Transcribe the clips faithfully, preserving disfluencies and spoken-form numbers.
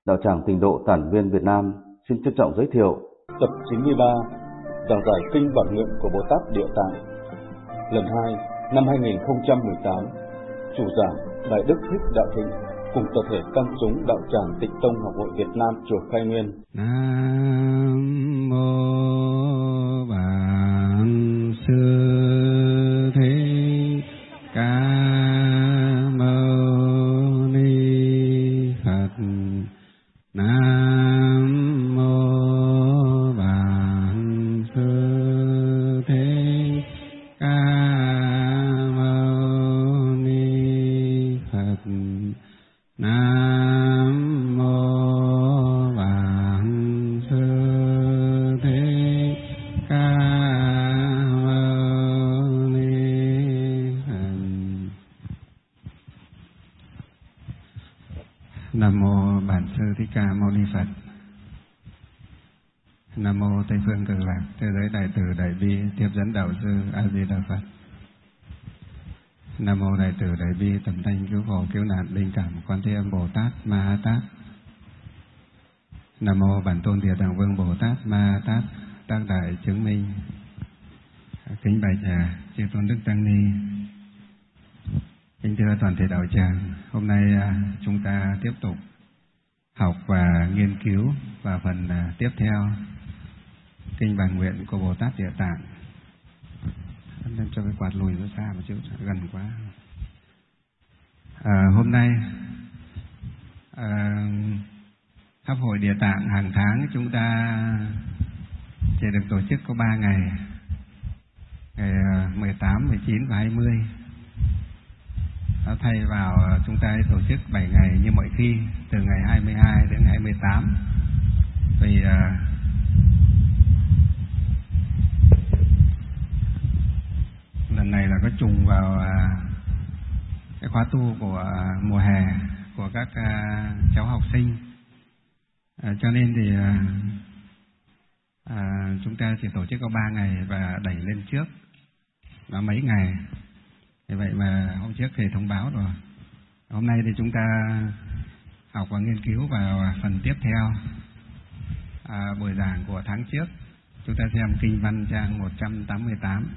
Đạo tràng Tịnh Độ Tản Viên Việt Nam xin trân trọng giới thiệu tập chín mươi ba, giảng giải kinh bản nguyện của Bồ Tát Địa Tạng, lần hai, năm hai nghìn không trăm mười tám. Chủ giảng Đại Đức Thích Đạo Thịnh cùng tập thể tăng chúng Đạo tràng Tịnh Tông Học hội Việt Nam chùa Khai Nguyên. Nam mô Bản Sư Thích Ca Mâu Ni Phật. Nam mô Bản Sư Thích Ca Mâu Ni Phật. Nam mô Bản Sư Thích Ca Mâu Ni Phật. Nam mô Bản Sư Thích Ca Mâu Ni Phật. Nam mô Tây Phương Cực Lạc Thế Giới Đại Từ Đại Bi Tiếp Dẫn Đạo Sư A Di Đà Phật. Nam mô Đại Từ Đại Bi Tầm Thanh Cứu Khổ Cứu Nạn Linh Cảm Quan Thế Âm Bồ Tát Ma Ha Tát. Nam mô Bản Tôn Địa Tạng Vương Bồ Tát Ma Ha Tát Tác Đại Chứng Minh. Kính bạch nhà chư tôn đức tăng ni, kính thưa toàn thể đạo tràng, hôm nay chúng ta tiếp tục học và nghiên cứu vào phần tiếp theo kinh bản nguyện của Bồ Tát Địa Tạng. Đem cho cái quạt lùi ra xa một chút, gần quá. À, hôm nay à, Pháp hội Địa Tạng hàng tháng chúng ta chỉ được tổ chức có ba ngày, ngày mười tám, mười chín và hai mươi. Nó thay vào chúng ta tổ chức bảy ngày như mọi khi, từ ngày hai mươi hai đến ngày hai mươi tám. Vì à, lần này là có trùng vào à, cái khóa tu của à, mùa hè của các à, cháu học sinh, à, cho nên thì à, à, chúng ta chỉ tổ chức có ba ngày và đẩy lên trước là mấy ngày. Vì vậy mà hôm trước thì thông báo rồi. Hôm nay thì chúng ta học và nghiên cứu vào phần tiếp theo à, buổi giảng của tháng trước. Chúng ta xem kinh văn trang một trăm tám mươi tám.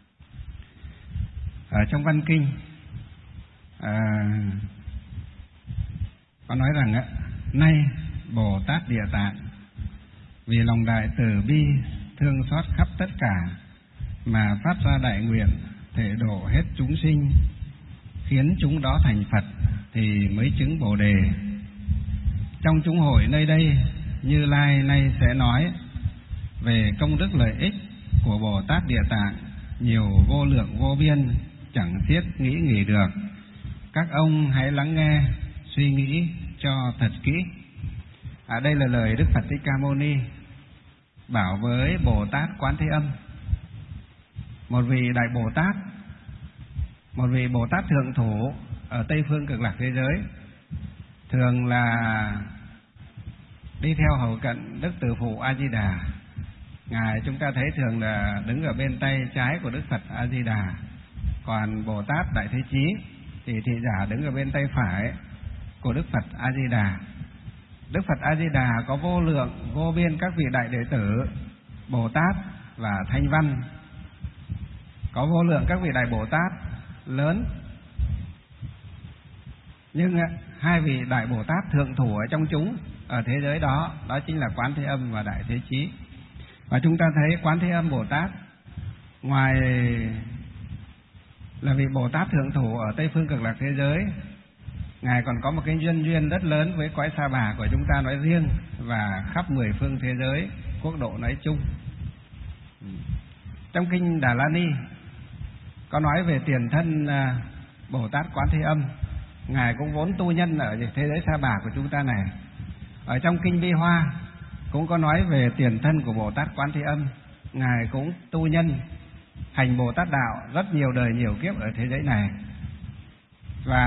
Ở trong văn kinh à, có nói rằng á, nay Bồ Tát Địa Tạng vì lòng đại từ bi thương xót khắp tất cả mà phát ra đại nguyện thể độ hết chúng sinh, khiến chúng đó thành Phật thì mới chứng Bồ Đề. Trong chúng hội nơi đây, Như Lai nay sẽ nói về công đức lợi ích của Bồ Tát Địa Tạng nhiều vô lượng vô biên, chẳng xiết nghĩ nghỉ được. Các ông hãy lắng nghe, suy nghĩ cho thật kỹ. À, đây là lời Đức Phật Thích Ca Mâu Ni bảo với Bồ Tát Quán Thế Âm, một vị đại Bồ Tát, một vị Bồ Tát thượng thủ ở Tây Phương Cực Lạc thế giới, thường là đi theo hầu cận Đức Từ Phụ A Di Đà. Ngài chúng ta thấy thường là đứng ở bên tay trái của Đức Phật A Di Đà, còn Bồ Tát Đại Thế Chí thì thị giả đứng ở bên tay phải của Đức Phật A Di Đà. Đức Phật A Di Đà có vô lượng vô biên các vị đại đệ tử Bồ Tát và Thanh Văn, có vô lượng các vị đại Bồ Tát lớn, nhưng hai vị đại Bồ Tát thượng thủ ở trong chúng ở thế giới đó, đó chính là Quán Thế Âm và Đại Thế Chí. Và chúng ta thấy Quán Thế Âm Bồ Tát, ngoài là vị Bồ Tát thượng thủ ở Tây Phương Cực Lạc thế giới, Ngài còn có một cái nhân duyên rất lớn với cõi Sa Bà của chúng ta nói riêng và khắp mười phương thế giới quốc độ nói chung. Trong kinh Đà La Ni có nói về tiền thân Bồ Tát Quán Thế Âm. Ngài cũng vốn tu nhân ở thế giới Sa Bà của chúng ta này. Ở trong kinh Bi Hoa cũng có nói về tiền thân của Bồ Tát Quán Thế Âm. Ngài cũng tu nhân, hành Bồ Tát đạo rất nhiều đời nhiều kiếp ở thế giới này. Và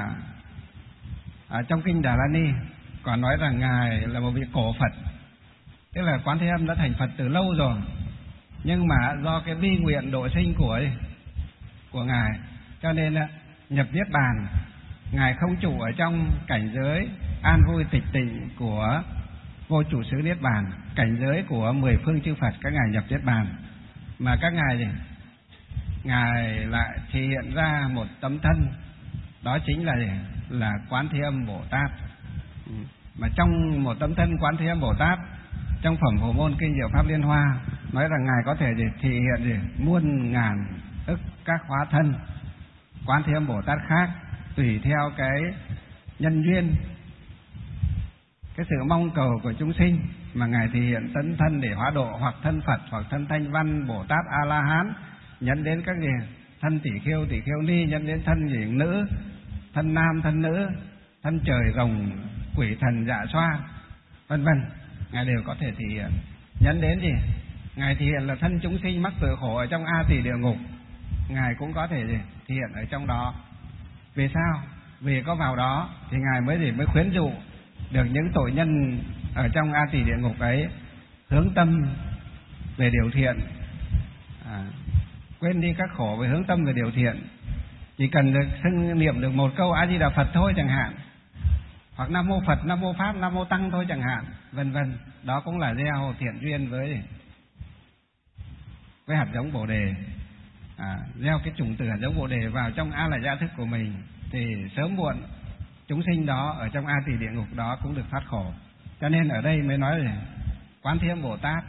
ở trong kinh Đà La Ni còn nói rằng Ngài là một vị cổ Phật, tức là Quán Thế Âm đã thành Phật từ lâu rồi, nhưng mà do cái bi nguyện độ sinh của của Ngài, cho nên nhập Niết Bàn. Ngài không trụ ở trong cảnh giới an vui tịch tịnh của vô trụ xứ Niết Bàn, cảnh giới của mười phương chư Phật các ngài nhập Niết Bàn, mà các ngài gì? Ngài lại thể hiện ra một tấm thân, đó chính là gì? Là Quán Thế Âm Bồ Tát. Mà trong một tấm thân Quán Thế Âm Bồ Tát, trong phẩm Phổ Môn Kinh Diệu Pháp Liên Hoa nói rằng ngài có thể gì? Thể hiện gì? Muôn ngàn ức các hóa thân Quán Thế Âm Bồ Tát khác, tùy theo cái nhân duyên, cái sự mong cầu của chúng sinh mà ngài thể hiện tấn thân để hóa độ, hoặc thân Phật, hoặc thân Thanh Văn Bồ Tát A La Hán, nhấn đến các gì? Thân tỷ khiêu, tỷ khiêu ni, nhấn đến thân gì? Nữ, thân nam, thân nữ, thân trời rồng, quỷ thần dạ xoa, vân vân, ngài đều có thể thể hiện. Nhấn đến gì? Ngài thể hiện là thân chúng sinh mắc tội khổ ở trong A Tỳ địa ngục, ngài cũng có thể gì? Thể hiện ở trong đó. Vì sao? Vì có vào đó thì ngài mới gì? Mới khuyến dụ được những tội nhân ở trong A Tỳ địa ngục ấy hướng tâm về điều thiện, à, quên đi các khổ và hướng tâm về điều thiện. Chỉ cần được xưng niệm được một câu A Di Đà Phật thôi chẳng hạn, hoặc Nam Mô Phật, Nam Mô Pháp, Nam Mô Tăng thôi chẳng hạn, vân vân, đó cũng là gieo thiện duyên với với hạt giống Bồ Đề, à, gieo cái chủng tử hạt giống Bồ Đề vào trong A La Gia thức của mình, thì sớm muộn chúng sinh đó ở trong A Tỳ địa ngục đó cũng được thoát khổ. Cho nên ở đây mới nói là Quán Thế Âm Bồ Tát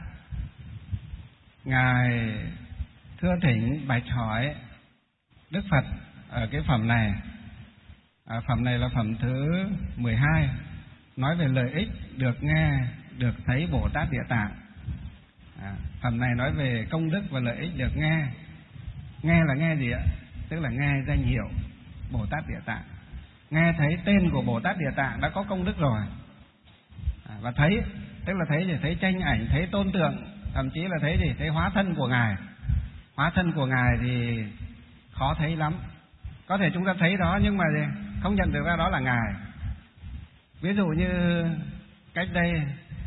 ngài thưa thỉnh bạch hỏi Đức Phật ở cái phẩm này. À, phẩm này là phẩm thứ mười hai, nói về lợi ích được nghe, được thấy Bồ Tát Địa Tạng. À, phẩm này nói về công đức và lợi ích được nghe. Nghe là nghe gì ạ? Tức là nghe danh hiệu Bồ Tát Địa Tạng, nghe thấy tên của Bồ Tát Địa Tạng đã có công đức rồi. À, và thấy, tức là thấy gì? Thấy tranh ảnh, thấy tôn tượng, thậm chí là thấy gì? Thấy hóa thân của ngài. Hóa thân của ngài thì khó thấy lắm. Có thể chúng ta thấy đó nhưng mà gì? Không nhận được ra đó là ngài. Ví dụ như cách đây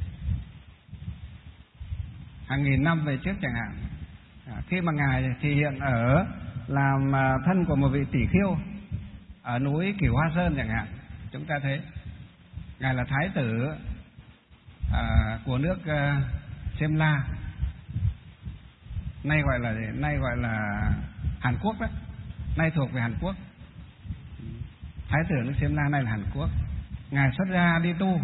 hàng nghìn năm về trước chẳng hạn, à, khi mà ngài thể hiện ở làm thân của một vị tỷ khiêu ở núi Cửu Hoa Sơn chẳng hạn, chúng ta thấy ngài là thái tử à, của nước uh, Simla, nay gọi là nay gọi là Hàn Quốc đó, nay thuộc về Hàn Quốc. Thái tử nước Simla nay là Hàn Quốc. Ngài xuất gia đi tu,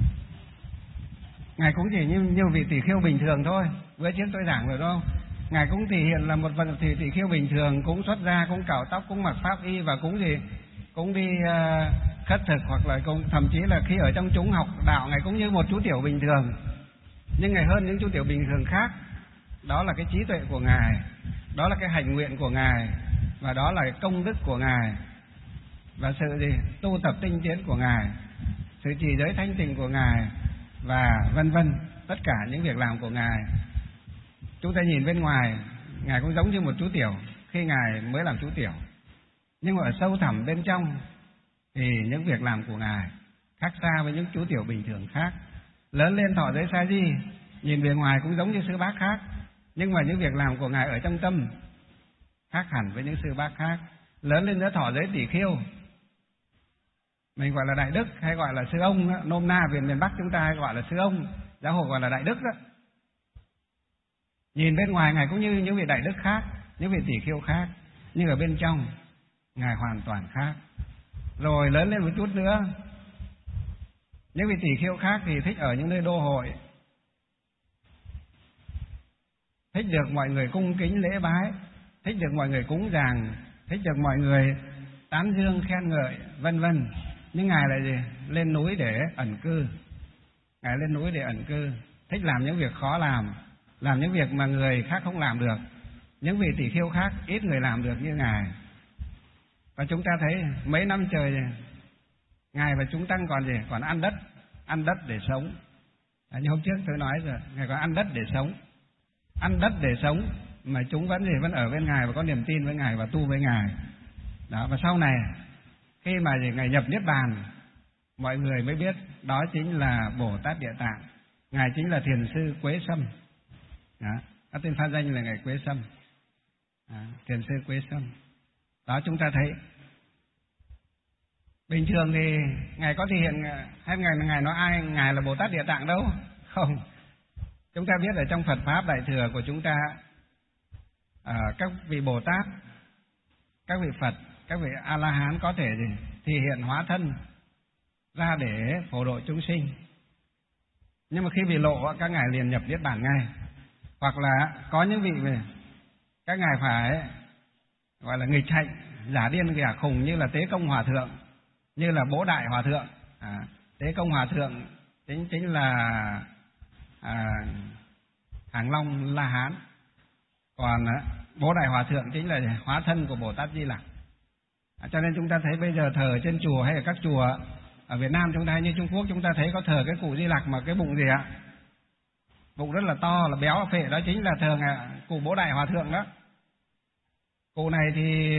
ngài cũng chỉ như như vị tỷ khiêu bình thường thôi. Bữa trước tôi giảng rồi đó, ngài cũng thể hiện là một vận tỷ tỷ khiêu bình thường, cũng xuất gia, cũng cạo tóc, cũng mặc pháp y và cũng gì cũng đi uh, khất thực, hoặc là cũng thậm chí là khi ở trong chúng học đạo, ngài cũng như một chú tiểu bình thường, nhưng ngài hơn những chú tiểu bình thường khác. Đó là cái trí tuệ của ngài, đó là cái hạnh nguyện của ngài, và đó là cái công đức của ngài, và sự gì tu tập tinh tiến của ngài, sự trì giới thanh tịnh của ngài, và vân vân, tất cả những việc làm của ngài. Chúng ta nhìn bên ngoài, ngài cũng giống như một chú tiểu khi ngài mới làm chú tiểu, nhưng mà ở sâu thẳm bên trong thì những việc làm của ngài khác xa với những chú tiểu bình thường khác. Lớn lên thọ giới sa di, nhìn bề ngoài cũng giống như sư bác khác, nhưng mà những việc làm của ngài ở trong tâm khác hẳn với những sư bác khác. Lớn lên nữa thọ giới tỷ khiêu, mình gọi là đại đức hay gọi là sư ông đó. Nôm na về miền Bắc chúng ta hay gọi là sư ông, giáo hội gọi là đại đức đó. Nhìn bên ngoài ngài cũng như những vị đại đức khác, những vị tỷ khiêu khác, nhưng ở bên trong ngài hoàn toàn khác. Rồi lớn lên một chút nữa, những vị tỷ khiêu khác thì thích ở những nơi đô hội, thích được mọi người cung kính lễ bái, thích được mọi người cúng dường, thích được mọi người tán dương khen ngợi, vân vân. Nhưng ngài lại gì? Lên núi để ẩn cư. Ngài lên núi để ẩn cư, thích làm những việc khó làm, làm những việc mà người khác không làm được. Những vị tỷ khiêu khác ít người làm được như ngài. Và chúng ta thấy mấy năm trời ngài và chúng tăng còn gì? Còn ăn đất, ăn đất để sống. À, như hôm trước tôi nói rồi, ngài còn ăn đất để sống, ăn đất để sống, mà chúng vẫn gì? Vẫn ở bên ngài và có niềm tin với ngài và tu với ngài. Đó, và sau này khi mà gì? Ngài nhập Niết Bàn, mọi người mới biết đó chính là Bồ Tát Địa Tạng. Ngài chính là Thiền sư Quế Sâm. Đó, có tên pháp danh là ngài Quế Sâm. Đó, Thiền sư Quế Sâm. Đó, chúng ta thấy Bình thường thì ngài có thể hiện hay ngài ngài nói ai ngài là Bồ Tát Địa Tạng đâu, không. Chúng ta biết ở trong Phật pháp Đại thừa của chúng ta, à, các vị Bồ Tát, các vị Phật, các vị A La Hán có thể gì thì hiện hóa thân ra để phổ độ chúng sinh. Nhưng mà khi bị lộ, các ngài liền nhập niết bàn ngay. Hoặc là có những vị về các ngài phải gọi là nghịch hạnh, giả điên giả khùng, như là Tế Công Hòa Thượng, như là Bố Đại Hòa Thượng. À, Tế Công Hòa Thượng chính chính là à, Hàng Long La Hán, còn à, Bố Đại Hòa Thượng chính là hóa thân của Bồ Tát Di Lặc. À, cho nên chúng ta thấy bây giờ thờ trên chùa hay ở các chùa ở Việt Nam chúng ta hay như Trung Quốc, chúng ta thấy có thờ cái cụ Di Lặc mà cái bụng gì ạ? Bụng rất là to, là béo phệ, đó chính là thờ cụ Bố Đại Hòa Thượng đó. Cụ này thì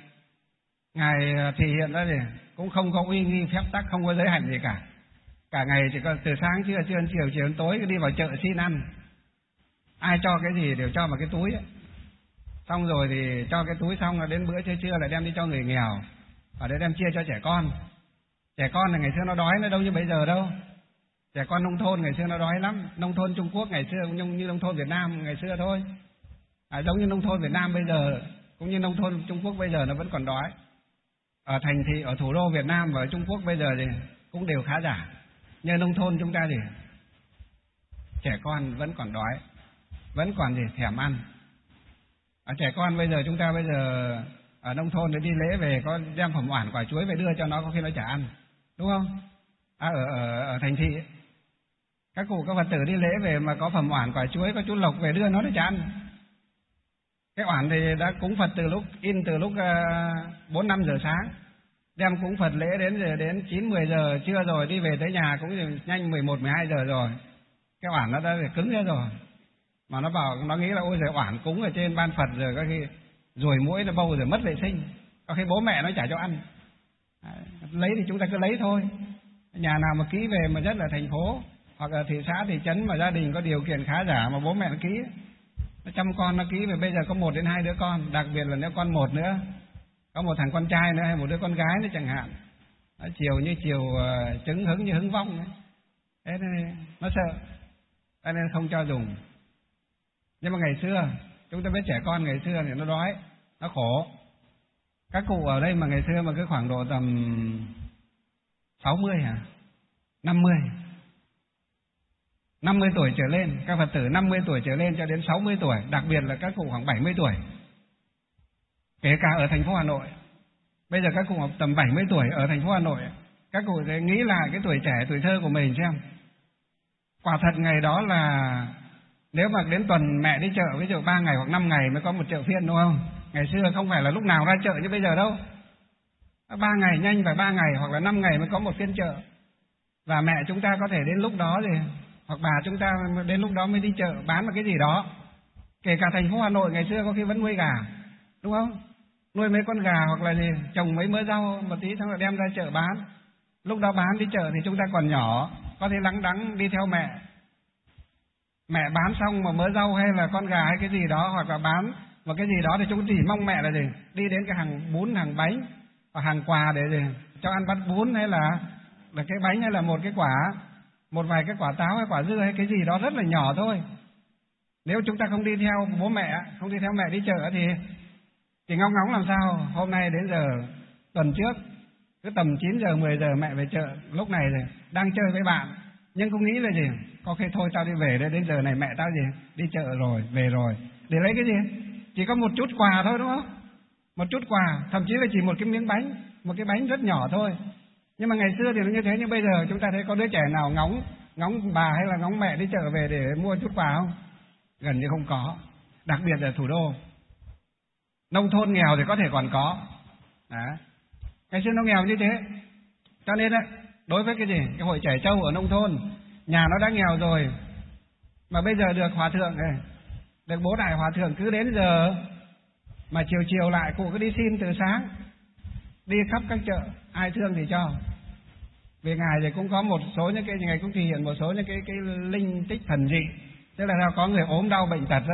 ngài thể hiện ra thì cũng không có uy nghi phép tắc, không có giới hạn gì cả. Cả ngày chỉ có từ sáng trưa trưa chiều chiều đến tối đi vào chợ xin ăn, ai cho cái gì đều cho vào cái túi ấy. Xong rồi thì cho cái túi xong là đến bữa trưa trưa lại đem đi cho người nghèo, ở đây đem chia cho trẻ con. Trẻ con là ngày xưa nó đói, nó đâu như bây giờ đâu. Trẻ con nông thôn ngày xưa nó đói lắm. Nông thôn Trung Quốc ngày xưa cũng như nông thôn Việt Nam ngày xưa thôi. À, giống như nông thôn Việt Nam bây giờ cũng như nông thôn Trung Quốc bây giờ nó vẫn còn đói. Ở thành thị, ở thủ đô Việt Nam và ở Trung Quốc bây giờ thì cũng đều khá giả. Như nông thôn chúng ta thì trẻ con vẫn còn đói, vẫn còn gì thèm ăn. Ở trẻ con bây giờ chúng ta bây giờ ở nông thôn thì đi lễ về có đem phẩm oản quả chuối về đưa cho nó, có khi nó chả ăn, đúng không? À, ở, ở, ở thành thị các cụ các Phật tử đi lễ về mà có phẩm oản quả chuối, có chút lộc về đưa nó, nó chả ăn. Cái oản thì đã cúng Phật từ lúc in từ lúc bốn năm giờ sáng, đem cúng Phật lễ đến giờ đến chín mười giờ trưa rồi đi về tới nhà cũng nhanh mười một mười hai giờ rồi. Cái oản nó đã cứng ra rồi. Mà nó bảo nó nghĩ là ôi giời, oản cúng ở trên ban Phật rồi có khi rồi mũi nó bâu rồi mất vệ sinh, có khi bố mẹ nó chả cho ăn. À, lấy thì chúng ta cứ lấy thôi. Nhà nào mà ký về mà rất là thành phố hoặc là thị xã thị trấn mà gia đình có điều kiện khá giả mà bố mẹ nó ký, nó chăm con nó ký về bây giờ có một đến hai đứa con, đặc biệt là nếu con một nữa, có một thằng con trai nữa hay một đứa con gái nữa chẳng hạn, nó chiều như chiều uh, trứng hứng như hứng vong ấy. Thế nên nó sợ, cho nên không cho dùng. Nhưng mà ngày xưa chúng ta biết trẻ con ngày xưa thì nó đói, nó khổ. Các cụ ở đây mà ngày xưa mà cứ khoảng độ tầm sáu mươi hả? năm mươi. năm mươi tuổi trở lên, các Phật tử năm mươi tuổi trở lên cho đến sáu mươi tuổi, đặc biệt là các cụ khoảng bảy mươi tuổi. Kể cả ở thành phố Hà Nội. Bây giờ các cụ tầm bảy mươi tuổi ở thành phố Hà Nội, các cụ sẽ nghĩ lại cái tuổi trẻ, tuổi thơ của mình xem. Quả thật ngày đó là nếu mà đến tuần mẹ đi chợ ví dụ ba ngày hoặc năm ngày mới có một chợ phiên, đúng không? Ngày xưa không phải là lúc nào ra chợ như bây giờ đâu. Ba ngày nhanh phải ba ngày hoặc là năm ngày mới có một phiên chợ. Và mẹ chúng ta có thể đến lúc đó thì hoặc bà chúng ta đến lúc đó mới đi chợ bán một cái gì đó. Kể cả thành phố Hà Nội ngày xưa có khi vẫn nuôi gà, đúng không? Nuôi mấy con gà hoặc là gì, trồng mấy mớ rau một tí xong rồi đem ra chợ bán. Lúc đó bán đi chợ thì chúng ta còn nhỏ, có thể lắng đắng đi theo mẹ. Mẹ bán xong mà mớ rau hay là con gà hay cái gì đó hoặc là bán một cái gì đó thì chúng chỉ mong mẹ là gì? Đi đến cái hàng bún, hàng bánh hoặc hàng quà để gì? Cho ăn bát bún hay là là cái bánh hay là một cái quả, một vài cái quả táo hay quả dưa hay cái gì đó rất là nhỏ thôi. Nếu chúng ta không đi theo bố mẹ, không đi theo mẹ đi chợ thì thì ngóng ngóng làm sao hôm nay đến giờ tuần trước cứ tầm chín giờ mười giờ mẹ về chợ, lúc này rồi đang chơi với bạn nhưng cũng nghĩ là gì? Có khi thôi tao đi về đây, đến giờ này mẹ tao gì? Đi chợ rồi, về rồi. Để lấy cái gì? Chỉ có một chút quà thôi, đúng không? Một chút quà, thậm chí là chỉ một cái miếng bánh, một cái bánh rất nhỏ thôi. Nhưng mà ngày xưa thì nó như thế, nhưng bây giờ chúng ta thấy có đứa trẻ nào ngóng ngóng bà hay là ngóng mẹ đi chợ về để mua chút quà không? Gần như không có. Đặc biệt là thủ đô. Nông thôn nghèo thì có thể còn có. Đó. Ngày xưa nó nghèo như thế. Cho nên đấy, đối với cái gì? Cái hội trẻ trâu ở nông thôn, nhà nó đã nghèo rồi, mà bây giờ được hòa thượng này, được bố đại hòa thượng cứ đến giờ mà chiều chiều lại cụ cứ đi xin từ sáng, đi khắp các chợ, ai thương thì cho. Vì ngài thì cũng có một số những cái ngài cũng thể hiện một số những cái cái linh tích thần dị, tức là có người ốm đau bệnh tật đó,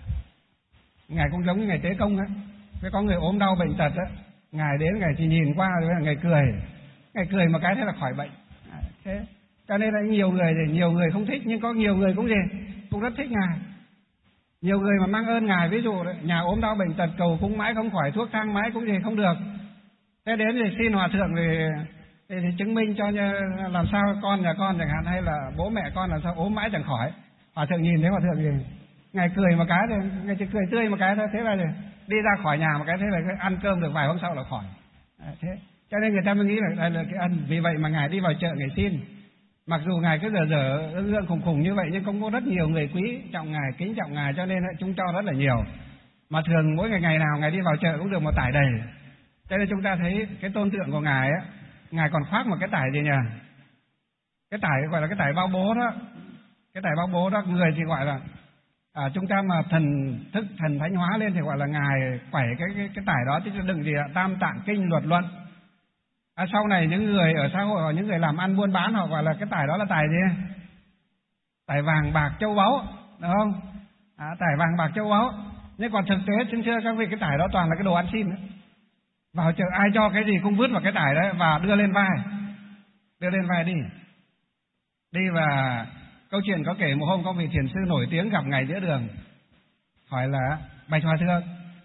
ngài cũng giống như ngài Tế Công á, cái có người ốm đau bệnh tật á, ngài đến ngài chỉ nhìn qua rồi ngài cười, Ngài cười một cái thế là khỏi bệnh. À, thế cho nên là nhiều người thì nhiều người không thích, nhưng có nhiều người cũng gì cũng rất thích Ngài. Nhiều người mà mang ơn Ngài, ví dụ đấy, nhà ốm đau bệnh tật cầu cúng mãi không khỏi, thuốc thang mãi cũng gì không được. Thế đến thì xin hòa thượng thì, thì, thì chứng minh cho như, làm sao con nhà con chẳng hạn, hay là bố mẹ con làm sao ốm mãi chẳng khỏi. Hòa thượng nhìn thấy hòa thượng gì, Ngài cười một cái thì Ngài chỉ cười tươi một cái thôi, thế là gì? Đi ra khỏi nhà một cái thế là ăn cơm được vài hôm sau là khỏi. À, thế cho nên người ta mới nghĩ là đây là cái ân. Vì vậy mà Ngài đi vào chợ Ngài xin. Mặc dù Ngài cứ dở dở ương ương khùng khùng như vậy, nhưng cũng có rất nhiều người quý trọng Ngài, kính trọng Ngài, cho nên chúng cho rất là nhiều. Mà thường mỗi ngày ngày nào Ngài đi vào chợ cũng được một tải đầy. Cho nên chúng ta thấy cái tôn tượng của Ngài á, Ngài còn khoác một cái tải gì nhỉ? Cái tải gọi là cái tải bao bố đó. Cái tải bao bố đó, người thì gọi là à, chúng ta mà thần thức thần thánh hóa lên thì gọi là Ngài quẩy cái cái, cái tải đó, chứ đừng gì ạ, tam tạng kinh luật luận. À, sau này những người ở xã hội, những người làm ăn buôn bán, họ gọi là cái tải đó là tải gì? Tải vàng bạc châu báu, đúng không? À, tải vàng bạc châu báu. Nhưng còn thực tế xin thưa các vị, cái tải đó toàn là cái đồ ăn xin đấy. Vào chợ ai cho cái gì cũng vứt vào cái tải đấy và đưa lên vai, đưa lên vai đi, đi. Và câu chuyện có kể một hôm có vị thiền sư nổi tiếng gặp Ngài giữa đường, hỏi là bạch hòa thượng,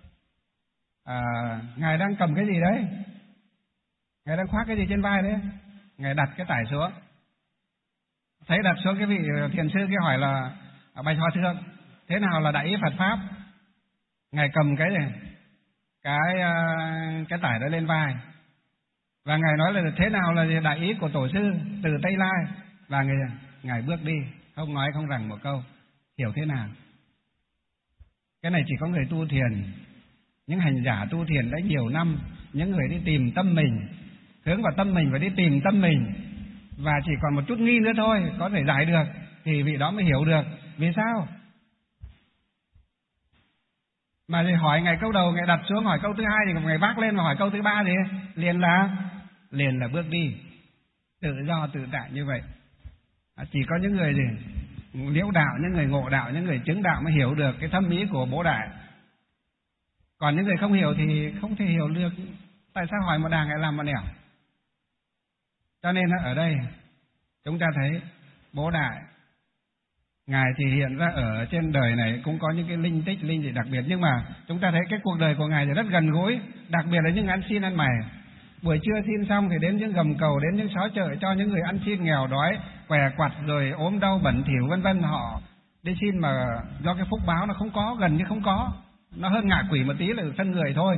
à, Ngài đang cầm cái gì đấy? Ngài đang khoác cái gì trên vai đấy? Ngài đặt cái tải xuống, thấy đặt xuống, cái vị thiền sư kia hỏi là bạch hòa thượng, thế nào là đại ý Phật pháp? Ngài cầm cái này, cái cái tải đó lên vai, và Ngài nói là thế nào là đại ý của tổ sư từ Tây Lai, và Ngài, Ngài bước đi, không nói không rằng một câu. Hiểu thế nào? Cái này chỉ có người tu thiền, những hành giả tu thiền đã nhiều năm, những người đi tìm tâm mình, hướng vào tâm mình và đi tìm tâm mình, và chỉ còn một chút nghi nữa thôi có thể giải được, thì vị đó mới hiểu được. Vì sao? Mà thì hỏi Ngài câu đầu, Ngài đặt xuống, hỏi câu thứ hai thì Ngài vác lên, và hỏi câu thứ ba thì liền là liền là bước đi tự do tự tại như vậy. À, chỉ có những người gì liễu đạo, những người ngộ đạo, những người chứng đạo mới hiểu được cái thâm ý của Bố Đại. Còn những người không hiểu thì không thể hiểu được tại sao hỏi một đàng lại làm một nẻo. Cho nên ở đây chúng ta thấy Bố Đại Ngài thì hiện ra ở trên đời này cũng có những cái linh tích, linh dị đặc biệt, nhưng mà chúng ta thấy cái cuộc đời của Ngài thì rất gần gũi, đặc biệt là những ăn xin ăn mày. Buổi trưa xin xong thì đến những gầm cầu, đến những xó chợ cho những người ăn xin nghèo đói, què quặt rồi ốm đau bẩn thỉu vân vân, họ đi xin mà do cái phúc báo nó không có, gần như không có, nó hơn ngạ quỷ một tí là thân người thôi.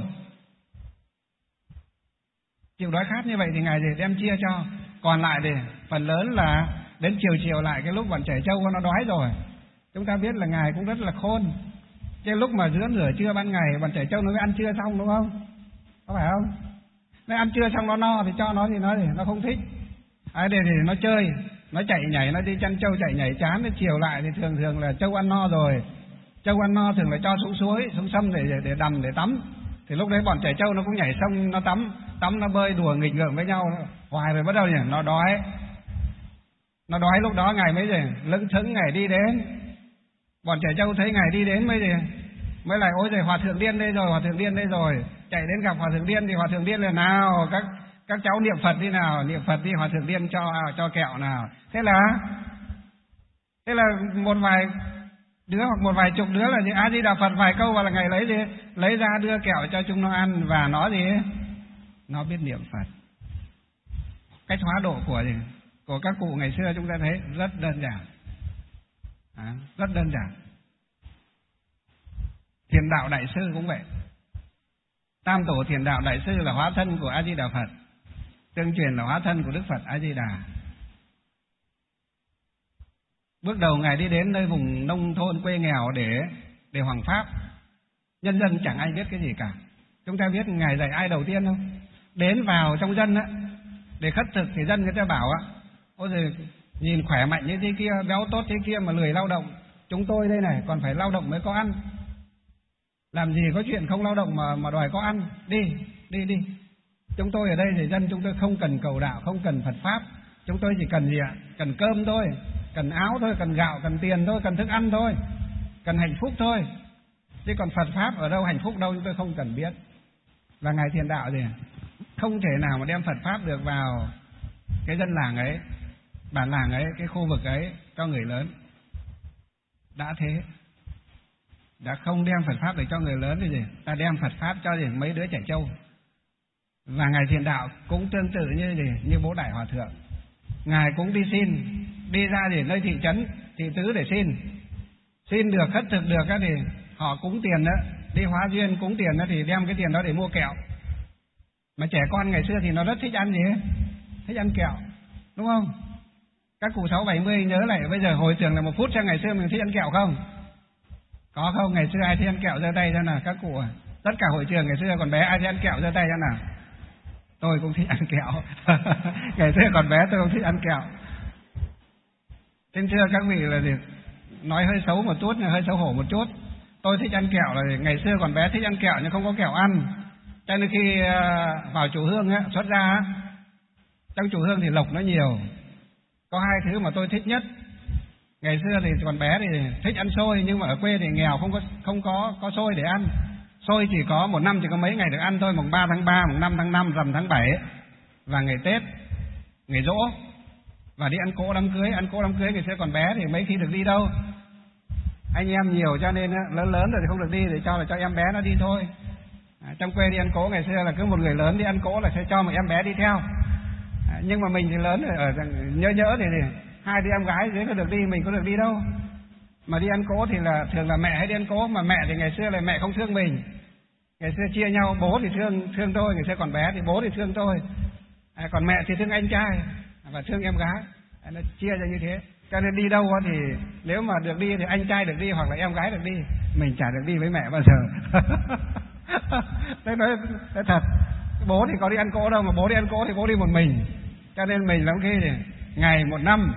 Chịu đói khát như vậy thì Ngài thì đem chia cho, còn lại thì phần lớn là đến chiều chiều lại, cái lúc bọn trẻ trâu nó đói rồi. Chúng ta biết là Ngài cũng rất là khôn, cái lúc mà giữa nửa trưa ban ngày bọn trẻ trâu nó mới ăn trưa xong, đúng không? Có phải không? Nó ăn trưa xong nó no thì cho nó thì nó thì nó không thích. Ai đây thì nó chơi, nó chạy nhảy, nó đi chăn trâu chạy nhảy chán, đến chiều lại thì thường thường là trâu ăn no rồi. Trâu ăn no thường là cho xuống suối, xuống sông để để đầm để tắm. Thì lúc đấy bọn trẻ trâu nó cũng nhảy sông nó tắm, tắm nó bơi đùa nghịch ngợm với nhau hoài, rồi bắt đầu nhỉ, nó đói. Nó đói lúc đó Ngài mới gì lững thững Ngài đi đến. Bọn trẻ trâu thấy Ngài đi đến mới gì mới lại ôi giời, hòa thượng điên đây rồi, hòa thượng điên đây rồi, chạy đến gặp hòa thượng điên. Thì hòa thượng điên là nào, các các cháu niệm Phật đi nào, niệm Phật đi, hòa thượng điên cho cho kẹo nào. Thế là thế là một vài đứa hoặc một vài chục đứa là gì A Di Đà Phật vài câu, và là Ngài lấy gì lấy ra đưa kẹo cho chúng nó ăn, và nó gì nó biết niệm Phật. Cách hóa độ của gì của các cụ ngày xưa chúng ta thấy rất đơn giản, à, rất đơn giản. Thiền đạo đại sư cũng vậy. Tam tổ thiền đạo đại sư là hóa thân của A Di Đà Phật, tương truyền là hóa thân của Đức Phật A Di Đà. Bước đầu Ngài đi đến nơi vùng nông thôn quê nghèo để để hoằng pháp, nhân dân chẳng ai biết cái gì cả. Chúng ta biết Ngài dạy ai đầu tiên không? Đến vào trong dân á, để khất thực thì dân người ta bảo á, ôi giời, nhìn khỏe mạnh như thế kia, béo tốt thế kia mà lười lao động. Chúng tôi đây này còn phải lao động mới có ăn. Làm gì có chuyện không lao động mà mà đòi có ăn. Đi, đi, đi. Chúng tôi ở đây thì dân chúng tôi không cần cầu đạo, không cần Phật Pháp. Chúng tôi chỉ cần gì ạ? Cần cơm thôi, cần áo thôi, cần gạo, cần tiền thôi, cần thức ăn thôi, cần hạnh phúc thôi. Chứ còn Phật Pháp ở đâu, hạnh phúc đâu, chúng tôi không cần biết. Và Ngài thiền đạo gì không thể nào mà đem Phật Pháp được vào cái dân làng ấy, bản làng ấy, cái khu vực ấy cho người lớn. Đã thế, đã không đem Phật Pháp để cho người lớn thì gì? Ta đem Phật Pháp cho gì? Mấy đứa trẻ trâu. Và Ngài Thiền Đạo cũng tương tự như gì? Như bố Đại Hòa Thượng. Ngài cũng đi xin, đi ra để nơi thị trấn, thị tứ để xin. Xin được, khất thực được á thì họ cúng tiền đó, đi hóa duyên cúng tiền đó thì đem cái tiền đó để mua kẹo. Mà trẻ con ngày xưa thì nó rất thích ăn gì ấy? Thích ăn kẹo, đúng không? Các cụ sáu bảy mươi nhớ lại bây giờ hồi tưởng là một phút xem ngày xưa mình thích ăn kẹo không? Có không? Ngày xưa ai thích ăn kẹo giơ tay ra nào các cụ à? Tất cả hội trường ngày xưa còn bé ai thích ăn kẹo giơ tay ra nào? Tôi cũng thích ăn kẹo. Ngày xưa còn bé tôi cũng thích ăn kẹo. Xin thưa các vị là gì? Nói hơi xấu một chút, hơi xấu hổ một chút. Tôi thích ăn kẹo là ngày xưa còn bé thích ăn kẹo nhưng không có kẹo ăn. Cho nên khi vào chùa Hương á, xuất ra á, trong chùa Hương thì lộc nó nhiều. Có hai thứ mà tôi thích nhất. Ngày xưa thì còn bé thì thích ăn xôi, nhưng mà ở quê thì nghèo không có không có có xôi để ăn. Xôi chỉ có một năm chỉ có mấy ngày được ăn thôi, mùng ba tháng ba, mùng năm tháng năm, rằm tháng bảy và ngày Tết, ngày giỗ. Và đi ăn cỗ đám cưới, ăn cỗ đám cưới ngày xưa còn bé thì mấy khi được đi đâu. Anh em nhiều cho nên lớn lớn rồi thì không được đi, để cho là cho em bé nó đi thôi. À, trong quê đi ăn cỗ ngày xưa là cứ một người lớn đi ăn cỗ là sẽ cho một em bé đi theo. À, nhưng mà mình thì lớn rồi, ở nhớ nhớ thì, thì hai đứa em gái dưới có được đi, mình có được đi đâu. Mà đi ăn cỗ thì là thường là mẹ hay đi ăn cỗ, mà mẹ thì ngày xưa là mẹ không thương mình. Ngày xưa chia nhau, bố thì thương thương tôi, ngày xưa còn bé thì bố thì thương tôi. À, còn mẹ thì thương anh trai và thương em gái. À, nó chia ra như thế. Cho nên đi đâu thì nếu mà được đi thì anh trai được đi hoặc là em gái được đi, mình chả được đi với mẹ bao giờ. Thế nói, nói thật, bố thì có đi ăn cỗ đâu, mà bố đi ăn cỗ thì bố đi một mình. Cho nên mình lắm khi thì ngày một năm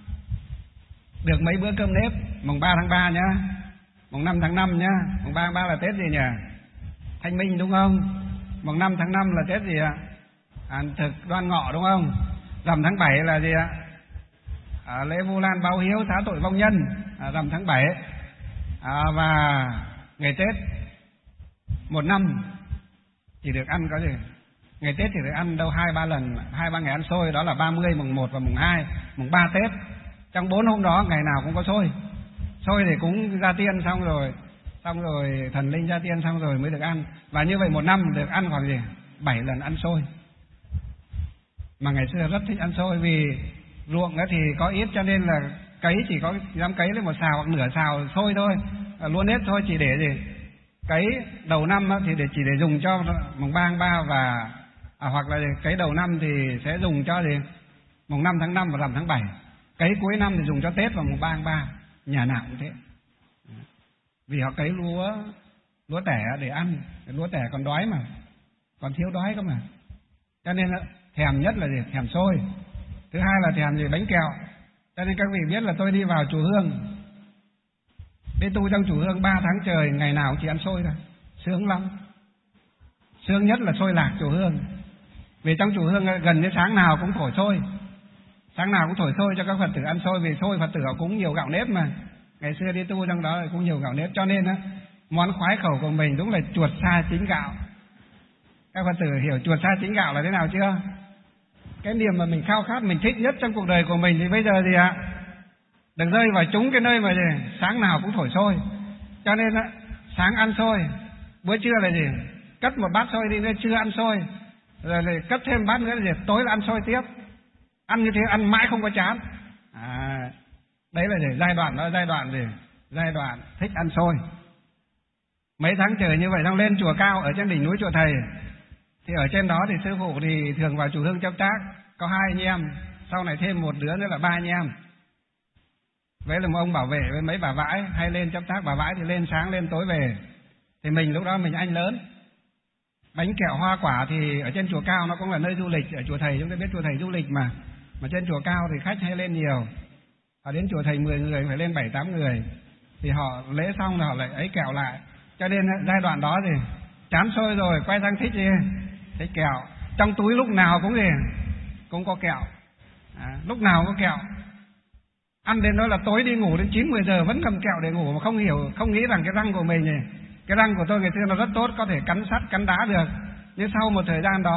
được mấy bữa cơm nếp. Mùng ba tháng ba nhá, mùng năm tháng năm nhá. Mùng ba tháng ba là Tết gì nhỉ? Thanh Minh đúng không? Mùng năm tháng năm là Tết gì ạ? À, thực Đoan Ngọ đúng không? Rằm tháng bảy là gì ạ? À, lễ Vu Lan báo hiếu xá tội vong nhân, à, rằm tháng bảy. À, và ngày Tết một năm chỉ được ăn có gì? Ngày Tết thì được ăn đâu hai ba lần, hai ba ngày ăn xôi, đó là ba mươi, mùng một và mùng hai, mùng ba Tết. Trong bốn hôm đó ngày nào cũng có xôi. Xôi thì cũng ra tiên xong rồi, xong rồi thần linh ra tiên xong rồi mới được ăn. Và như vậy một năm được ăn khoảng gì? Bảy lần ăn xôi. Mà ngày xưa rất thích ăn xôi vì ruộng thì có ít cho nên là cấy chỉ có dám cấy lên một xào hoặc nửa xào xôi thôi, luôn hết thôi, chỉ để gì cấy đầu năm thì để chỉ để dùng cho mùng ba tháng ba và à, hoặc là cấy đầu năm thì sẽ dùng cho gì mùng năm tháng năm và rằm tháng bảy. Cấy cuối năm thì dùng cho Tết và mùng ba tháng ba, nhà nào cũng thế. Vì họ cấy lúa lúa tẻ để ăn, lúa tẻ còn đói mà, còn thiếu đói cơ mà. Cho nên thèm nhất là gì? Thèm xôi. Thứ hai là thèm gì? Bánh kẹo. Cho nên các vị biết là tôi đi vào chùa Hương, đi tu trong chùa Hương ba tháng trời, ngày nào chỉ ăn xôi thôi, sướng lắm. Sướng nhất là xôi lạc chùa Hương. Vì trong chùa Hương gần như sáng nào cũng thổi xôi, sáng nào cũng thổi xôi cho các Phật tử ăn xôi, vì xôi Phật tử họ cũng nhiều gạo nếp mà. Ngày xưa đi tu trong đó cũng nhiều gạo nếp, cho nên á món khoái khẩu của mình đúng là chuột sa chính gạo. Các Phật tử hiểu chuột sa chính gạo là thế nào chưa? Cái niềm mà mình khao khát, mình thích nhất trong cuộc đời của mình thì bây giờ gì ạ? Được rơi vào trúng cái nơi mà gì? Sáng nào cũng thổi xôi. Cho nên á, sáng ăn xôi, bữa trưa là gì? Cất một bát xôi đi, nên trưa ăn xôi, rồi lại cất thêm bát nữa là gì? Tối là ăn xôi tiếp. Ăn như thế, ăn mãi không có chán. À, đấy là gì? Giai đoạn đó, giai đoạn gì? Giai đoạn thích ăn xôi. Mấy tháng trời như vậy xong lên chùa cao ở trên đỉnh núi chùa Thầy. Thì ở trên đó thì sư phụ thì thường vào chùa Hương chấp tác, có hai anh em, sau này thêm một đứa nữa là ba anh em. Với là một ông bảo vệ với mấy bà vãi hay lên chấp tác, bà vãi thì lên sáng lên tối về. Thì mình lúc đó mình anh lớn. Bánh kẹo hoa quả thì ở trên chùa cao nó cũng là nơi du lịch, ở chùa Thầy chúng ta biết chùa Thầy du lịch mà. Mà trên chùa cao thì khách hay lên nhiều. Ở đến chùa Thầy mười người phải lên bảy tám người. Thì họ lễ xong rồi họ lại ấy kẹo lại. Cho nên giai đoạn đó thì chán xôi rồi quay sang thích gì? Thích kẹo. Trong túi lúc nào cũng gì? Cũng có kẹo. À, lúc nào cũng có kẹo. Ăn đến đó là tối đi ngủ đến chín mười giờ vẫn cầm kẹo để ngủ, mà không hiểu, không nghĩ rằng cái răng của mình này, cái răng của tôi ngày xưa nó rất tốt, có thể cắn sắt, cắn đá được. Nhưng sau một thời gian đó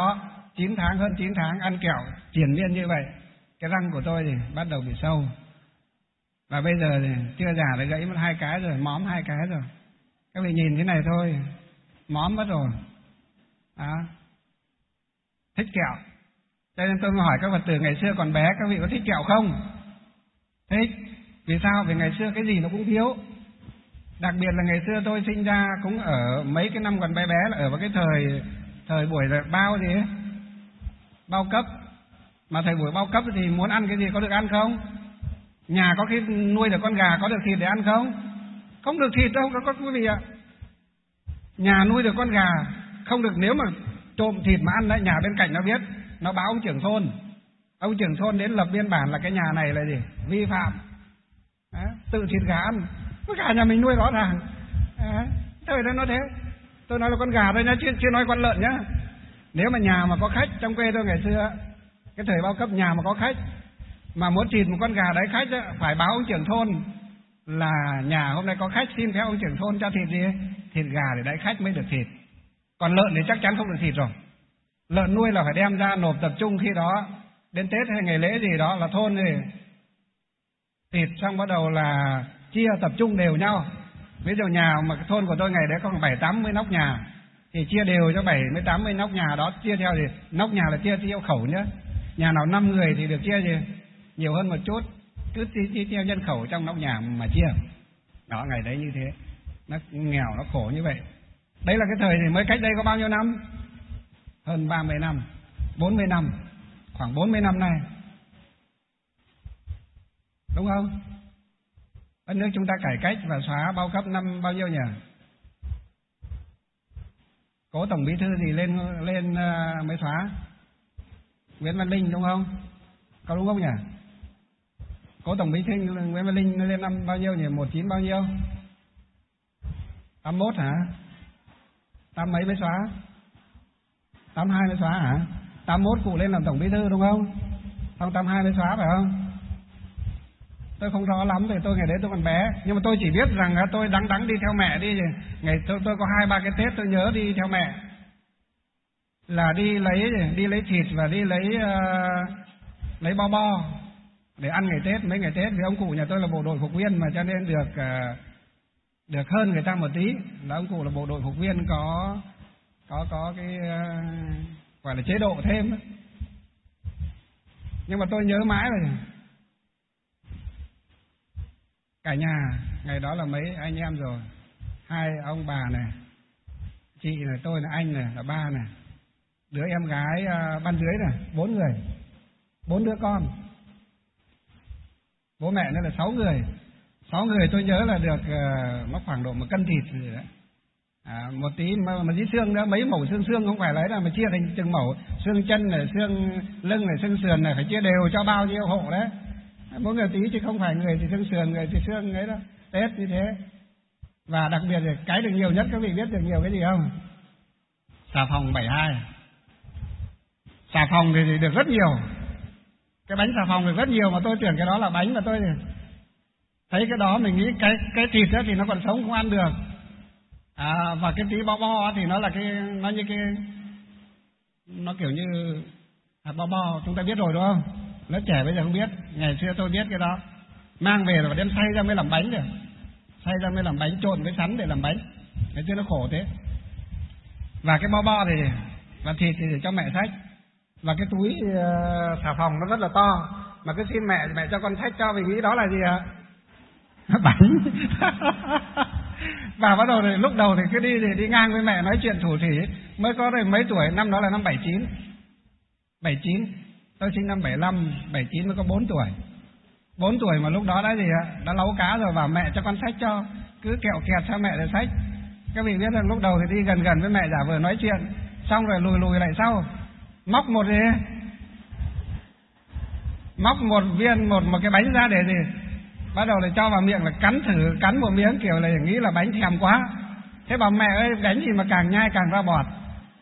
chín tháng, hơn chín tháng ăn kẹo triền miên như vậy, cái răng của tôi thì bắt đầu bị sâu. Và bây giờ thì chưa già đã gãy mất hai cái rồi, móm hai cái rồi. Các vị nhìn thế này thôi, móm mất rồi. Đó. Thích kẹo. Cho nên tôi mới hỏi các Phật tử ngày xưa còn bé các vị có thích kẹo không? Thích. Vì sao? Vì ngày xưa cái gì nó cũng thiếu. Đặc biệt là ngày xưa tôi sinh ra cũng ở mấy cái năm còn bé bé là ở vào cái thời thời buổi là bao gì ấy? Bao cấp. Mà thời buổi bao cấp thì muốn ăn cái gì có được ăn không? Nhà có khi nuôi được con gà có được thịt để ăn không? Không được thịt đâu các quý vị ạ. Nhà nuôi được con gà không được, nếu mà trộm thịt mà ăn đấy, nhà bên cạnh nó biết, nó báo ông trưởng thôn. Ông trưởng thôn đến lập biên bản là cái nhà này là gì? Vi phạm. Đó, tự thịt gà ăn. Con gà nhà mình nuôi rõ ràng. Đó, thời đó nó thế. Tôi nói là con gà thôi nhá, chưa, chưa nói con lợn nhá. Nếu mà nhà mà có khách, trong quê tôi ngày xưa, cái thời bao cấp nhà mà có khách, mà muốn thịt một con gà đấy khách ấy, phải báo ông trưởng thôn là nhà hôm nay có khách, xin phép ông trưởng thôn cho thịt gì? Thịt gà để đãi khách mới được thịt. Còn lợn thì chắc chắn không được thịt rồi. Lợn nuôi là phải đem ra nộp tập trung, khi đó đến Tết hay ngày lễ gì đó là thôn thì thịt xong bắt đầu là chia tập trung đều nhau. Ví dụ nhà mà cái thôn của tôi ngày đấy có bảy tám mươi nóc nhà thì chia đều cho bảy mươi tám mươi nóc nhà đó, chia theo gì? Nóc nhà là chia theo khẩu nhá. Nhà nào năm người thì được chia gì? Nhiều hơn một chút, cứ chia theo nhân khẩu trong nóc nhà mà chia. Đó, ngày đấy như thế. Nó nghèo, nó khổ như vậy. Đấy là cái thời thì mới cách đây có bao nhiêu năm? Hơn ba mươi năm, bốn mươi năm, khoảng bốn mươi năm nay. Đúng không? Đất nước chúng ta cải cách và xóa bao cấp năm bao nhiêu nhỉ? Cố Tổng Bí thư gì lên lên uh, mới xóa? Nguyễn Văn Linh đúng không? Có đúng không nhỉ? Cố Tổng Bí thư Nguyễn Văn Linh lên năm bao nhiêu nhỉ? một chín bao nhiêu? tám mốt hả? Tám mấy mới xóa? tám hai mới xóa hả? tám mốt cụ lên làm Tổng Bí thư đúng không? Xong tám hai mới xóa phải không? Tôi không rõ lắm vì tôi ngày đấy tôi còn bé, nhưng mà tôi chỉ biết rằng tôi đắng đắng đi theo mẹ đi. Ngày tôi tôi có hai ba cái Tết tôi nhớ đi theo mẹ là đi lấy đi lấy thịt và đi lấy uh, lấy bo bo để ăn ngày Tết, mấy ngày Tết. Vì ông cụ nhà tôi là bộ đội phục viên mà, cho nên được uh, được hơn người ta một tí, là ông cụ là bộ đội phục viên có có có cái uh, gọi là chế độ thêm. Nhưng mà tôi nhớ mãi rồi. Cả nhà ngày đó là mấy anh em rồi, hai ông bà này, chị này, tôi là anh này, là ba này, đứa em gái uh, ban dưới này, bốn người, bốn đứa con, bố mẹ nữa là sáu người. Sáu người tôi nhớ là được uh, mất khoảng độ một cân thịt gì đấy. À, một tí mà, mà dí xương nữa, mấy mẩu xương xương không phải lấy là mà chia thành từng mẩu, xương chân này, xương lưng này, xương sườn này phải chia đều cho bao nhiêu hộ đấy. Mỗi người tí chứ không phải người thì xương sườn, người thì xương ấy đó, Tết như thế. Và đặc biệt là cái được nhiều nhất, các vị biết được nhiều cái gì không? Xà phòng bảy hai. Xà phòng thì được rất nhiều. Cái bánh xà phòng được rất nhiều, mà tôi tưởng cái đó là bánh, mà tôi thấy cái đó mình nghĩ cái cái thịt đó thì nó còn sống không ăn được. À, và cái tí bo bo thì nó là cái, nó như cái, nó kiểu như hạt bo bo, chúng ta biết rồi đúng không? Lớp trẻ bây giờ không biết, ngày xưa tôi biết cái đó. Mang về rồi đem xay ra mới làm bánh được. Xay ra mới làm bánh, trộn với sắn để làm bánh. Ngày xưa nó khổ thế. Và cái bo bo thì, và thịt thì để cho mẹ xách. Và cái túi uh, xà phòng nó rất là to, mà cứ xin mẹ, mẹ cho con xách cho, vì nghĩ đó là gì ạ? Bánh. Và bắt đầu thì lúc đầu thì cứ đi thì đi ngang với mẹ nói chuyện thủ thỉ. Mới có rồi mấy tuổi, năm đó là năm bảy chín. bảy chín. Tôi sinh năm bảy lăm, bảy chín mới có bốn tuổi. bốn tuổi mà lúc đó đã gì ạ? Đã nấu cá rồi, vào mẹ cho con xách cho. Cứ kẹo kẹt cho mẹ để xách. Các vị biết rằng lúc đầu thì đi gần gần với mẹ giả vờ nói chuyện, xong rồi lùi lùi lại sau. Móc một gì? Móc một viên, một một cái bánh ra để gì? Bắt đầu lại cho vào miệng là cắn thử, cắn một miếng kiểu là nghĩ là bánh thèm quá. Thế bảo mẹ ơi, bánh gì mà càng nhai càng ra bọt.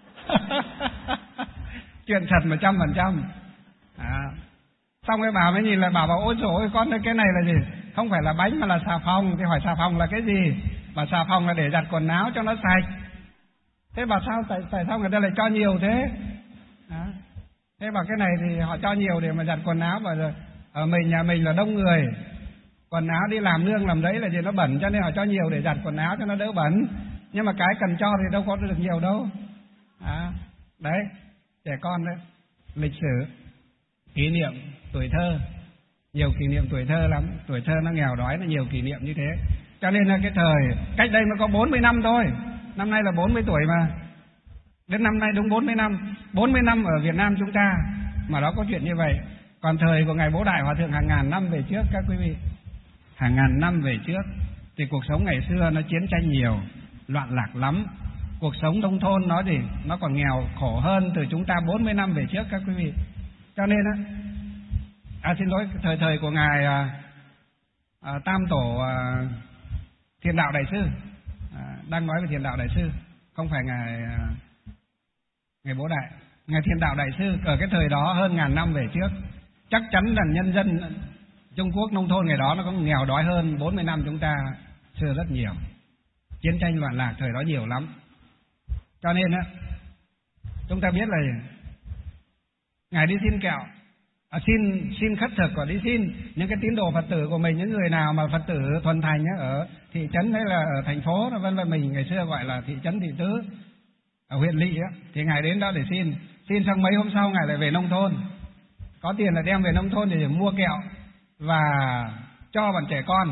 Chuyện thật một trăm phần trăm. À. Xong cái bà mới nhìn lại bảo bảo ôi trời ơi, con ơi, cái này là gì? Không phải là bánh mà là xà phòng. Thì hỏi xà phòng là cái gì? Bà xà phòng là để giặt quần áo cho nó sạch. Thế bảo sao tại, tại sao người ta lại cho nhiều thế? Đó. Thế mà cái này thì họ cho nhiều để mà giặt quần áo, và ở mình nhà mình là đông người, quần áo đi làm nương làm đấy là gì nó bẩn, cho nên họ cho nhiều để giặt quần áo cho nó đỡ bẩn. Nhưng mà cái cần cho thì đâu có được nhiều đâu. À, đấy, trẻ con đấy, lịch sử, kỷ niệm tuổi thơ, nhiều kỷ niệm tuổi thơ lắm. Tuổi thơ nó nghèo đói, nó nhiều kỷ niệm như thế. Cho nên là cái thời cách đây mới có bốn mươi năm thôi, năm nay là bốn mươi tuổi mà, đến năm nay đúng bốn mươi năm, bốn mươi năm ở Việt Nam chúng ta mà đó có chuyện như vậy. Còn thời của ngài Bố Đại Hòa Thượng hàng ngàn năm về trước các quý vị, hàng ngàn năm về trước thì cuộc sống ngày xưa nó chiến tranh nhiều, loạn lạc lắm. Cuộc sống nông thôn nó gì nó còn nghèo khổ hơn từ chúng ta bốn mươi năm về trước các quý vị. Cho nên á, à, xin lỗi, thời thời của ngài à, à, Tam Tổ à, Thiền Đạo Đại Sư, à, đang nói về Thiền Đạo Đại Sư, không phải ngài à, ngài Bố Đại, ngài Thiền Đạo Đại Sư ở cái thời đó hơn ngàn năm về trước, chắc chắn là nhân dân Trung Quốc nông thôn ngày đó nó có nghèo đói hơn bốn mươi năm chúng ta xưa rất nhiều, chiến tranh loạn lạc thời đó nhiều lắm. Cho nên á, chúng ta biết là ngài đi xin kẹo, à, xin xin khất thực, và đi xin những cái tín đồ Phật tử của mình, những người nào mà Phật tử thuần thành á, ở thị trấn hay là ở thành phố vân vân, mình ngày xưa gọi là thị trấn thị tứ ở huyện lỵ á, thì ngài đến đó để xin, xin xong mấy hôm sau ngài lại về nông thôn, có tiền là đem về nông thôn để mua kẹo và cho bọn trẻ con.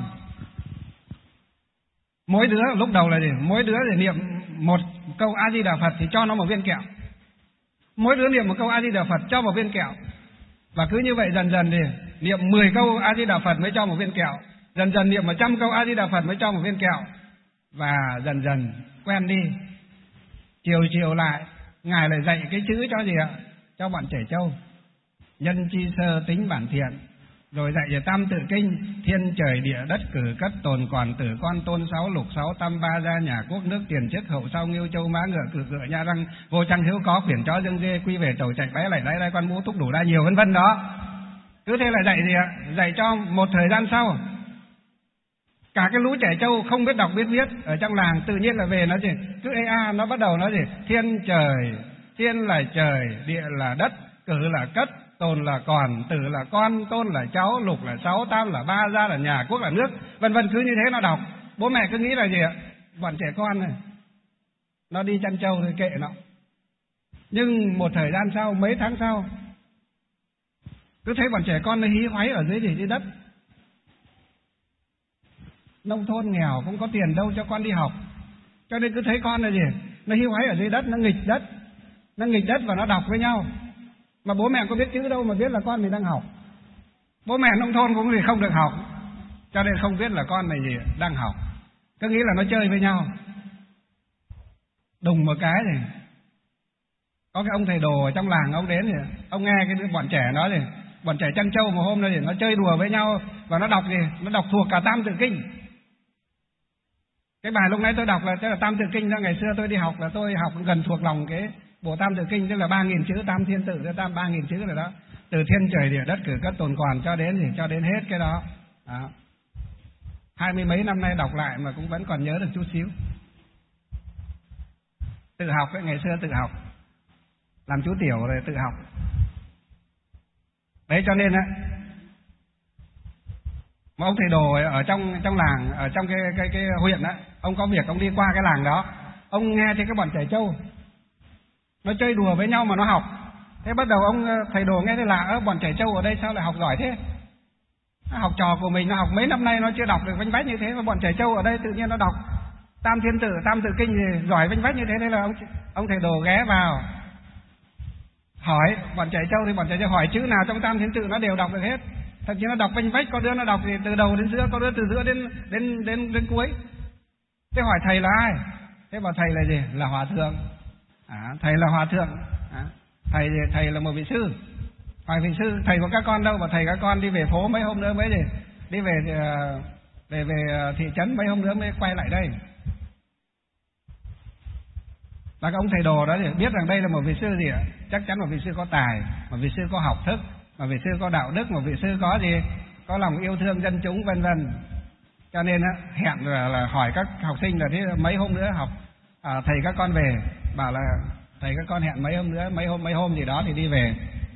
Mỗi đứa lúc đầu là gì? Mỗi đứa để niệm một câu A Di Đà Phật thì cho nó một viên kẹo. Mỗi đứa niệm một câu A Di Đà Phật cho một viên kẹo. Và cứ như vậy dần dần thì niệm mười câu A Di Đà Phật mới cho một viên kẹo. Dần dần niệm một trăm câu A Di Đà Phật mới cho một viên kẹo. Và dần dần quen đi. Chiều chiều lại ngài lại dạy cái chữ cho gì ạ? Cho bọn trẻ trâu. Nhân chi sơ tính bản thiện. Rồi dạy về tam tự kinh, thiên trời địa đất cử cất tồn quản tử con tôn sáu lục sáu tam ba gia nhà quốc nước tiền chức hậu sau nghiêu châu má ngựa cử cựa nha răng vô trăng hiếu có quyển chó dương dê quy về tàu chạy bé lại đáy đáy quan mũ túc đủ đa nhiều vân vân đó. Cứ thế là dạy gì ạ? Dạy cho một thời gian sau, cả cái lũ trẻ trâu không biết đọc biết viết ở trong làng tự nhiên là về nó gì? Cứ ê a nó bắt đầu nó gì? Thiên trời, thiên là trời, địa là đất, cử là cất, tồn là còn, tử là con, tôn là cháu, lục là sáu, tam là ba, gia là nhà, quốc là nước, vân vân. Cứ như thế nó đọc. Bố mẹ cứ nghĩ là gì ạ? Bọn trẻ con này nó đi chăn trâu thì kệ nó. Nhưng một thời gian sau, mấy tháng sau, cứ thấy bọn trẻ con nó hí hoáy ở dưới gì dưới đất. Nông thôn nghèo không có tiền đâu cho con đi học, cho nên cứ thấy con là gì? Nó hí hoáy ở dưới đất, nó nghịch đất, nó nghịch đất và nó đọc với nhau. Mà bố mẹ có biết chữ đâu mà biết là con mình đang học. Bố mẹ nông thôn cũng thì không được học, cho nên không biết là con này gì đang học, cứ nghĩ là nó chơi với nhau. Đùng một cái thì có cái ông thầy đồ ở trong làng, ông đến thì ông nghe cái đứa bọn trẻ nói thì bọn trẻ chăn trâu một hôm nay thì nó chơi đùa với nhau và nó đọc gì, nó đọc thuộc cả Tam Tự Kinh. Cái bài lúc nãy tôi đọc là tức là Tam Tự Kinh đó, ngày xưa tôi đi học là tôi học gần thuộc lòng cái bộ Tam Tự Kinh, tức là ba nghìn chữ, tam thiên tự, tam ba nghìn chữ rồi đó, từ thiên trời địa đất cử cất tồn còn cho đến gì, cho đến hết cái đó. Đó. Hai mươi mấy năm nay đọc lại mà cũng vẫn còn nhớ được chút xíu. Tự học ấy, ngày xưa tự học, làm chú tiểu rồi tự học. Đấy cho nên á, một ông thầy đồ ở trong trong làng, ở trong cái cái cái huyện á, ông có việc ông đi qua cái làng đó, ông nghe thấy các bọn trẻ trâu nó chơi đùa với nhau mà nó học. Thế bắt đầu ông thầy đồ nghe thấy lạ, ơ bọn trẻ trâu ở đây sao lại học giỏi thế? Nó học trò của mình nó học mấy năm nay nó chưa đọc được vánh vách như thế, mà bọn trẻ trâu ở đây tự nhiên nó đọc Tam Thiên Tự, Tam Tự Kinh thì giỏi vánh vách như thế. Thế là ông ông thầy đồ ghé vào hỏi bọn trẻ trâu, thì bọn trẻ trâu hỏi chữ nào trong Tam Thiên Tự nó đều đọc được hết. Thật chứ nó đọc vánh vách, có đứa nó đọc thì từ đầu đến giữa, có đứa từ giữa đến đến đến đến cuối. Thế hỏi thầy là ai? Thế bảo thầy là gì? Là hòa thượng. À, thầy là hòa thượng. À, thầy thầy là một vị sư. Hỏi vị sư thầy của các con đâu? Bảo thầy các con đi về phố mấy hôm nữa mới gì, đi về về về thị trấn mấy hôm nữa mới quay lại đây. Và các ông thầy đồ đó thì biết rằng đây là một vị sư gì ạ? Chắc chắn một vị sư có tài, một vị sư có học thức, một vị sư có đạo đức, một vị sư có gì, có lòng yêu thương dân chúng vân vân. Cho nên á, hẹn là, là hỏi các học sinh là thế mấy hôm nữa học à, thầy các con về, bảo là thầy thầy các con hẹn mấy hôm nữa, mấy hôm mấy hôm gì đó thì đi về.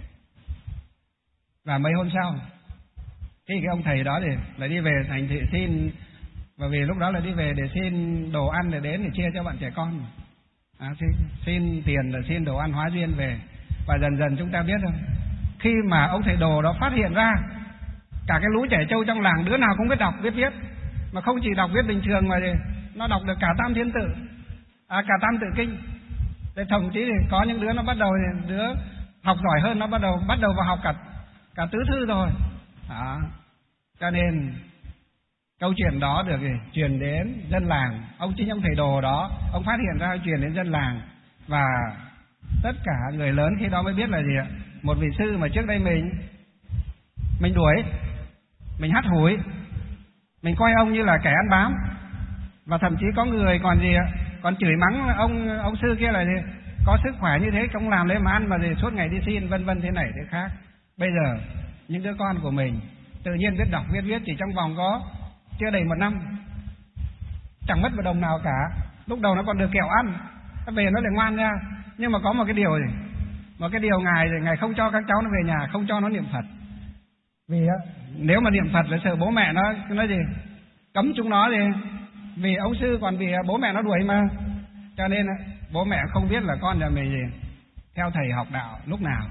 Và mấy hôm sau thì cái ông thầy đó thì lại đi về thành thị xin, và vì lúc đó là đi về để xin đồ ăn để đến để chia cho bạn trẻ con, à, xin, xin tiền là xin đồ ăn hóa duyên về. Và dần dần chúng ta biết rồi, khi mà ông thầy đồ đó phát hiện ra cả cái lũ trẻ trâu trong làng đứa nào cũng biết đọc biết viết, mà không chỉ đọc viết bình thường mà thì nó đọc được cả Tam Thiên Tự, à, cả Tam Tự Kinh. Thế thậm chí thì có những đứa nó bắt đầu thì đứa học giỏi hơn, nó bắt đầu bắt đầu vào học cả cả tứ thư rồi. Đó. Cho nên câu chuyện đó được thì truyền đến dân làng. Ông chính ông thầy đồ đó, ông phát hiện ra truyền đến dân làng, và tất cả người lớn khi đó mới biết là gì ạ? Một vị sư mà trước đây mình mình đuổi, mình hắt hủi, mình coi ông như là kẻ ăn bám, và thậm chí có người còn gì ạ? Còn chửi mắng ông ông sư kia là gì? Có sức khỏe như thế không làm lấy mà ăn mà gì suốt ngày đi xin vân vân thế này thế khác. Bây giờ những đứa con của mình tự nhiên biết đọc biết viết chỉ trong vòng có chưa đầy một năm, chẳng mất một đồng nào cả. Lúc đầu nó còn được kẹo ăn, nó về nó lại ngoan ra. Nhưng mà có một cái điều gì, một cái điều ngài thì ngài không cho các cháu nó về nhà, không cho nó niệm Phật. Vì á, nếu mà niệm Phật là sợ bố mẹ nó nói gì cấm chúng nó gì, vì ông sư còn vì bố mẹ nó đuổi mà. Cho nên bố mẹ không biết là con nhà mình gì theo thầy học đạo lúc nào.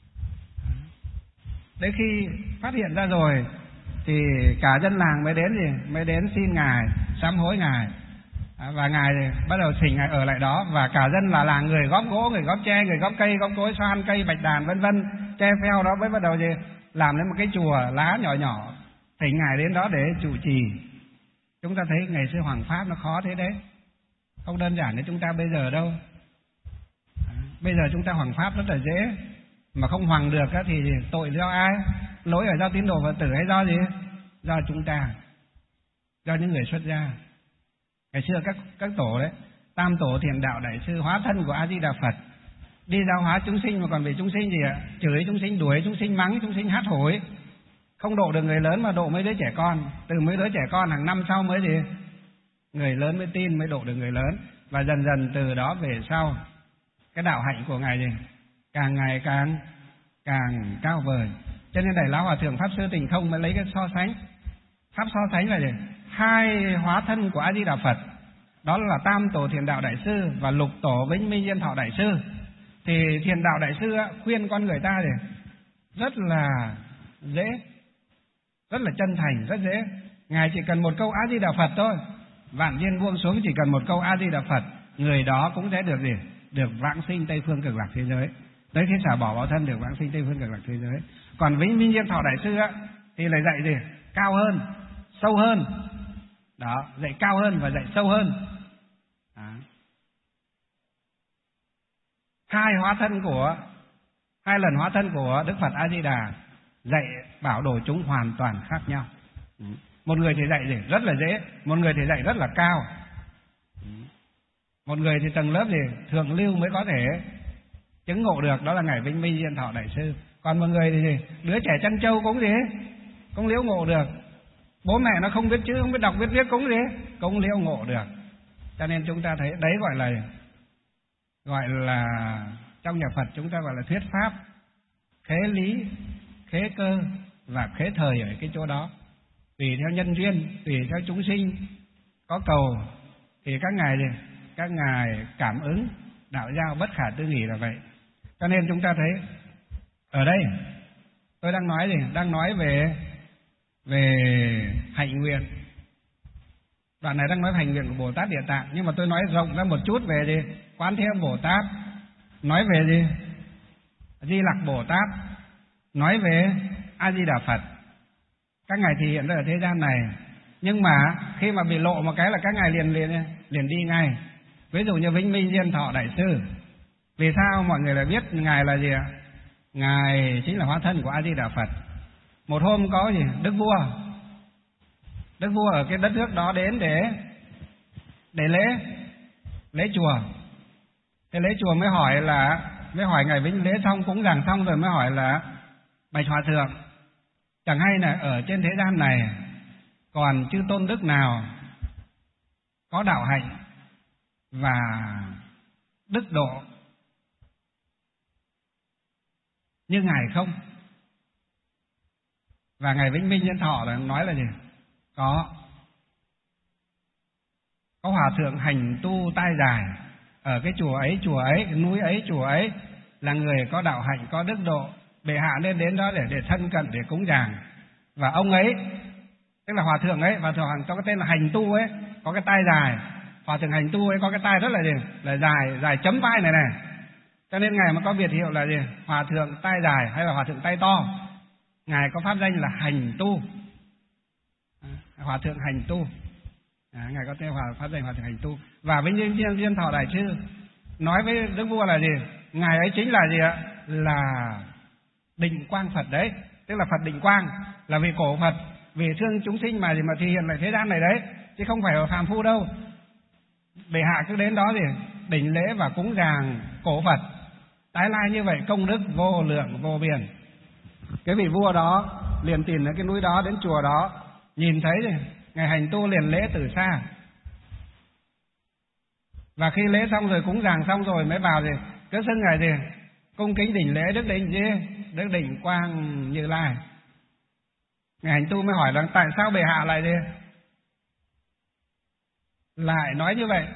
Đến khi phát hiện ra rồi thì cả dân làng mới đến gì mới đến xin ngài, sám hối ngài, và ngài thì bắt đầu thỉnh ngài ở lại đó. Và cả dân là làng, người góp gỗ, người góp tre, người góp cây, góp cối xoan, cây bạch đàn vân vân, tre pheo đó mới bắt đầu gì làm lên một cái chùa lá nhỏ nhỏ, thỉnh ngài đến đó để trụ trì. Chúng ta thấy ngày xưa hoằng pháp nó khó thế đấy, không đơn giản như chúng ta bây giờ đâu. Bây giờ chúng ta hoằng pháp rất là dễ, mà không hoằng được thì tội do ai? Lỗi ở do tín đồ Phật tử hay do gì? Do chúng ta, do những người xuất gia. Ngày xưa các các tổ đấy, tam tổ thiền đạo đại sư hóa thân của A Di Đà Phật, đi giáo hóa chúng sinh mà còn bị chúng sinh gì ạ? Chửi chúng sinh, đuổi chúng sinh, mắng chúng sinh, hắt hủi, không độ được người lớn mà độ mấy đứa trẻ con. Từ mấy đứa trẻ con hàng năm sau mới gì người lớn mới tin, mới độ được người lớn. Và dần dần từ đó về sau, cái đạo hạnh của ngài gì càng ngày càng càng cao vời. Cho nên Đại Lão Hòa Thượng Pháp Sư Tình Không mới lấy cái so sánh, pháp so sánh là gì? Hai hóa thân của A Di Đà Phật, đó là Tam Tổ Thiền Đạo Đại Sư và Lục Tổ Vĩnh Minh Diên Thọ Đại Sư. Thì Thiền Đạo Đại Sư khuyên con người ta thì rất là dễ, rất là chân thành, rất dễ. Ngài chỉ cần một câu A Di Đà Phật thôi, vạn viên buông xuống chỉ cần một câu A Di Đà Phật, người đó cũng sẽ được gì? Được vãng sinh Tây Phương Cực Lạc thế giới. Tới khi xả bỏ báo thân được vãng sinh Tây Phương Cực Lạc thế giới. Còn Vĩnh Minh Diên Thọ Đại Sư á, thì lại dạy gì? Cao hơn, sâu hơn. Đó, dạy cao hơn và dạy sâu hơn. Đó. Hai hóa thân của, hai lần hóa thân của Đức Phật A Di Đà dạy bảo đồ chúng hoàn toàn khác nhau. Một người thì dạy gì? Rất là dễ, một người thì dạy rất là cao. Một người thì tầng lớp gì thượng lưu mới có thể chứng ngộ được, đó là ngài Vĩnh Minh Diên Thọ Đại Sư. Còn một người thì gì? Đứa trẻ chăn trâu cũng gì? Cũng liễu ngộ được. Bố mẹ nó không biết chữ, không biết đọc biết viết cũng gì? Cũng liễu ngộ được. Cho nên chúng ta thấy đấy gọi là gọi là trong nhà Phật chúng ta gọi là thuyết pháp khế lý, khế cơ và khế thời ở cái chỗ đó. Tùy theo nhân duyên, tùy theo chúng sinh có cầu thì các ngài gì? Các ngài cảm ứng đạo giao bất khả tư nghì là vậy. Cho nên chúng ta thấy ở đây tôi đang nói gì? Đang nói về về hạnh nguyện. Đoạn này đang nói hạnh nguyện của Bồ Tát Địa Tạng, nhưng mà tôi nói rộng ra một chút về gì? Quán Thế Âm Bồ Tát, nói về gì? Di Lặc Bồ Tát, nói về A Di Đà Phật. Các ngài thì hiện ra ở thế gian này, nhưng mà khi mà bị lộ một cái là các ngài liền liền liền đi ngay. Ví dụ như Vĩnh Minh Diên Thọ Đại Sư, vì sao mọi người lại biết ngài là gì ạ? Ngài chính là hóa thân của A Di Đà Phật. Một hôm có gì? Đức vua, Đức vua ở cái đất nước đó đến để để lễ lễ chùa. Cái lễ chùa mới hỏi là mới hỏi ngài Vĩnh, lễ xong cúng dường xong rồi mới hỏi là bạch hòa thượng, chẳng hay là ở trên thế gian này còn chư tôn đức nào có đạo hạnh và đức độ như ngài không? Và ngài Vĩnh Minh Nhân Thọ là nói là gì? Có. Có hòa thượng hành tu tai dài ở cái chùa ấy, chùa ấy, cái núi ấy, chùa ấy là người có đạo hạnh, có đức độ. Bệ hạ nên đến đó để để thân cận, để cúng dường. Và ông ấy, tức là hòa thượng ấy, và hòa thượng có cái tên là hành tu ấy, có cái tai dài. Hòa thượng hành tu ấy có cái tai rất là gì? Là dài, dài chấm vai này này. Cho nên ngài mà có biệt hiệu là gì? Hòa thượng tai dài hay là hòa thượng tay to. Ngài có pháp danh là hành tu. Hòa thượng hành tu. À, ngài có tên hòa pháp danh hòa thượng hành tu. Và với Vĩnh Minh Nhân Thọ Đại Sư nói với Đức Vua là gì? Ngài ấy chính là gì ạ? Là Định Quang Phật đấy, tức là Phật Định Quang, là vì cổ Phật, vì thương chúng sinh mà gì mà thể hiện lại thế gian này đấy, chứ không phải ở phàm phu đâu. Bệ hạ cứ đến đó thì đỉnh lễ và cúng dường cổ Phật, tái lai như vậy công đức vô lượng vô biên. Cái vị vua đó liền tìm đến cái núi đó, đến chùa đó, nhìn thấy thì ngài hành tu liền lễ từ xa. Và khi lễ xong rồi, cúng dường xong rồi mới vào thì cứ xưng ngài gì? Cung kính đỉnh lễ Đức Định gì? Đức Định Quang Như Lai. Ngài hành tu mới hỏi rằng tại sao bệ hạ lại gì? Lại nói như vậy.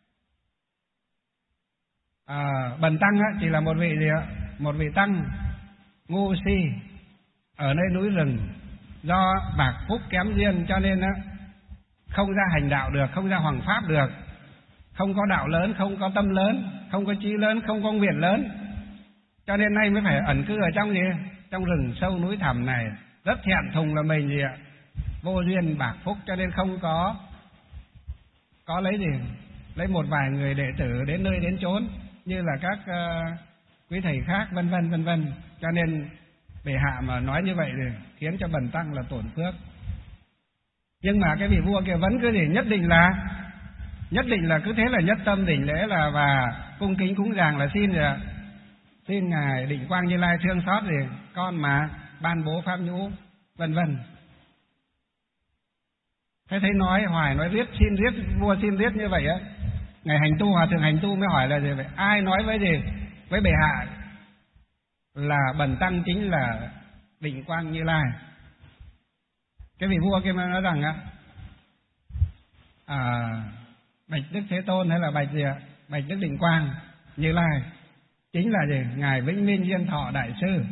À, Bần Tăng á, chỉ là một vị gì ạ? Một vị tăng ngu si ở nơi núi rừng, do bạc phúc kém duyên cho nên á, không ra hành đạo được, không ra hoằng pháp được, không có đạo lớn, không có tâm lớn, không có trí lớn, không có nguyện lớn, cho nên nay mới phải ẩn cư ở trong gì? Trong rừng sâu núi thẳm này, rất thẹn thùng là mình gì ạ? Vô duyên bạc phúc, cho nên không có có lấy gì? Lấy một vài người đệ tử đến nơi đến chốn như là các uh, quý thầy khác, vân vân vân vân. Cho nên bệ hạ mà nói như vậy thì khiến cho Bần Tăng là tổn phước. Nhưng mà cái vị vua kia vẫn cứ gì? Nhất định là nhất định là cứ thế là nhất tâm đỉnh lễ là và cung kính cúng dường là xin rồi, xin ngài Định Quang Như Lai thương xót gì con mà ban bố pháp nhũ vân vân. Thế thấy nói hoài nói riết, xin riết, vua xin riết như vậy á, ngài hành tu, hòa thượng hành tu mới hỏi là gì vậy? Ai nói với gì? Với bệ hạ là Bần Tăng chính là Định Quang Như Lai. Cái vị vua kia mới nói rằng á, à, bạch Đức Thế Tôn hay là bạch gì ạ? Bạch Đức Định Quang Như Lai chính là gì? Ngài Vĩnh Minh Nhân Thọ Đại Sư.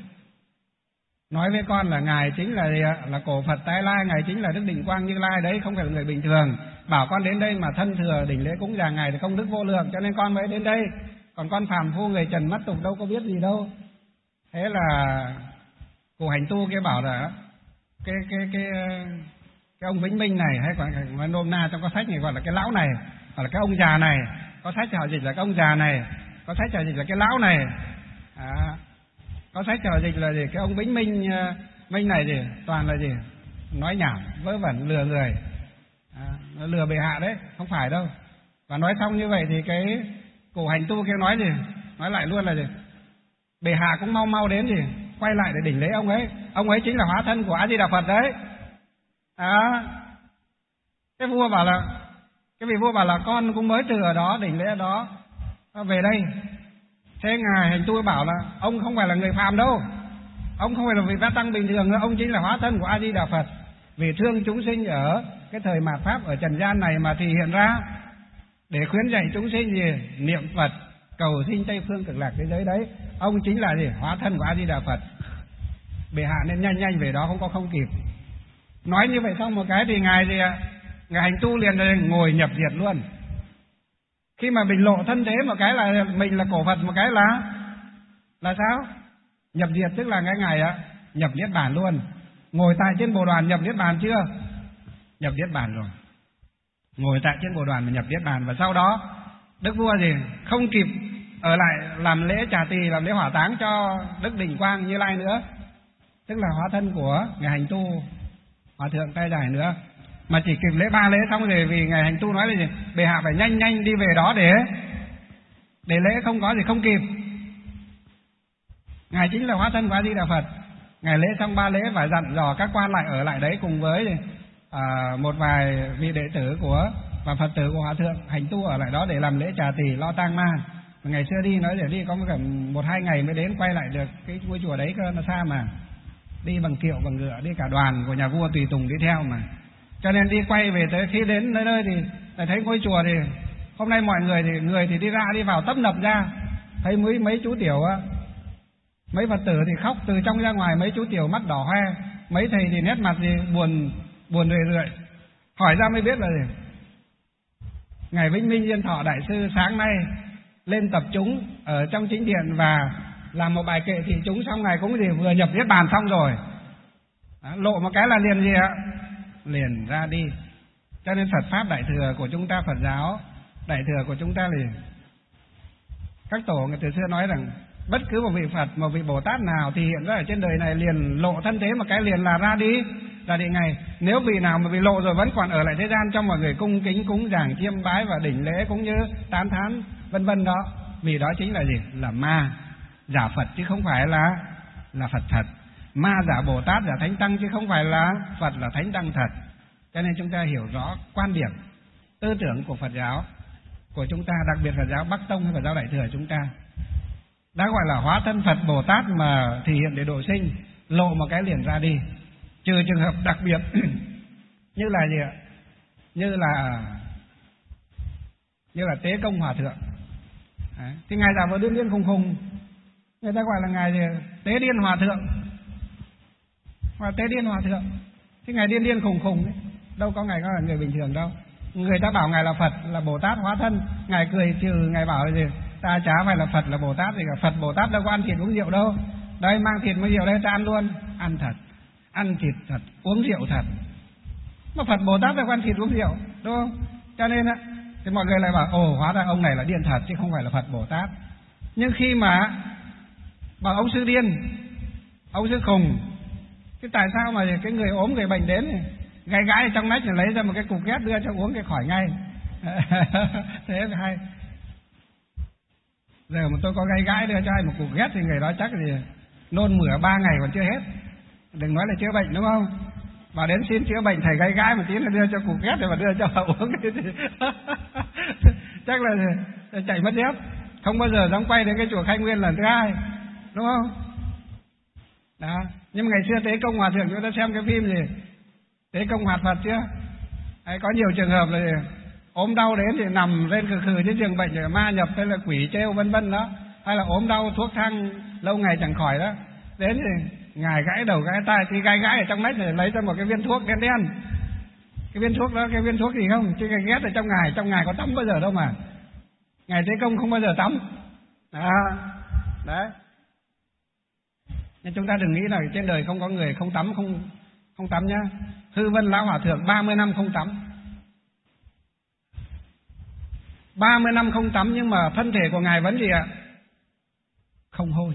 Nói với con là ngài chính là gì ạ? Là cổ Phật tái lai, ngài chính là Đức Định Quang Như Lai đấy, không phải là người bình thường. Bảo con đến đây mà thân thừa đỉnh lễ cúng dường ngài thì công đức vô lượng, cho nên con mới đến đây. Còn con phàm phu người trần mắt tục đâu có biết gì đâu. Thế là cụ hành tu kia bảo là cái cái cái cái ông Vĩnh Minh này, hay còn nôm na trong có sách này gọi là cái lão này, hoặc là cái ông già này, có sách họ dịch là cái ông già này, có sách họ dịch là cái lão này, à, có sách họ dịch là gì? Cái ông Vĩnh Minh Minh này gì toàn là gì? Nói nhảm, vớ vẩn, lừa người, à, nó lừa bệ hạ đấy, không phải đâu. Và nói xong như vậy thì cái cụ hành tu kia nói gì? Nói lại luôn là gì? Bệ hạ cũng mau mau đến gì? Quay lại để đỉnh lễ ông ấy. Ông ấy chính là hóa thân của A Di Đà Phật đấy. À, cái vua bảo là cái vị vua bảo là con cũng mới từ ở đó đỉnh lễ ở đó về đây. Thế ngài hành tu bảo là ông không phải là người phàm đâu, ông không phải là vị bát tăng bình thường nữa, ông chính là hóa thân của A Di Đà Phật, vì thương chúng sinh ở cái thời mạt pháp ở trần gian này mà thì hiện ra để khuyến dạy chúng sinh gì? Niệm Phật, cầu sinh Tây phương cực lạc thế giới đấy. Ông chính là gì? Hóa thân của A Di Đà Phật. Bệ hạ nên nhanh nhanh về đó, không có không kịp. Nói như vậy xong một cái thì ngài gì ạ? Ngài hành tu liền ngồi nhập diệt luôn. Khi mà mình lộ thân thế một cái là mình là cổ Phật, một cái là là sao? Nhập diệt tức là cái ngày ạ, nhập niết bàn luôn. Ngồi tại trên bồ đoàn nhập niết bàn chưa? Nhập niết bàn rồi. Ngồi tại trên bồ đoàn mà nhập niết bàn, và sau đó đức vua gì không kịp ở lại làm lễ trà tỳ, làm lễ hỏa táng cho Đức Định Quang Như Lai nữa, tức là hóa thân của ngài hành tu hòa thượng tay dài nữa, mà chỉ kịp lễ ba lễ xong rồi, vì ngài hành tu nói là gì? Bệ hạ phải nhanh nhanh đi về đó để để lễ, không có gì không kịp. Ngài chính là hóa thân của A Di Đà Phật. Ngài lễ xong ba lễ và dặn dò các quan lại ở lại đấy cùng với à, một vài vị đệ tử của và Phật tử của hòa thượng hành tu ở lại đó để làm lễ trà tỳ lo tang ma. Ngày xưa đi nói để đi có cả một hai ngày mới đến, quay lại được cái ngôi chùa đấy cơ, nó xa mà, đi bằng kiệu bằng ngựa, đi cả đoàn của nhà vua tùy tùng đi theo mà, cho nên đi quay về tới khi đến nơi nơi thì thấy ngôi chùa thì hôm nay mọi người thì người thì đi ra đi vào tấp nập ra, thấy mấy mấy chú tiểu á, mấy Phật tử thì khóc từ trong ra ngoài, mấy chú tiểu mắt đỏ hoe, mấy thầy thì nét mặt thì buồn buồn rười rượi. Hỏi ra mới biết là gì? Ngài Vĩnh Minh Diên Thọ Đại sư sáng nay lên tập chúng ở trong chính điện và làm một bài kệ thị chúng, xong Ngài cũng gì vừa nhập niết bàn xong rồi. Đó, lộ một cái là liền gì ạ? Liền ra đi. Cho nên Phật Pháp Đại Thừa của chúng ta, Phật giáo Đại Thừa của chúng ta liền, các tổ người từ xưa nói rằng bất cứ một vị Phật, một vị Bồ Tát nào thì hiện ra ở trên đời này liền lộ thân thế một cái liền là ra đi, ra đi ngay. Nếu vị nào mà bị lộ rồi vẫn còn ở lại thế gian cho mọi người cung kính cúng dường chiêm bái và đỉnh lễ cũng như tán thán vân vân đó, vì đó chính là gì? Là ma, giả Phật chứ không phải là là Phật thật. Ma giả Bồ Tát, giả Thánh Tăng chứ không phải là Phật là Thánh Tăng thật. Cho nên chúng ta hiểu rõ quan điểm tư tưởng của Phật giáo của chúng ta, đặc biệt Phật giáo Bắc Tông hay Phật giáo Đại Thừa chúng ta đã gọi là hóa thân Phật Bồ Tát mà thể hiện để độ sinh, lộ một cái liền ra đi. Trừ trường hợp đặc biệt như là gì ạ? Như là như là Tế Công Hòa Thượng. Đấy. Thì ngài giả vờ điên điên khùng khùng, người ta gọi là ngài gì? Tế Điên Hòa Thượng, hoặc Tế Điên Hòa Thượng. Thì ngài điên điên khùng khùng ấy, đâu có ngài có là người bình thường đâu. Người ta bảo ngài là Phật, là Bồ Tát hóa thân, ngài cười trừ, ngài bảo là gì? Ta chả phải là Phật là Bồ Tát gì cả. Phật Bồ Tát đâu có ăn thịt uống rượu đâu. Đây mang thịt với rượu đây ta ăn luôn, ăn thật, ăn thịt thật, uống rượu thật. Mà Phật Bồ Tát đâu có ăn thịt uống rượu, đúng không? Cho nên á, thì mọi người lại bảo ồ, hóa ra ông này là điên thật chứ không phải là Phật Bồ Tát. Nhưng khi mà bảo ông sư điên, ông sư khùng, cái tại sao mà cái người ốm người bệnh đến này, gai gái trong nách lấy ra một cái cục ghét đưa cho uống cái khỏi ngay. Thế là hay. Giờ mà tôi có gai gái đưa cho ai một cục ghét thì người đó chắc thì nôn mửa ba ngày còn chưa hết, đừng nói là chữa bệnh, đúng không? Và đến xin chữa bệnh thầy gai gái một tí là đưa cho cục ghét rồi mà đưa cho họ uống thì chắc là chạy mất dép, không bao giờ dám quay đến cái chùa Khai Nguyên lần thứ hai, đúng không? Đó. Nhưng mà ngày xưa Tế Công Hòa Thượng chúng ta xem cái phim gì Tế Công Hoạt Phật chưa? Hay có nhiều trường hợp là ốm đau đến thì nằm lên khừ khừ trên giường bệnh rồi ma nhập hay là quỷ trêu vân vân đó, hay là ốm đau thuốc thang lâu ngày chẳng khỏi đó, đến thì ngài gãi đầu gãi tai, thì gai gãi ở trong nách này lấy ra một cái viên thuốc đen đen. Cái viên thuốc đó, cái viên thuốc gì không? Chứ cái ghét ở trong ngài, trong ngài có tắm bao giờ đâu mà. Ngài Tế Công không bao giờ tắm. Đó. Đấy. Nhưng chúng ta đừng nghĩ là trên đời không có người không tắm, không không tắm nhá. Hư Vân Lão Hòa Thượng ba mươi năm không tắm. ba mươi năm không tắm nhưng mà thân thể của ngài vẫn gì ạ? Không hôi.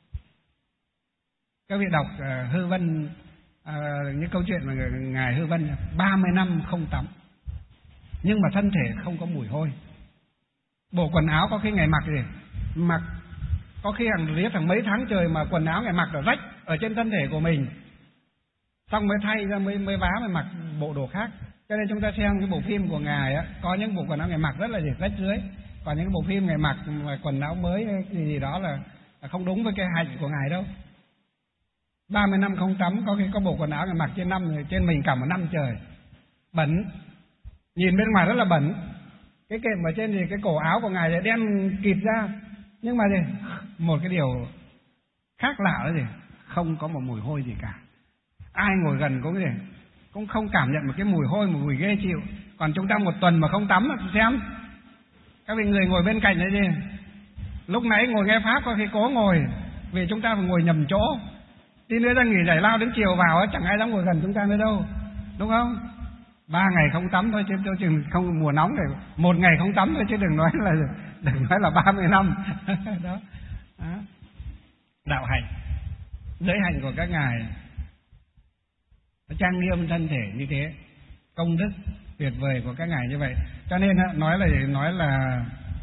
Các vị đọc uh, Hư Vân, uh, những câu chuyện mà ngài Hư Vân ba mươi năm không tắm nhưng mà thân thể không có mùi hôi. Bộ quần áo có khi ngài mặc gì? Mặc có khi hàng riết hàng mấy tháng trời mà quần áo ngài mặc là rách ở trên thân thể của mình, xong mới thay ra mới mới vá mới mặc bộ đồ khác. Cho nên chúng ta xem cái bộ phim của ngài á, có những bộ quần áo ngài mặc rất là gì rách rưới, còn những cái bộ phim ngài mặc mà quần áo mới gì, gì đó là, là không đúng với cái hạnh của ngài đâu. ba mươi năm không tắm, có khi có bộ quần áo ngài mặc trên năm trên mình cả một năm trời, bẩn, nhìn bên ngoài rất là bẩn. Cái kệm ở trên thì cái cổ áo của ngài đen kịt ra, nhưng mà gì một cái điều khác lạ là gì, không có một mùi hôi gì cả. Ai ngồi gần cũng gì cũng không cảm nhận một cái mùi hôi, một mùi ghê chịu. Còn chúng ta một tuần mà không tắm xem, các vị người ngồi bên cạnh đấy gì, lúc nãy ngồi nghe pháp có khi cố ngồi vì chúng ta phải ngồi nhầm chỗ, tí nữa ra nghỉ giải lao đến chiều vào chẳng ai dám ngồi gần chúng ta nữa đâu, đúng không? Ba ngày không tắm thôi chứ tôi chừng không mùa nóng này, một ngày không tắm thôi chứ đừng nói là đừng nói là ba mươi năm. Đó. Đó. Đạo hạnh, giới hạnh của các ngài trang nghiêm thân thể như thế, công đức tuyệt vời của các ngài như vậy. Cho nên nói là nói là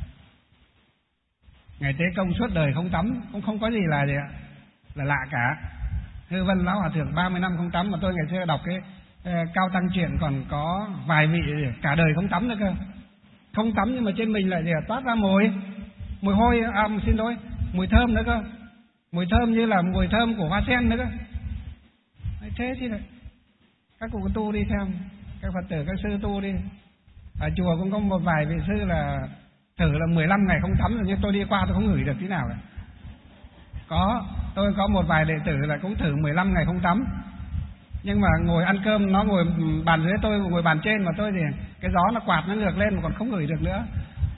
ngài Tế Công suốt đời không tắm cũng không có gì là gì ạ, là lạ cả. Hư Vân Lão Hòa Thượng ba mươi năm không tắm, mà tôi ngày xưa đọc cái uh, Cao Tăng Truyện còn có vài vị cả đời không tắm nữa cơ, không tắm nhưng mà trên mình lại gì toát ra mùi mùi hôi, à, xin lỗi, mùi thơm nữa cơ, mùi thơm như là mùi thơm của hoa sen nữa cơ. Thế chứ này, các cụ tu đi xem, các Phật tử, các sư tu đi. Ở chùa cũng có một vài vị sư là thử là mười lăm ngày không tắm rồi, nhưng tôi đi qua tôi không ngửi được tí nào cả. Có, tôi có một vài đệ tử là cũng thử mười lăm ngày không tắm, nhưng mà ngồi ăn cơm, nó ngồi bàn dưới, tôi ngồi bàn trên, mà tôi thì cái gió nó quạt nó ngược lên mà còn không ngửi được nữa.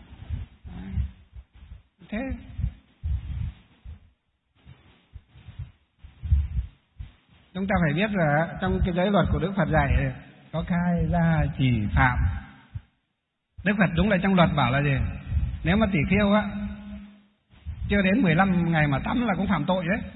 Thế chúng ta phải biết là trong cái giới luật của Đức Phật dạy có khai ra chỉ phạm. Đức Phật đúng là trong luật bảo là gì? Nếu mà tỷ kheo á chưa đến mười lăm ngày mà tắm là cũng phạm tội đấy.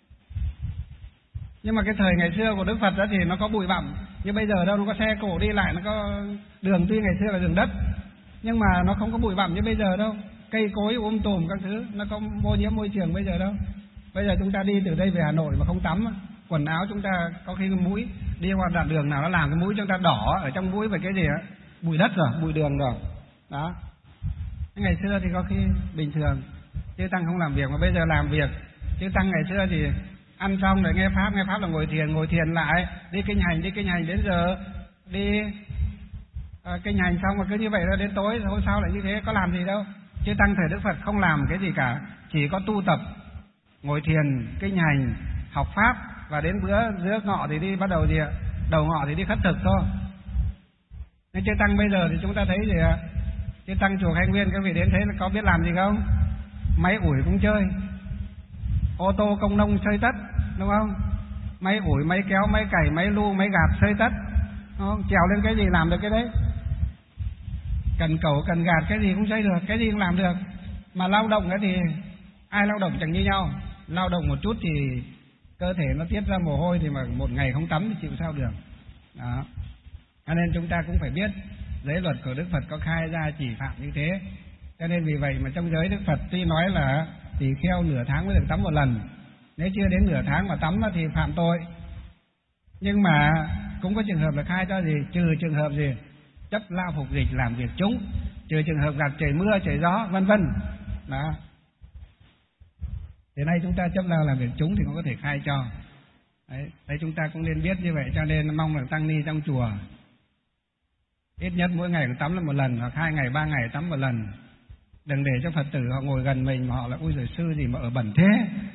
Nhưng mà cái thời ngày xưa của Đức Phật đó thì nó có bụi bặm, như bây giờ đâu, nó có xe cộ đi lại, nó có đường, tuy ngày xưa là đường đất nhưng mà nó không có bụi bặm như bây giờ đâu, cây cối um tùm các thứ, nó có ô nhiễm môi trường bây giờ đâu. Bây giờ chúng ta đi từ đây về Hà Nội mà không tắm, quần áo chúng ta có khi cái mũi đi qua đoạn đường nào nó làm cái mũi chúng ta đỏ ở trong mũi về cái gì á, bụi đất rồi, bụi đường rồi đó. Ngày xưa thì có khi bình thường, chư tăng không làm việc, mà bây giờ làm việc. Chư tăng ngày xưa thì ăn xong rồi nghe pháp, nghe pháp là ngồi thiền, ngồi thiền lại, đi kinh hành, đi kinh hành đến giờ đi à, kinh hành xong mà cứ như vậy rồi đến tối rồi hôm sau lại như thế, có làm gì đâu. Chư tăng thời Đức Phật không làm cái gì cả, chỉ có tu tập, ngồi thiền, kinh hành, học pháp, và đến bữa giữa ngọ thì đi bắt đầu gì ạ? Đầu ngọ thì đi khất thực thôi. Nên chư tăng bây giờ thì chúng ta thấy gì ạ? Chư tăng chùa Khai Nguyên, các vị đến thế có biết làm gì không? Máy ủi cũng chơi, ô tô công nông xây tất, đúng không? Máy ủi, máy kéo, máy cày, máy lu, máy gạt xây tất, đúng không? Trèo lên cái gì làm được cái đấy. Cần cẩu, cần gạt, cái gì cũng xây được, cái gì cũng làm được. Mà lao động ấy thì ai lao động chẳng như nhau. Lao động một chút thì cơ thể nó tiết ra mồ hôi, thì mà một ngày không tắm thì chịu sao được. Đó. Cho nên chúng ta cũng phải biết giới luật của Đức Phật có khai ra chỉ phạm như thế. Cho nên vì vậy mà trong giới Đức Phật tuy nói là tỳ kheo nửa tháng mới được tắm một lần, nếu chưa đến nửa tháng mà tắm thì phạm tội. Nhưng mà cũng có trường hợp là khai cho gì, trừ trường hợp gì chấp lao phục dịch làm việc chúng, trừ trường hợp gặp trời mưa, trời gió, vân vân. Đó. Thế nay chúng ta chấp lao làm việc chúng thì cũng có thể khai cho. Đấy, đấy chúng ta cũng nên biết như vậy. Cho nên mong là tăng ni trong chùa ít nhất mỗi ngày tắm là một lần, hoặc hai ngày, ba ngày tắm một lần. Đừng để cho Phật tử họ ngồi gần mình mà họ là ôi giời, sư gì mà ở bẩn thế.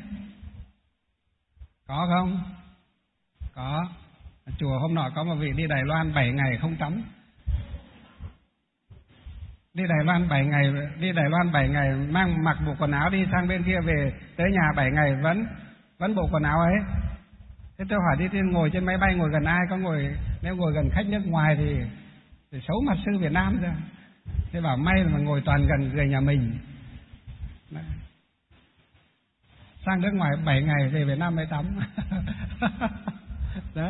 Có không? Có. Chùa hôm nọ có một vị đi Đài Loan bảy ngày không tắm. Đi Đài Loan bảy ngày, đi Đài Loan bảy ngày mang mặc bộ quần áo đi sang bên kia, về tới nhà bảy ngày vẫn vẫn bộ quần áo ấy. Thế tôi hỏi đi, trên ngồi trên máy bay ngồi gần ai? Có ngồi, nếu ngồi gần khách nước ngoài thì, thì xấu mặt sư Việt Nam ra. Thế bảo may mà ngồi toàn gần người nhà mình. Đấy. Sang nước ngoài bảy ngày về Việt Nam mới tắm. Đó.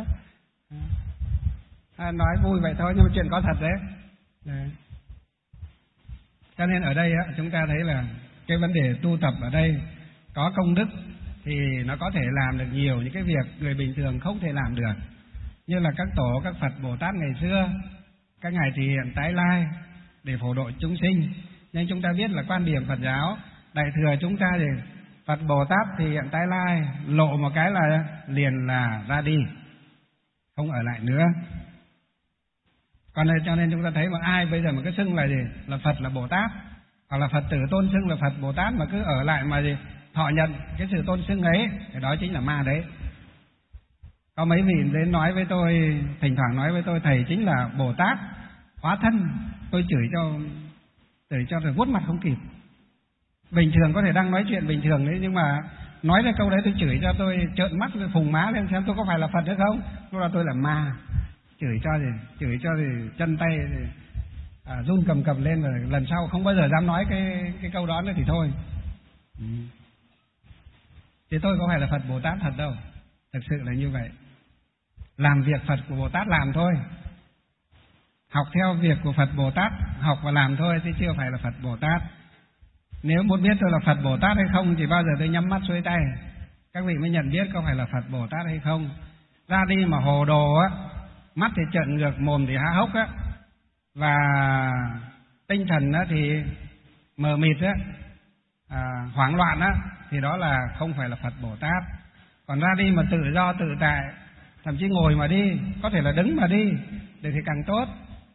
À, nói vui vậy thôi nhưng mà chuyện có thật đấy. Đấy. Cho nên ở đây á, chúng ta thấy là cái vấn đề tu tập ở đây có công đức thì nó có thể làm được nhiều những cái việc người bình thường không thể làm được. Như là các tổ, các Phật Bồ Tát ngày xưa, các ngài thì hiện tái lai để phổ độ chúng sinh. Nhưng chúng ta biết là quan điểm Phật giáo Đại thừa chúng ta thì Phật Bồ Tát thì hiện tái lai, lộ một cái là liền là ra đi, không ở lại nữa. Còn này, cho nên chúng ta thấy mà ai bây giờ mà cứ xưng là gì, là Phật, là Bồ Tát, hoặc là Phật tử tôn xưng là Phật Bồ Tát mà cứ ở lại mà gì thọ nhận cái sự tôn xưng ấy, thì đó chính là ma đấy. Có mấy vị đến nói với tôi, thỉnh thoảng nói với tôi, thầy chính là Bồ Tát hóa thân. Tôi chửi cho chửi cho rồi vuốt mặt không kịp. Bình thường có thể đang nói chuyện bình thường đấy, nhưng mà nói ra câu đấy tôi chửi cho tôi trợn mắt rồi phùng má lên xem tôi có phải là Phật hay không. Lúc đó tôi là ma. Chửi cho gì, chửi cho thì chân tay thì, à, run cầm cầm lên, rồi lần sau không bao giờ dám nói cái cái câu đó nữa thì thôi. Ừ. Thì tôi có phải là Phật Bồ Tát thật đâu. Thực sự là như vậy. Làm việc Phật của Bồ Tát làm thôi. Học theo việc của Phật Bồ Tát, học và làm thôi, chứ chưa phải là Phật Bồ Tát. Nếu muốn biết tôi là Phật Bồ Tát hay không thì bao giờ tôi nhắm mắt xuôi tay, các vị mới nhận biết có phải là Phật Bồ Tát hay không. Ra đi mà hồ đồ á, mắt thì trợn ngược, mồm thì há hốc á, và tinh thần á thì mờ mịt á, à, hoảng loạn á, thì đó là không phải là Phật Bồ Tát. Còn ra đi mà tự do tự tại, thậm chí ngồi mà đi, có thể là đứng mà đi được thì càng tốt.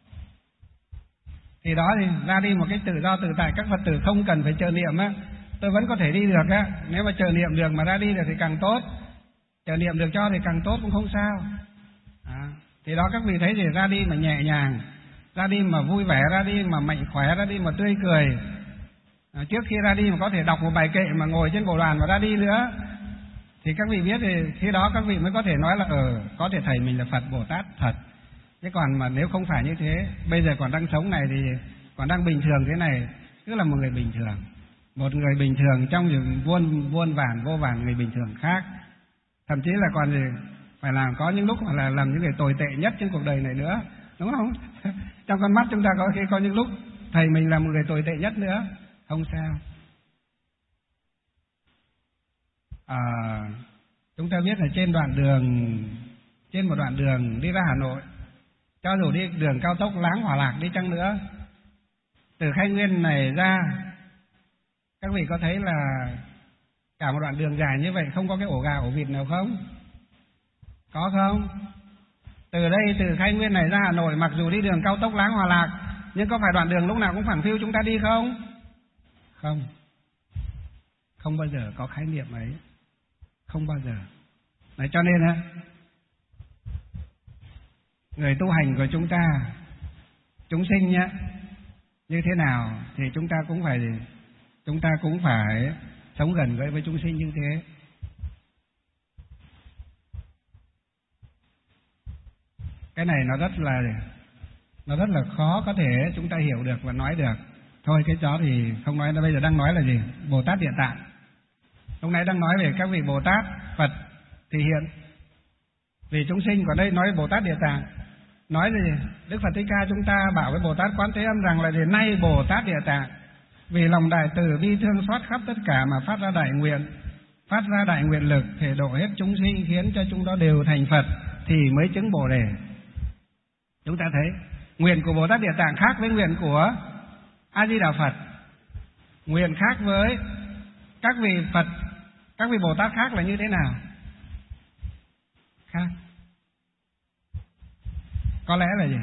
Thì đó thì ra đi một cách tự do tự tại, các Phật tử không cần phải chờ niệm á. Tôi vẫn có thể đi được á, nếu mà chờ niệm được mà ra đi được thì càng tốt. Chờ niệm được cho thì càng tốt cũng không sao. À, thì đó các vị thấy thì ra đi mà nhẹ nhàng, ra đi mà vui vẻ, ra đi mà mạnh khỏe, ra đi mà tươi cười. À, trước khi ra đi mà có thể đọc một bài kệ mà ngồi trên bộ đoàn mà ra đi nữa, thì các vị biết thì khi đó các vị mới có thể nói là ờ có thể thầy mình là Phật Bồ Tát thật. Chứ còn mà nếu không phải như thế, bây giờ còn đang sống này thì còn đang bình thường thế này, tức là một người bình thường, một người bình thường trong những muôn muôn vàn vô vàn người bình thường khác, thậm chí là còn gì phải làm có những lúc mà là làm những người tồi tệ nhất trên cuộc đời này nữa, đúng không? Trong con mắt chúng ta có khi có những lúc thầy mình là một người tồi tệ nhất nữa, không sao. À, chúng ta biết là trên đoạn đường, trên một đoạn đường đi ra Hà Nội, cho dù đi đường cao tốc Láng Hòa Lạc đi chăng nữa, từ Khai Nguyên này ra, các vị có thấy là cả một đoạn đường dài như vậy không có cái ổ gà ổ vịt nào không? Có không? Từ đây, từ Khai Nguyên này ra Hà Nội, mặc dù đi đường cao tốc Láng Hòa Lạc, nhưng có phải đoạn đường lúc nào cũng phẳng phiu chúng ta đi không? Không. Không bao giờ có khái niệm ấy. Không bao giờ. Đấy, cho nên á, người tu hành của chúng ta, chúng sinh nhá, như thế nào thì chúng ta cũng phải chúng ta cũng phải sống gần với với chúng sinh như thế. Cái này nó rất là nó rất là khó có thể chúng ta hiểu được và nói được. Thôi cái đó thì không nói, bây giờ đang nói là gì? Bồ Tát Địa Tạng. Lúc nãy đang nói về các vị Bồ Tát, Phật thì hiện vì chúng sinh, còn đây nói Bồ Tát Địa Tạng. Nói gì? Đức Phật Thích Ca chúng ta bảo với Bồ Tát Quán Thế Âm rằng là gì? Nay Bồ Tát Địa Tạng vì lòng đại từ bi thương xót khắp tất cả mà phát ra đại nguyện, phát ra đại nguyện lực thể độ hết chúng sinh, khiến cho chúng đó đều thành Phật thì mới chứng Bồ Đề. Chúng ta thấy nguyện của Bồ Tát Địa Tạng khác với nguyện của A Di Đà Phật, nguyện khác với các vị Phật, các vị Bồ Tát khác là như thế nào? Khác. Có lẽ là gì?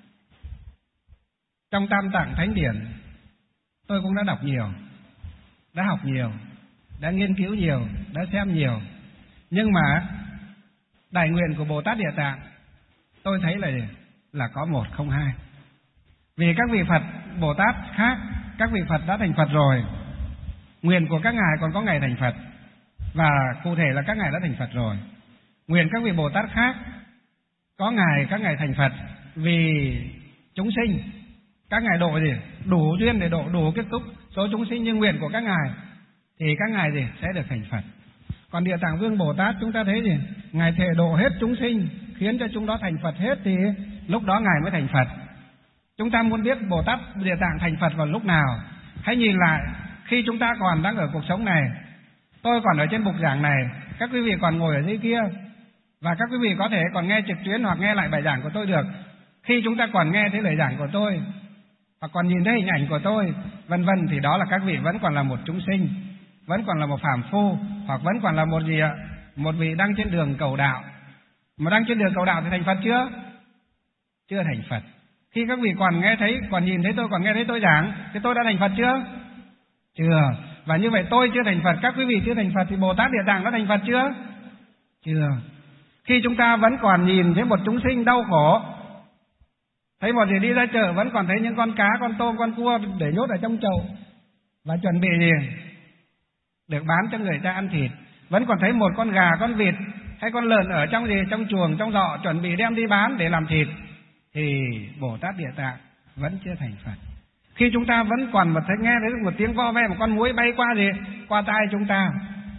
Trong Tam Tạng Thánh Điển tôi cũng đã đọc nhiều, đã học nhiều, đã nghiên cứu nhiều, đã xem nhiều. Nhưng mà đại nguyện của Bồ Tát Địa Tạng tôi thấy là gì? Là có một không hai. Vì các vị Phật Bồ Tát khác, các vị Phật đã thành Phật rồi, nguyện của các ngài còn có ngày thành Phật, và cụ thể là các ngài đã thành Phật rồi. Nguyện các vị Bồ Tát khác có ngài, các ngài thành Phật vì chúng sinh, các ngài độ gì? Đủ duyên để độ đủ kết thúc số chúng sinh như nguyện của các ngài thì các ngài gì? Sẽ được thành Phật. Còn Địa Tạng Vương Bồ Tát chúng ta thấy gì? Ngài thể độ hết chúng sinh, khiến cho chúng đó thành Phật hết thì lúc đó ngài mới thành Phật. Chúng ta muốn biết Bồ Tát Địa Tạng thành Phật vào lúc nào? Hãy nhìn lại khi chúng ta còn đang ở cuộc sống này. Tôi còn ở trên bục giảng này, các quý vị còn ngồi ở dưới kia, và các quý vị có thể còn nghe trực tuyến hoặc nghe lại bài giảng của tôi được. Khi chúng ta còn nghe thấy lời giảng của tôi, hoặc còn nhìn thấy hình ảnh của tôi, vân vân, thì đó là các vị vẫn còn là một chúng sinh, vẫn còn là một phàm phu, hoặc vẫn còn là một gì ạ? Một vị đang trên đường cầu đạo. Mà đang trên đường cầu đạo thì thành Phật chưa? Chưa thành Phật. Khi các vị còn nghe thấy, còn nhìn thấy tôi, còn nghe thấy tôi giảng, thì tôi đã thành Phật chưa? Chưa. Và như vậy tôi chưa thành Phật, các quý vị chưa thành Phật, thì Bồ Tát Địa Tạng đã thành Phật chưa? Chưa. Khi chúng ta vẫn còn nhìn thấy một chúng sinh đau khổ, thấy một gì đi ra chợ vẫn còn thấy những con cá, con tôm, con cua để nhốt ở trong chậu và chuẩn bị gì được bán cho người ta ăn thịt, vẫn còn thấy một con gà, con vịt hay con lợn ở trong gì trong chuồng, trong giọ chuẩn bị đem đi bán để làm thịt, thì Bồ Tát Địa Tạng vẫn chưa thành Phật. Khi chúng ta vẫn còn một thấy nghe thấy một tiếng vo ve, một con muỗi bay qua gì qua tai chúng ta,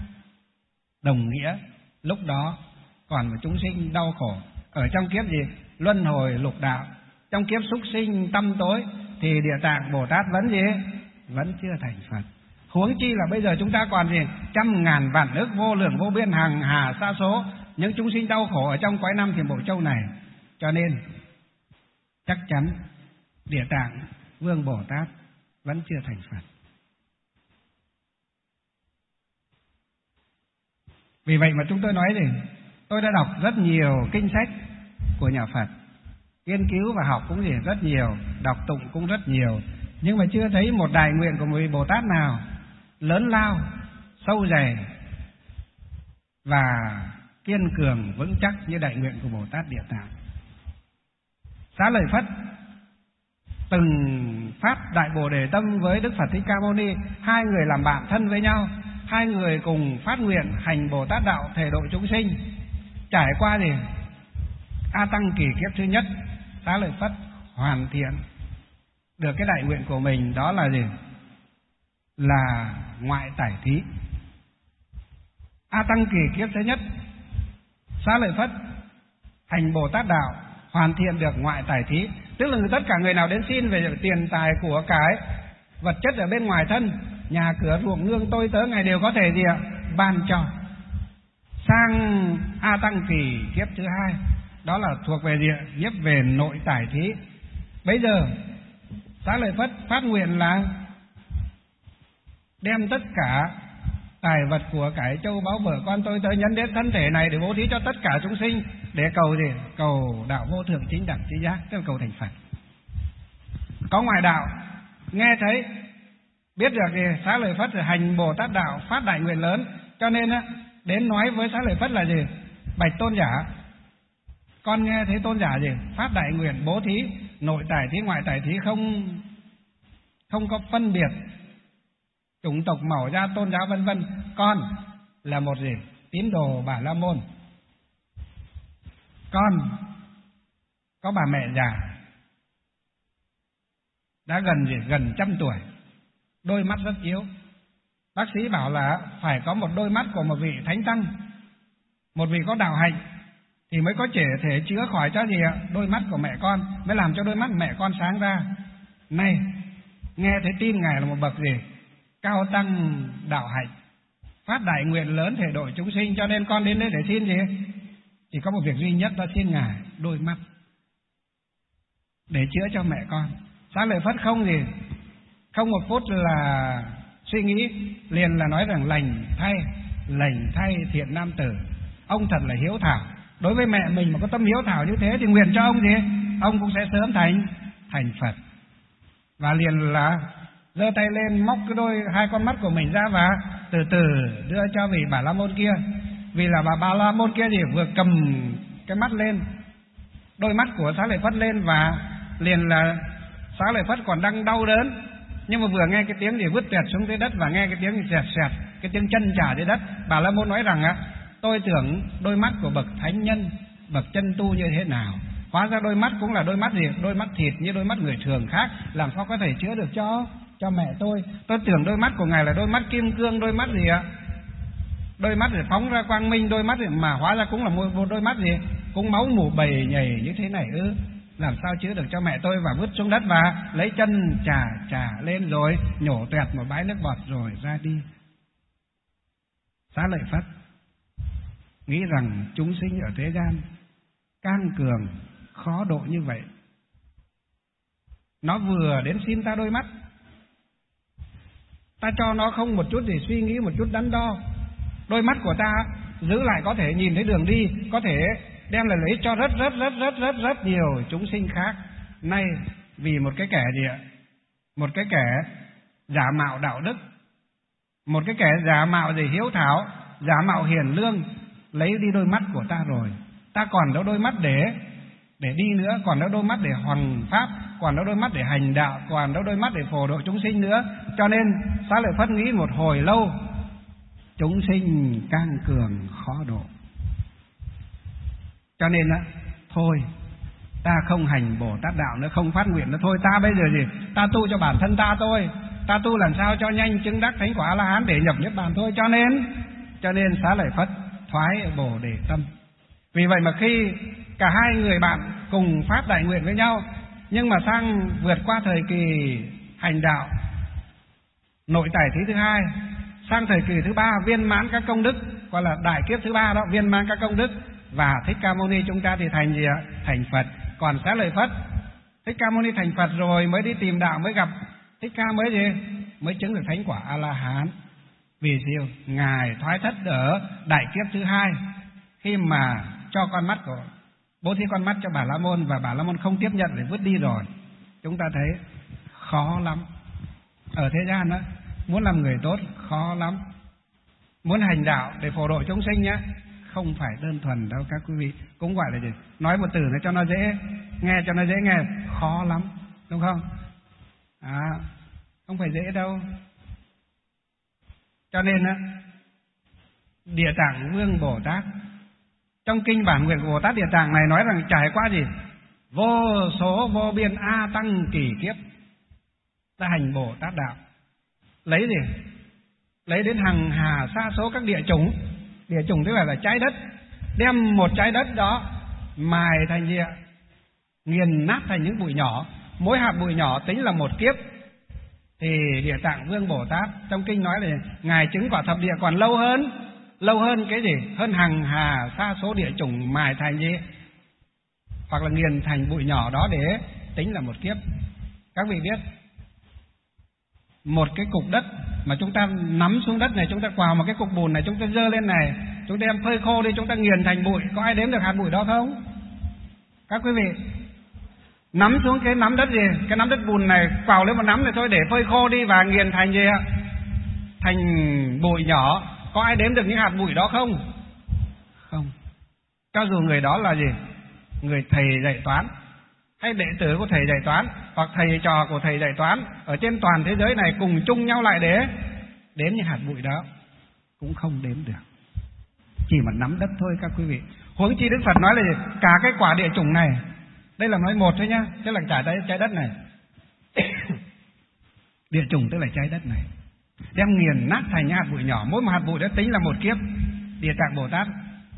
đồng nghĩa lúc đó còn một chúng sinh đau khổ ở trong kiếp gì luân hồi lục đạo, trong kiếp súc sinh tăm tối, thì Địa Tạng Bồ Tát vẫn gì vẫn chưa thành Phật. Huống chi là bây giờ chúng ta còn gì trăm ngàn vạn ức vô lượng vô biên hàng hà sa số những chúng sinh đau khổ ở trong cõi năm Thiểm Bộ Châu này. Cho nên chắc chắn Địa Tạng Vương Bồ Tát vẫn chưa thành Phật. Vì vậy mà chúng tôi nói gì, tôi đã đọc rất nhiều kinh sách của nhà Phật, nghiên cứu và học cũng gì rất nhiều, đọc tụng cũng rất nhiều, nhưng mà chưa thấy một đại nguyện của một vị Bồ Tát nào lớn lao, sâu dày và kiên cường vững chắc như đại nguyện của Bồ Tát Địa Tạng. Xá Lợi Phất từng phát đại Bồ Đề tâm với Đức Phật Thích Ca Mâu Ni, hai người làm bạn thân với nhau, hai người cùng phát nguyện hành Bồ Tát đạo thể độ chúng sinh. Trải qua gì A Tăng kỳ kiếp thứ nhất, Xá Lợi Phất hoàn thiện được cái đại nguyện của mình, đó là gì? Là ngoại tải thí. A Tăng kỳ kiếp thứ nhất, Xá Lợi Phất hành Bồ Tát đạo hoàn thiện được ngoại tải thí, tức là tất cả người nào đến xin về tiền tài của cái vật chất ở bên ngoài thân, nhà cửa ruộng nương tôi tớ, ngài đều có thể gì ạ? Ban cho. Sang A Tăng kỳ kiếp thứ hai, đó là thuộc về gì ạ? Kiếp về nội tải thí. Bây giờ Xá Lợi Phất phát nguyện là đem tất cả tài vật của cải châu báu vợ con tôi tới nhân đến thân thể này để bố thí cho tất cả chúng sinh, để cầu gì? Cầu đạo vô thượng chính đẳng trí giác, tức là cầu thành Phật. Có ngoại đạo nghe thấy biết được thì Xá Lợi Phất hành Bồ Tát đạo phát đại nguyện lớn, cho nên á đến nói với Xá Lợi Phất là gì? Bạch tôn giả, con nghe thấy tôn giả gì phát đại nguyện bố thí nội tải thí ngoại tải thí, không không có phân biệt chủng tộc màu da tôn giáo vân vân. Con là một gì? Tín đồ Bà La Môn. Con có bà mẹ già đã gần gì? Gần trăm tuổi, đôi mắt rất yếu. Bác sĩ bảo là phải có một đôi mắt của một vị thánh tăng, một vị có đạo hạnh thì mới có thể, thể chữa khỏi cho gì ạ? Đôi mắt của mẹ con, mới làm cho đôi mắt mẹ con sáng ra. Này, nghe thấy tin ngài là một bậc gì? Cao tăng đạo hạnh, phát đại nguyện lớn thể độ chúng sinh, cho nên con đến đây để xin gì? Chỉ có một việc duy nhất, đó xin ngài đôi mắt để chữa cho mẹ con. Xá Lợi Phất không gì, không một phút là suy nghĩ, liền là nói rằng lành thay, lành thay thiện nam tử, ông thật là hiếu thảo. Đối với mẹ mình mà có tâm hiếu thảo như thế thì nguyện cho ông gì? Ông cũng sẽ sớm thành thành Phật. Và liền là giơ tay lên, móc cái đôi hai con mắt của mình ra và từ từ đưa cho vị Bà La Môn kia. Vì là bà Bà La Môn kia thì vừa cầm cái mắt lên, đôi mắt của Xá Lợi Phất lên, và liền là Xá Lợi Phất còn đang đau đớn, nhưng mà vừa nghe cái tiếng thì vứt tuyệt xuống dưới đất, và nghe cái tiếng xẹt xẹt, cái tiếng chân chà dưới đất. Bà La Môn nói rằng á, tôi tưởng đôi mắt của bậc thánh nhân, bậc chân tu như thế nào, hóa ra đôi mắt cũng là đôi mắt gì? Đôi mắt thịt như đôi mắt người thường khác, làm sao có thể chữa được cho cho mẹ tôi. Tôi tưởng đôi mắt của ngài là đôi mắt kim cương, đôi mắt gì ạ? Đôi mắt để phóng ra quang minh, đôi mắt mà hóa ra cũng là một đôi mắt gì? Cũng máu mủ bầy nhầy như thế này ư? Làm sao chữa được cho mẹ tôi? Và vứt xuống đất và lấy chân chà chà lên, rồi nhổ toẹt một bãi nước bọt rồi ra đi. Xá Lợi Phất nghĩ rằng chúng sinh ở thế gian can cường khó độ như vậy, nó vừa đến xin ta đôi mắt, ta cho nó không một chút gì suy nghĩ, một chút đắn đo. Đôi mắt của ta giữ lại có thể nhìn thấy đường đi, có thể đem lại lợi ích cho rất rất rất rất rất rất nhiều chúng sinh khác. Nay vì một cái kẻ gì ạ? Một cái kẻ giả mạo đạo đức, một cái kẻ giả mạo gì hiếu thảo, giả mạo hiền lương, lấy đi đôi mắt của ta rồi. Ta còn đâu đôi mắt để để đi nữa, còn đâu đôi mắt để hoằng pháp, còn đâu đôi mắt để hành đạo, còn đâu đôi mắt để phổ độ chúng sinh nữa. Cho nên Xá Lợi Phất nghĩ một hồi lâu, chúng sinh can cường khó độ, cho nên á, thôi ta không hành Bồ Tát đạo nữa, không phát nguyện nữa. Thôi ta bây giờ gì? Ta tu cho bản thân ta thôi, ta tu làm sao cho nhanh chứng đắc thánh quả A-la-hán để nhập niết bàn thôi. Cho nên cho nên Xá Lợi Phất thoái Bồ Đề tâm. Vì vậy mà khi cả hai người bạn cùng phát đại nguyện với nhau, nhưng mà sang vượt qua thời kỳ hành đạo nội tải thí thứ hai, sang thời kỳ thứ ba viên mãn các công đức, gọi là đại kiếp thứ ba đó, viên mãn các công đức, và Thích Ca Mâu Ni chúng ta thì thành gì ạ? Thành Phật. Còn Xá Lợi Phất, Thích Ca Mâu Ni thành Phật rồi mới đi tìm đạo, mới gặp Thích Ca mới gì? Mới chứng được thánh quả A-la-hán. Vì siêu Ngài thoái thất ở đại kiếp thứ hai, khi mà cho con mắt của bố thí con mắt cho Bà La Môn và Bà La Môn không tiếp nhận để vứt đi rồi. Chúng ta thấy khó lắm. Ở thế gian đó, muốn làm người tốt khó lắm. Muốn hành đạo để phổ độ chúng sinh nhé, không phải đơn thuần đâu các quý vị. Cũng gọi là gì? Nói một từ này cho nó dễ nghe, cho nó dễ nghe, khó lắm, đúng không? À, không phải dễ đâu. Cho nên á, Địa Tạng Vương Bồ Tát trong kinh bản nguyện của Bồ Tát Địa Tạng này nói rằng trải qua gì? Vô số vô biên A Tăng kỳ kiếp ta hành Bồ Tát đạo. Lấy gì? Lấy đến hằng hà sa số các địa chủng. Địa chủng tức là, là trái đất. Đem một trái đất đó mài thành gì ạ? Nghiền nát thành những bụi nhỏ. Mỗi hạt bụi nhỏ tính là một kiếp. Thì Địa Tạng Vương Bồ Tát trong kinh nói là Ngài chứng quả thập địa còn lâu hơn. Lâu hơn cái gì? Hơn hằng hà sa số địa chủng mài thành gì? Hoặc là nghiền thành bụi nhỏ đó để tính là một kiếp. Các vị biết, một cái cục đất mà chúng ta nắm xuống đất này, chúng ta quào một cái cục bùn này, chúng ta dơ lên này, chúng ta đem phơi khô đi, chúng ta nghiền thành bụi, có ai đếm được hạt bụi đó không? Các quý vị nắm xuống cái nắm đất gì? Cái nắm đất bùn này quào lên một nắm này thôi, để phơi khô đi và nghiền thành gì ạ? Thành bụi nhỏ. Có ai đếm được những hạt bụi đó không? Không. Cho dù người đó là gì? Người thầy dạy toán, hay đệ tử của thầy dạy toán, hoặc thầy trò của thầy dạy toán ở trên toàn thế giới này cùng chung nhau lại để đếm những hạt bụi đó, cũng không đếm được. Chỉ mà nắm đất thôi các quý vị. Huống chi Đức Phật nói là gì? Cả cái quả địa chủng này, đây là nói một thôi nhá, tức là cả trái đất này. Địa chủng tức là trái đất này, đem nghiền nát thành những hạt bụi nhỏ. Mỗi một hạt bụi đó tính là một kiếp. Địa Tạng Bồ Tát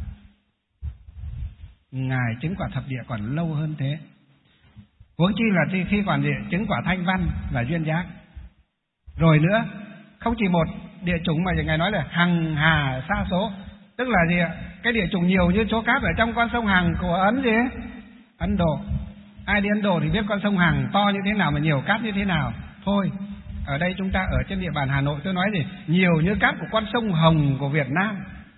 Ngài chứng quả thập địa còn lâu hơn thế. Huống chi là khi còn gì? Chứng quả thanh văn và duyên giác. Rồi nữa, không chỉ một địa chủng mà Ngài nói là hằng hà sa số. Tức là gì ạ? Cái địa chủng nhiều như số cát ở trong con sông Hằng của Ấn gì? Ấn Độ. Ai đi Ấn Độ thì biết con sông Hằng to như thế nào mà nhiều cát như thế nào. Thôi, ở đây chúng ta ở trên địa bàn Hà Nội, tôi nói gì? Nhiều như cát của con sông Hồng của Việt Nam.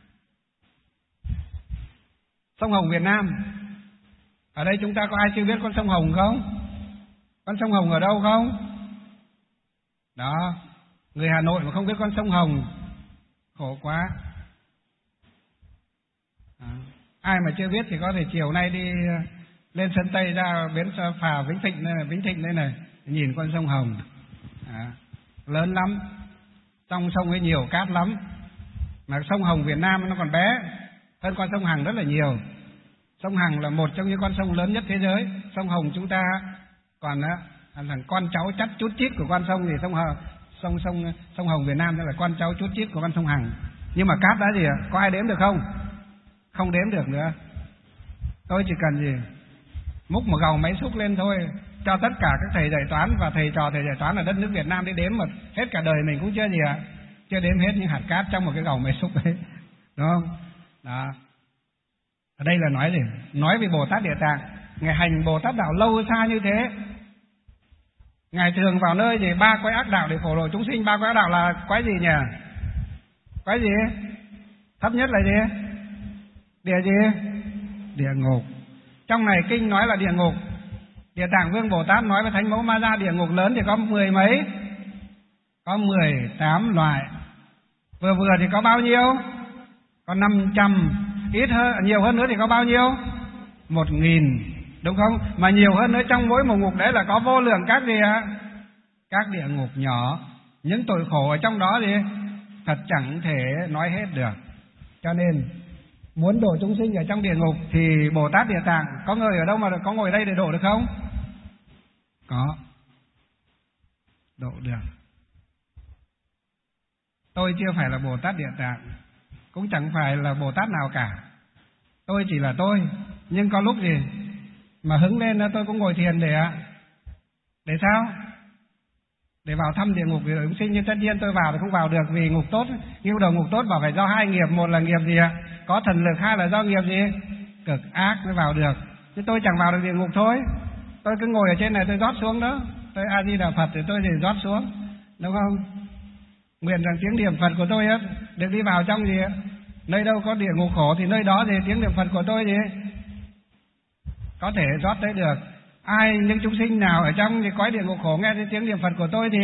Sông Hồng Việt Nam. Ở đây chúng ta có ai chưa biết con sông Hồng không? Con sông Hồng ở đâu không? Đó, người Hà Nội mà không biết con sông Hồng, khổ quá. À, ai mà chưa biết thì có thể chiều nay đi lên sân Tây ra bến phà Vĩnh Thịnh này, Vĩnh Thịnh đây này, nhìn con sông Hồng. À, lớn lắm, trong sông ấy nhiều cát lắm. Mà sông Hồng Việt Nam nó còn bé hơn con sông Hằng rất là nhiều. Sông Hằng là một trong những con sông lớn nhất thế giới. Sông Hồng chúng ta còn á, là con cháu chắt chút chít của con sông, thì sông Hồng, sông sông sông Hồng Việt Nam là con cháu chút chít của con sông Hằng. Nhưng mà cát đã gì ạ? Có ai đếm được không? Không đếm được nữa. Tôi chỉ cần gì? Múc một gầu máy xúc lên thôi, cho tất cả các thầy dạy toán và thầy trò thầy dạy toán ở đất nước Việt Nam đi đếm một hết cả đời mình cũng chưa gì ạ? Chưa đếm hết những hạt cát trong một cái gầu máy xúc đấy, đúng không? Đó. Ở đây là nói gì? Nói về Bồ Tát Địa Tạng. Ngài hành Bồ Tát đạo lâu xa như thế. Ngài thường vào nơi gì? Ba quái ác đạo để phổ độ chúng sinh. Ba quái ác đạo là quái gì nhỉ? Quái gì? Thấp nhất là gì? Địa gì? Địa ngục. Trong này kinh nói là địa ngục. Địa Tạng Vương Bồ Tát nói với Thánh Mẫu Ma Gia địa ngục lớn thì có mười mấy? Có mười tám loại. Vừa vừa thì có bao nhiêu? Có năm trăm. Ít hơn, nhiều hơn nữa thì có bao nhiêu? Một nghìn, đúng không? Mà nhiều hơn nữa trong mỗi một ngục đấy là có vô lượng các gì ạ? Các địa ngục nhỏ. Những tội khổ ở trong đó thì thật chẳng thể nói hết được. Cho nên muốn độ chúng sinh ở trong địa ngục thì Bồ Tát Địa Tạng có người ở đâu mà có ngồi đây để độ được không? Có. Độ được. Tôi chưa phải là Bồ Tát Địa Tạng, cũng chẳng phải là Bồ Tát nào cả. Tôi chỉ là tôi. Nhưng có lúc gì mà hứng lên tôi cũng ngồi thiền để Để sao? Để vào thăm địa ngục vì chúng sinh. Nhưng tất nhiên tôi vào thì không vào được vì ngục tốt. Nhưng đầu ngục tốt bảo phải do hai nghiệp. Một là nghiệp gì ạ? Có thần lực. Hai là do nghiệp gì? Cực ác mới vào được. Chứ tôi chẳng vào được địa ngục thôi. Tôi cứ ngồi ở trên này tôi rót xuống đó. Tôi A Di Đà Phật thì tôi thì rót xuống, đúng không? nguyện rằng tiếng niệm Phật của tôi á được đi vào trong gì á, nơi đâu có địa ngục khổ thì nơi đó thì tiếng niệm Phật của tôi gì có thể rót tới được. Ai những chúng sinh nào ở trong thì cõi địa ngục khổ nghe thấy tiếng niệm Phật của tôi thì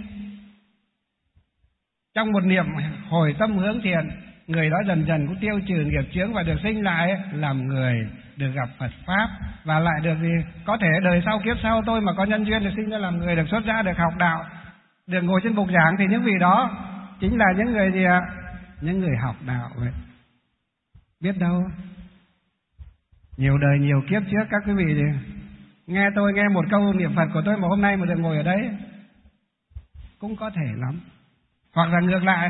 trong một niệm hồi tâm hướng thiện, người đó dần dần cũng tiêu trừ nghiệp chướng và được sinh lại làm người, được gặp Phật pháp, và lại được gì có thể đời sau kiếp sau tôi mà có nhân duyên được sinh ra làm người, được xuất gia, được học đạo, được ngồi trên bục giảng, thì những vị đó chính là những người gì ạ? Những người học đạo vậy. Biết đâu nhiều đời nhiều kiếp trước các quý vị gì nghe tôi nghe một câu niệm Phật của tôi mà hôm nay mà được ngồi ở đấy cũng có thể lắm. Hoặc là ngược lại,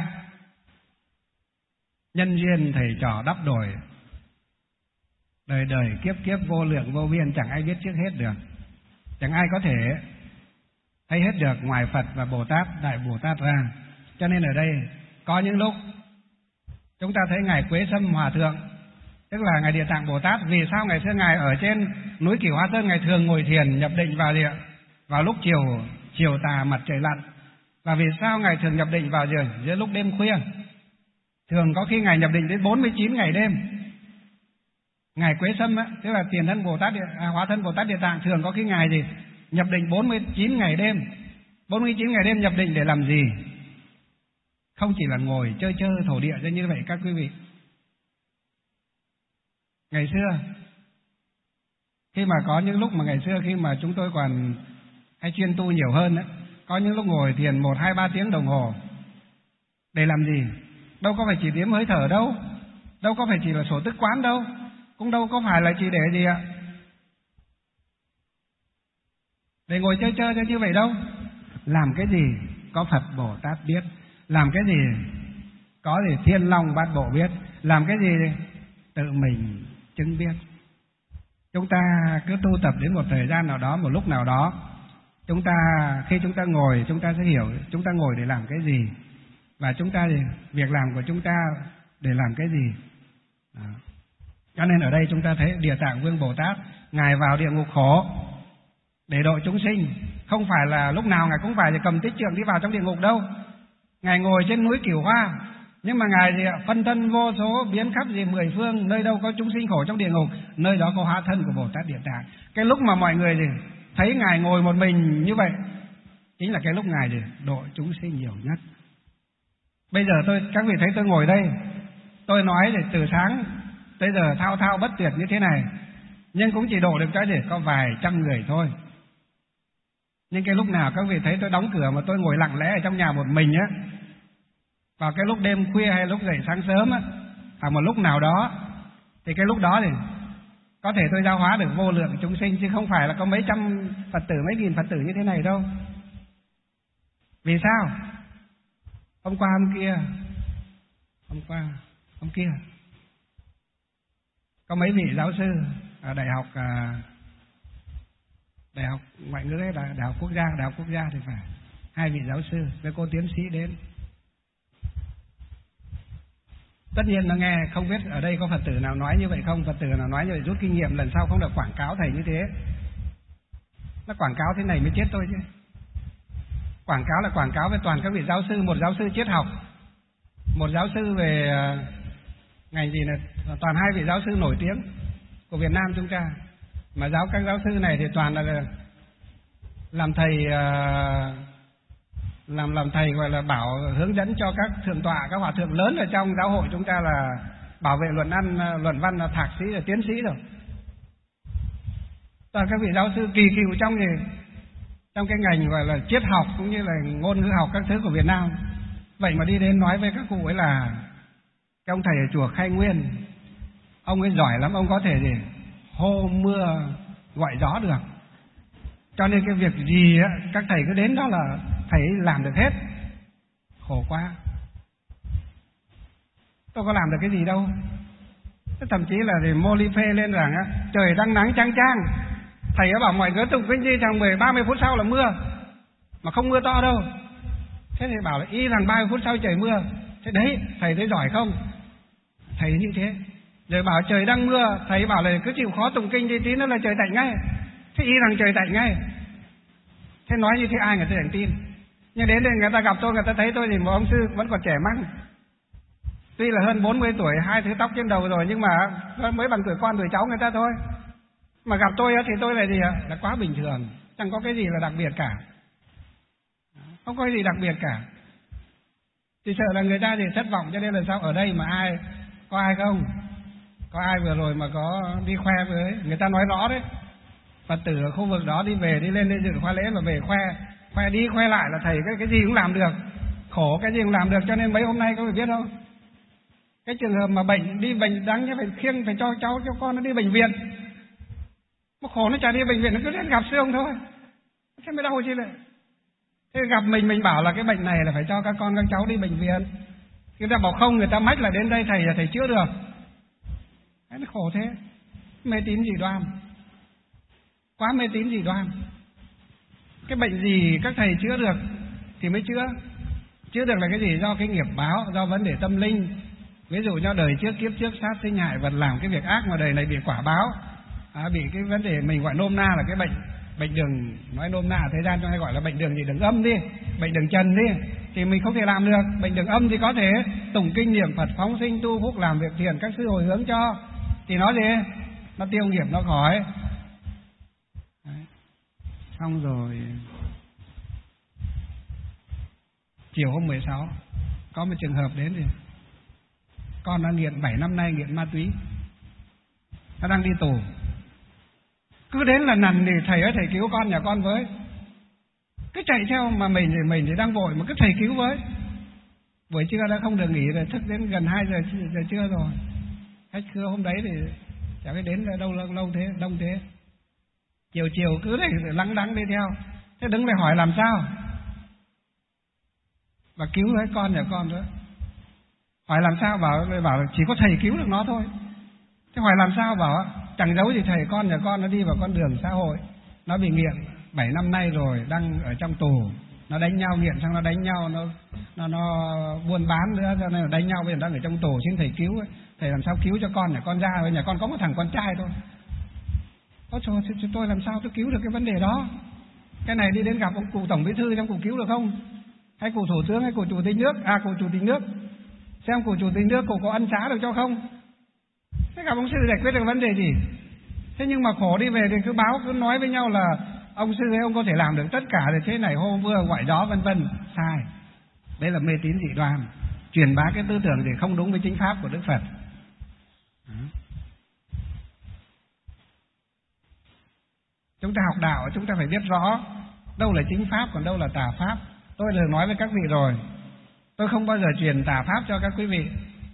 nhân duyên thầy trò đắp đổi, đời đời kiếp kiếp vô lượng vô biên, chẳng ai biết trước hết được, chẳng ai có thể thấy hết được ngoài Phật và Bồ Tát, Đại Bồ Tát ra. Cho nên ở đây có những lúc chúng ta thấy Ngài Quế Sâm Hòa Thượng, tức là Ngài Địa Tạng Bồ Tát, vì sao ngày xưa Ngài ở trên núi Cửu Hoa Sơn Ngài thường ngồi thiền nhập định vào địa vào lúc chiều chiều tà mặt trời lặn, và vì sao Ngài thường nhập định vào giữa, giữa lúc đêm khuya, thường có khi Ngài nhập định đến bốn mươi chín ngày đêm. Ngài Quế Sâm á, tức là tiền thân Bồ Tát Địa, à, hóa thân Bồ Tát Địa Tạng, thường có khi Ngài gì nhập định bốn mươi chín ngày đêm. bốn mươi chín ngày đêm nhập định để làm gì? Không chỉ là ngồi chơi chơi thổ địa như vậy các quý vị. Ngày xưa khi mà có những lúc mà ngày xưa khi mà chúng tôi còn hay chuyên tu nhiều hơn ấy, có những lúc ngồi thiền một hai ba tiếng đồng hồ để làm gì? Đâu có phải chỉ đếm hơi thở đâu, đâu có phải chỉ là sổ tức quán đâu, cũng đâu có phải là chỉ để gì ạ? Để ngồi chơi chơi như vậy đâu. Làm cái gì có Phật Bồ Tát biết, làm cái gì có gì Thiên Long Bát Bộ biết, làm cái gì tự mình chứng biết. Chúng ta cứ tu tập đến một thời gian nào đó, một lúc nào đó, chúng ta khi chúng ta ngồi chúng ta sẽ hiểu chúng ta ngồi để làm cái gì, và chúng ta việc làm của chúng ta để làm cái gì. Đó. Cho nên ở đây chúng ta thấy Địa Tạng Vương Bồ Tát Ngài vào địa ngục khổ để độ chúng sinh, không phải là lúc nào Ngài cũng phải cầm tích trượng đi vào trong địa ngục đâu. Ngài ngồi trên núi Cửu Hoa, nhưng mà Ngài gì phân thân vô số biến khắp gì mười phương, nơi đâu có chúng sinh khổ trong địa ngục, nơi đó có hóa thân của Bồ Tát Địa Tạng. Cái lúc mà mọi người gì thấy Ngài ngồi một mình như vậy chính là cái lúc Ngài gì độ chúng sinh nhiều nhất. Bây giờ tôi các vị thấy tôi ngồi đây, tôi nói thì từ sáng tới giờ thao thao bất tuyệt như thế này, nhưng cũng chỉ độ được cái gì có vài trăm người thôi. Nhưng cái lúc nào các vị thấy tôi đóng cửa mà tôi ngồi lặng lẽ ở trong nhà một mình á, vào cái lúc đêm khuya hay lúc dậy sáng sớm á, hoặc một lúc nào đó, thì cái lúc đó thì có thể tôi giáo hóa được vô lượng chúng sinh, chứ không phải là có mấy trăm Phật tử, mấy nghìn Phật tử như thế này đâu. Vì sao? Hôm qua hôm kia, hôm qua hôm kia có mấy vị giáo sư ở đại học đại học ngoại ngữ ấy, đại học quốc gia, đại học quốc gia thì phải, hai vị giáo sư với cô tiến sĩ đến. Tất nhiên nó nghe không biết ở đây có Phật tử nào nói như vậy không, Phật tử nào nói như vậy rút kinh nghiệm lần sau không được quảng cáo thầy như thế. Nó quảng cáo thế này mới chết tôi chứ. Quảng cáo là quảng cáo với toàn các vị giáo sư, một giáo sư triết học, một giáo sư về ngành gì này, toàn hai vị giáo sư nổi tiếng của Việt Nam chúng ta. Mà giáo các giáo sư này thì toàn là làm thầy làm làm thầy gọi là bảo hướng dẫn cho các thượng tọa, các hòa thượng lớn ở trong giáo hội chúng ta là bảo vệ luận ăn, luận văn là thạc sĩ, là tiến sĩ rồi. Toàn các vị giáo sư kỳ cựu trong gì trong cái ngành gọi là triết học cũng như là ngôn ngữ học các thứ của Việt Nam. Vậy mà đi đến nói với các cụ ấy là cái ông thầy ở chùa Khai Nguyên, ông ấy giỏi lắm, ông có thể gì hô mưa gọi gió được. Cho nên cái việc gì á, các thầy cứ đến đó là thầy làm được hết. Khổ quá. Tôi có làm được cái gì đâu. Thậm chí là để mô ly phê lên rằng á, trời đang nắng chang chang, thầy đã bảo mọi người tụng kinh đi, thằng mười ba mươi phút sau là mưa, mà không mưa to đâu. Thế thì bảo là y rằng ba mươi phút sau trời mưa. Thế đấy, thầy thấy giỏi không? Thầy như thế. Rồi bảo trời đang mưa, thầy bảo là cứ chịu khó tụng kinh đi, tí nữa là trời tạnh ngay. Thế y rằng trời tạnh ngay. Thế nói như thế ai người ta chẳng tin. Nhưng đến đây người ta gặp tôi, người ta thấy tôi thì một ông sư vẫn còn trẻ măng. Tuy là hơn bốn mươi tuổi, hai thứ tóc trên đầu rồi, nhưng mà mới bằng tuổi con tuổi cháu người ta thôi. Mà gặp tôi thì tôi là gì ạ? Là quá bình thường, chẳng có cái gì là đặc biệt cả. Không có cái gì đặc biệt cả. Chỉ sợ là người ta thì thất vọng, cho nên là sao ở đây mà ai, có ai không? Có ai vừa rồi mà có đi khoe với, người ta nói rõ đấy. Phật tử ở khu vực đó đi về, đi lên đi dự khóa lễ mà về khoe, khoe đi khoe lại là thầy cái, cái gì cũng làm được. Khổ cái gì cũng làm được, cho nên mấy hôm nay có phải biết không? Cái trường hợp mà bệnh, đi bệnh đáng nhẽ phải khiêng, phải cho cháu, cho con nó đi bệnh viện. Mà khổ nó chả đi bệnh viện, nó cứ đến gặp sư ông thôi. Thế mới đau chi lại. Thế gặp mình, mình bảo là cái bệnh này là phải cho các con các cháu đi bệnh viện. Người ta bảo không, người ta mách là đến đây thầy là thầy chữa được. Thế nó khổ thế. Mê tín dị đoan. Quá mê tín dị đoan. Cái bệnh gì các thầy chữa được thì mới chữa. Chữa được là cái gì? Do cái nghiệp báo, do vấn đề tâm linh. Ví dụ như đời trước, kiếp trước sát sinh hại vật, làm cái việc ác mà đời này bị quả báo. À, bị cái vấn đề mình gọi nôm na là cái bệnh bệnh đường, nói nôm na ở thế gian hay gọi là bệnh đường gì, đường âm đi, bệnh đường trần đi, thì mình không thể làm được. Bệnh đường âm thì có thể tụng kinh niệm Phật, phóng sinh tu phúc, làm việc thiện, các sư hồi hướng cho, thì nó gì, nó tiêu nghiệp, nó khỏi. Đấy. Xong rồi chiều hôm mười sáu có một trường hợp đến thì con đã nghiện bảy năm nay, nghiện ma túy, nó đang đi tù. Cứ đến là nằn thì thầy ơi thầy cứu con nhà con với. Cứ chạy theo mà mình thì mình thì đang vội mà cứ thầy cứu với. Buổi trưa đã không được nghỉ rồi, thức đến gần hai giờ, giờ trưa rồi. Khách khứa hôm đấy thì chả biết đến đâu lâu, lâu thế, đông thế. Chiều chiều cứ để lắng đắng đi theo. Thế đứng lại hỏi làm sao? Và cứu hết con nhà con nữa. Hỏi làm sao bảo bảo chỉ có thầy cứu được nó thôi. Thế hỏi làm sao bảo chẳng giấu gì thầy, con nhà con nó đi vào con đường xã hội, nó bị nghiện bảy năm nay rồi, đang ở trong tù, nó đánh nhau, nghiện xong nó đánh nhau, nó nó nó buôn bán nữa, cho nên là đánh nhau, bây giờ đang ở trong tù, xin thầy cứu ấy. Thầy làm sao cứu cho con nhà con ra, với nhà con có một thằng con trai thôi. Ôi trời, tôi làm sao tôi cứu được cái vấn đề đó? Cái này đi đến gặp ông cụ tổng bí thư xem cụ cứu được không? Hay cụ thủ tướng, hay cụ chủ tịch nước, à cụ chủ tịch nước, xem cụ chủ tịch nước cụ có ân xá được cho không? Thế gặp ông sư giải quyết được vấn đề gì? Thế nhưng mà khổ đi về thì cứ báo, cứ nói với nhau là ông sư ấy ông có thể làm được tất cả, rồi thế này hôm vừa ngoại gió vân vân. Sai. Đấy là mê tín dị đoan, truyền bá cái tư tưởng thì không đúng với chính pháp của Đức Phật. Chúng ta học đạo, chúng ta phải biết rõ đâu là chính pháp, còn đâu là tà pháp. Tôi đã nói với các vị rồi, tôi không bao giờ truyền tà pháp cho các quý vị.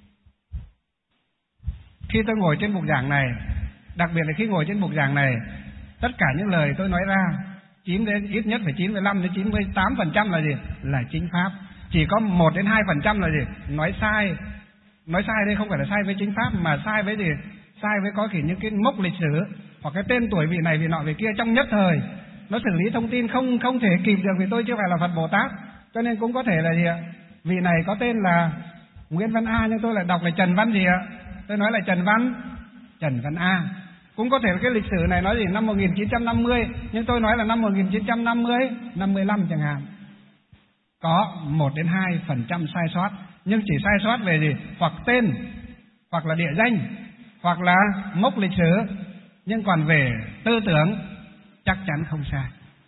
Khi tôi ngồi trên bục giảng này, đặc biệt là khi ngồi trên bục giảng này, tất cả những lời tôi nói ra, chín đến ít nhất phải chín mươi lăm đến chín mươi tám phần trăm là gì? Là chính pháp. Chỉ có một đến hai phần trăm là gì? Nói sai. Nói sai đây không phải là sai với chính pháp, mà sai với gì? Sai với có thể những cái mốc lịch sử, hoặc cái tên tuổi vị này vị nọ vị kia trong nhất thời. Nó xử lý thông tin không không thể kịp được, vì tôi chưa phải là Phật Bồ Tát. Cho nên cũng có thể là gì ạ? Vị này có tên là Nguyễn Văn A, nhưng tôi lại đọc là Trần Văn gì ạ? Tôi nói là Trần Văn, Trần Văn A. Cũng có thể cái lịch sử này nói gì năm một nghìn chín trăm năm mươi, nhưng tôi nói là năm một nghìn chín trăm năm mươi, năm mươi lăm chẳng hạn. Có một đến hai phần trăm sai sót, nhưng chỉ sai sót về gì? Hoặc tên, hoặc là địa danh, hoặc là mốc lịch sử. Nhưng còn về tư tưởng chắc chắn không sai.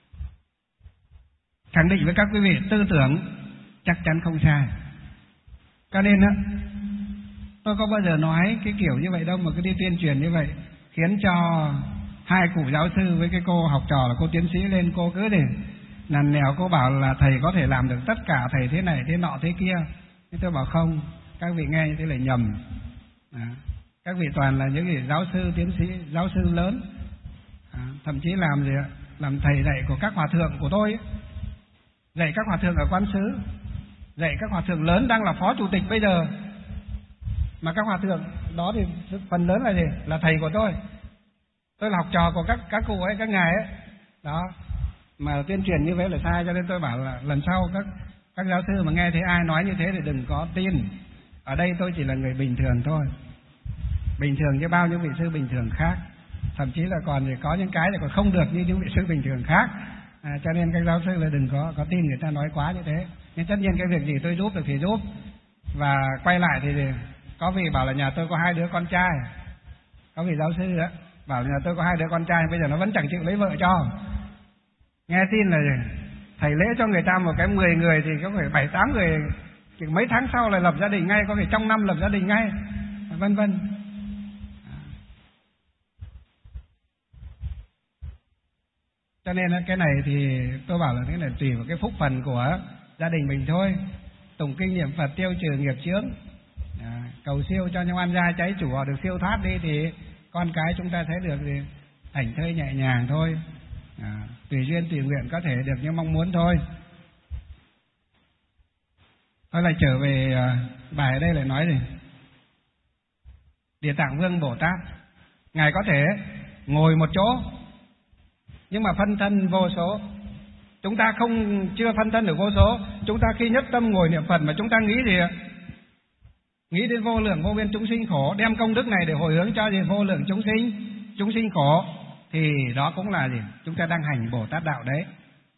Khẳng định với các quý vị, tư tưởng chắc chắn không sai. Cho nên á, tôi có bao giờ nói cái kiểu như vậy đâu, mà cứ đi tuyên truyền như vậy, khiến cho hai cụ giáo sư với cái cô học trò là cô tiến sĩ lên, cô cứ để nằn nèo, cô bảo là thầy có thể làm được tất cả, thầy thế này thế nọ thế kia. Thế tôi bảo không, các vị nghe như thế là nhầm. À, các vị toàn là những người giáo sư, tiến sĩ, giáo sư lớn, à, thậm chí làm gì ạ? Làm thầy dạy của các hòa thượng của tôi ấy. Dạy các hòa thượng ở Quán Sứ, dạy các hòa thượng lớn đang là phó chủ tịch bây giờ. Mà các hòa thượng đó thì phần lớn là gì? Là thầy của tôi. Tôi là học trò của các các cụ ấy, các ngài ấy. Đó. Mà tuyên truyền như vậy là sai, cho nên tôi bảo là lần sau các các giáo sư mà nghe thấy ai nói như thế thì đừng có tin. Ở đây tôi chỉ là người bình thường thôi. Bình thường như bao nhiêu vị sư bình thường khác. Thậm chí là còn thì có những cái thì còn không được như những vị sư bình thường khác. À, cho nên các giáo sư là đừng có có tin người ta nói quá như thế. Nhưng tất nhiên cái việc gì tôi giúp được thì giúp. Và quay lại thì có vị bảo là nhà tôi có hai đứa con trai, có vị giáo sư đó bảo là nhà tôi có hai đứa con trai, bây giờ nó vẫn chẳng chịu lấy vợ cho. Nghe tin là thầy lễ cho người ta một cái mười người thì có phải bảy tám người chỉ mấy tháng sau lại lập gia đình ngay, có thể trong năm lập gia đình ngay, vân vân. Cho nên cái này thì tôi bảo là thế này, tùy vào cái phúc phần của gia đình mình thôi. Tụng kinh niệm Phật tiêu trừ nghiệp chướng, à, cầu siêu cho những oan gia cháy chủ họ được siêu thoát đi, thì con cái chúng ta sẽ được thì thảnh thơi nhẹ nhàng thôi. À, tùy duyên tùy nguyện có thể được như mong muốn thôi. Tôi lại trở về bài ở đây lại nói gì? Địa Tạng Vương Bồ Tát, Ngài có thể ngồi một chỗ nhưng mà phân thân vô số. Chúng ta không chưa phân thân được vô số. Chúng ta khi nhất tâm ngồi niệm Phật mà chúng ta nghĩ gì ạ? Nghĩ đến vô lượng vô biên chúng sinh khổ, đem công đức này để hồi hướng cho gì? Vô lượng chúng sinh, chúng sinh khổ, thì đó cũng là gì? Chúng ta đang hành Bồ Tát đạo đấy.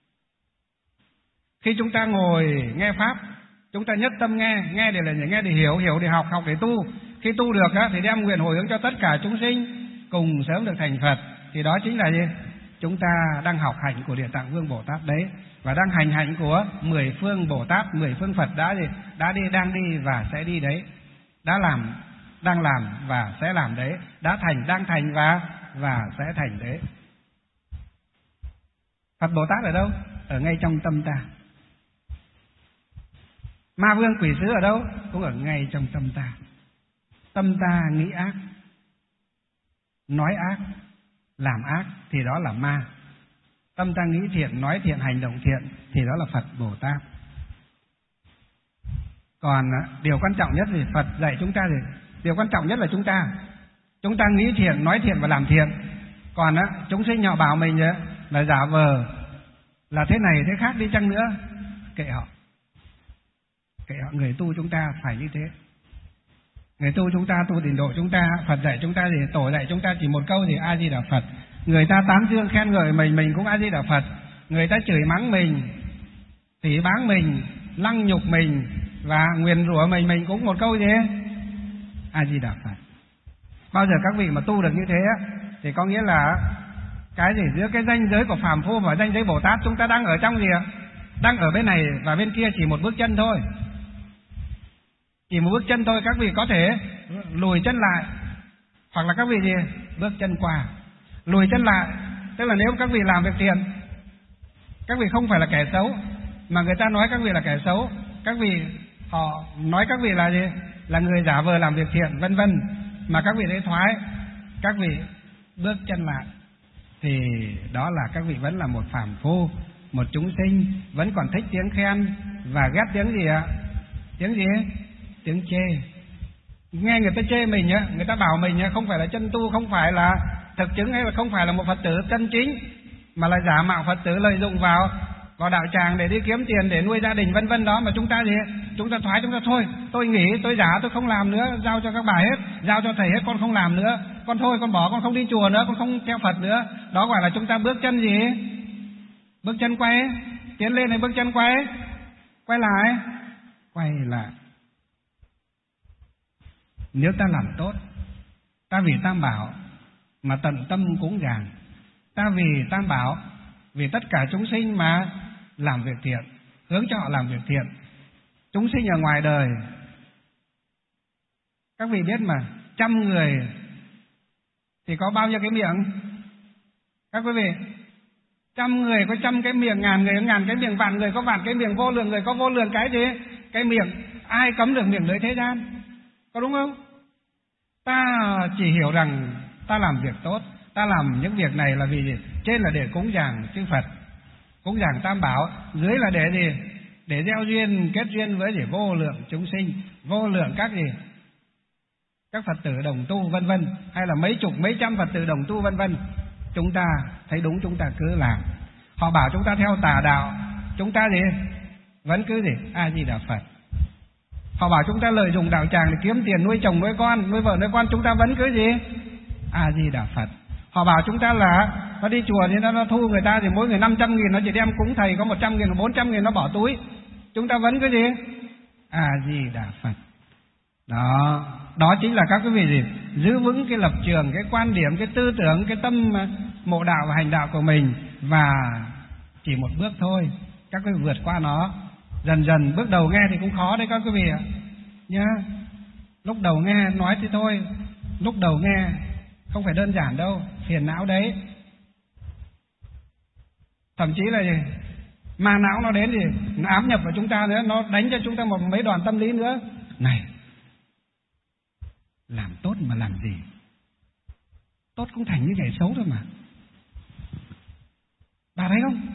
Khi chúng ta ngồi nghe Pháp, chúng ta nhất tâm nghe, nghe để là nghe để hiểu, hiểu để học, học để tu. Khi tu được á, thì đem nguyện hồi hướng cho tất cả chúng sinh cùng sớm được thành Phật. Thì đó chính là gì? Chúng ta đang học hạnh của Địa Tạng Vương Bồ Tát đấy, và đang hành hạnh của mười phương Bồ Tát, mười phương Phật đã gì? Đã đi, đang đi và sẽ đi đấy. Đã làm, đang làm và sẽ làm đấy. Đã thành, đang thành và và sẽ thành đấy. Phật Bồ Tát ở đâu? Ở ngay trong tâm ta. Ma vương quỷ sứ ở đâu? Cũng ở ngay trong tâm ta. Tâm ta nghĩ ác, nói ác, làm ác thì đó là ma. Tâm ta nghĩ thiện, nói thiện, hành động thiện thì đó là Phật Bồ Tát. Còn điều quan trọng nhất thì Phật dạy chúng ta thì điều quan trọng nhất là chúng ta chúng ta nghĩ thiện, nói thiện và làm thiện. Còn á, chúng sinh họ bảo mình là giả vờ là thế này thế khác đi chăng nữa, kệ họ, kệ họ. Người tu chúng ta phải như thế. Người tu chúng ta, tu tịnh độ chúng ta, Phật dạy chúng ta thì tổ dạy chúng ta chỉ một câu thì A Di Đà Phật. Người ta tán dương khen ngợi mình, mình cũng A Di Đà Phật. Người ta chửi mắng mình, phỉ báng mình, lăng nhục mình và nguyền rủa mình, mình cũng một câu gì? A Di Đà Phật. Bao giờ các vị mà tu được như thế thì có nghĩa là cái gì giữa cái ranh giới của phàm phu và ranh giới Bồ Tát chúng ta đang ở trong gì ạ? Đang ở bên này và bên kia chỉ một bước chân thôi. Chỉ một bước chân thôi, các vị có thể lùi chân lại, hoặc là các vị gì? Bước chân qua. Lùi chân lại tức là nếu các vị làm việc thiện, các vị không phải là kẻ xấu, mà người ta nói các vị là kẻ xấu, các vị họ nói các vị là gì? Là người giả vờ làm việc thiện, vân vân, mà các vị thấy thoái, các vị bước chân lại, thì đó là các vị vẫn là một phàm phu, một chúng sinh, vẫn còn thích tiếng khen và ghét tiếng gì ạ? Tiếng gì? Tiếng chê. Nghe người ta chê mình á, người ta bảo mình không phải là chân tu, không phải là thực chứng, hay là không phải là một Phật tử chân chính, mà là giả mạo Phật tử, lợi dụng vào vào đạo tràng để đi kiếm tiền, để nuôi gia đình, vân vân đó. Mà chúng ta gì? Chúng ta thoái, chúng ta thôi, tôi nghỉ, tôi giả, tôi không làm nữa, giao cho các bà hết, giao cho thầy hết, con không làm nữa, con thôi, con bỏ, con không đi chùa nữa, con không theo Phật nữa. Đó gọi là chúng ta bước chân gì? Bước chân quay, tiến lên hay bước chân quay? Quay lại, quay lại. Nếu ta làm tốt, ta vì Tam Bảo mà tận tâm cúng dường, ta vì Tam Bảo, vì tất cả chúng sinh mà làm việc thiện, hướng cho họ làm việc thiện. Chúng sinh ở ngoài đời, các vị biết mà, trăm người thì có bao nhiêu cái miệng? Các quý vị, trăm người có trăm cái miệng, ngàn người có ngàn cái miệng, vạn người có vạn cái miệng, vô lượng người có vô lượng cái gì? Cái miệng. Ai cấm được miệng lưỡi thế gian? Có đúng không? Ta chỉ hiểu rằng ta làm việc tốt, ta làm những việc này là vì gì? Trên là để cúng dường chư Phật, cúng dường Tam Bảo, dưới là để gì? Để gieo duyên, kết duyên với gì? Vô lượng chúng sinh, vô lượng các gì? Các Phật tử đồng tu vân vân, hay là mấy chục mấy trăm Phật tử đồng tu vân vân. Chúng ta thấy đúng chúng ta cứ làm. Họ bảo chúng ta theo tà đạo, chúng ta gì? Vẫn cứ gì? A Di Đà Phật. Họ bảo chúng ta lợi dụng đạo tràng để kiếm tiền nuôi chồng nuôi con, nuôi vợ nuôi con, chúng ta vẫn cứ gì? A Di Đà Phật. Họ bảo chúng ta là nó đi chùa thì nó, nó thu người ta thì mỗi người năm trăm nghìn, nó chỉ đem cúng thầy có một trăm nghìn, bốn trăm nghìn nó bỏ túi. Chúng ta vấn cái gì? A Di Đà Phật. Đó, đó chính là các quý vị gì? Giữ vững cái lập trường, cái quan điểm, cái tư tưởng, cái tâm mộ đạo và hành đạo của mình. Và chỉ một bước thôi, các quý vị vượt qua nó. Dần dần, bước đầu nghe thì cũng khó đấy các quý vị ạ nhá. Lúc đầu nghe nói thì thôi, lúc đầu nghe không phải đơn giản đâu, phiền não đấy. Thậm chí là gì? Ma não nó đến thì nó ám nhập vào chúng ta nữa, nó đánh cho chúng ta một mấy đòn tâm lý nữa. Này, làm tốt mà làm gì? Tốt cũng thành như kẻ xấu thôi mà. Bà thấy không?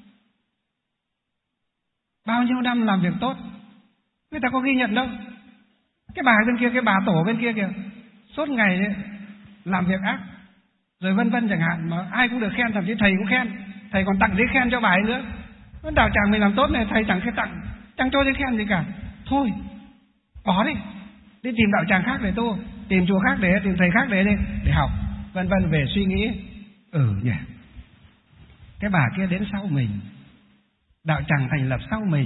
Bao nhiêu năm làm việc tốt, người ta có ghi nhận đâu. Cái bà bên kia, cái bà tổ bên kia kìa, suốt ngày ấy, làm việc ác, rồi vân vân chẳng hạn, mà ai cũng được khen, thậm chí thầy cũng khen, thầy còn tặng giấy khen cho bà ấy nữa. Đạo tràng mình làm tốt này, thầy chẳng cái tặng, chẳng cho giấy khen gì cả. Thôi, bỏ đi, đi tìm đạo tràng khác để tu, tìm chùa khác để, tìm thầy khác để đi, để học, vân vân. Về suy nghĩ, ừ nhỉ, cái bà kia đến sau mình, đạo tràng thành lập sau mình,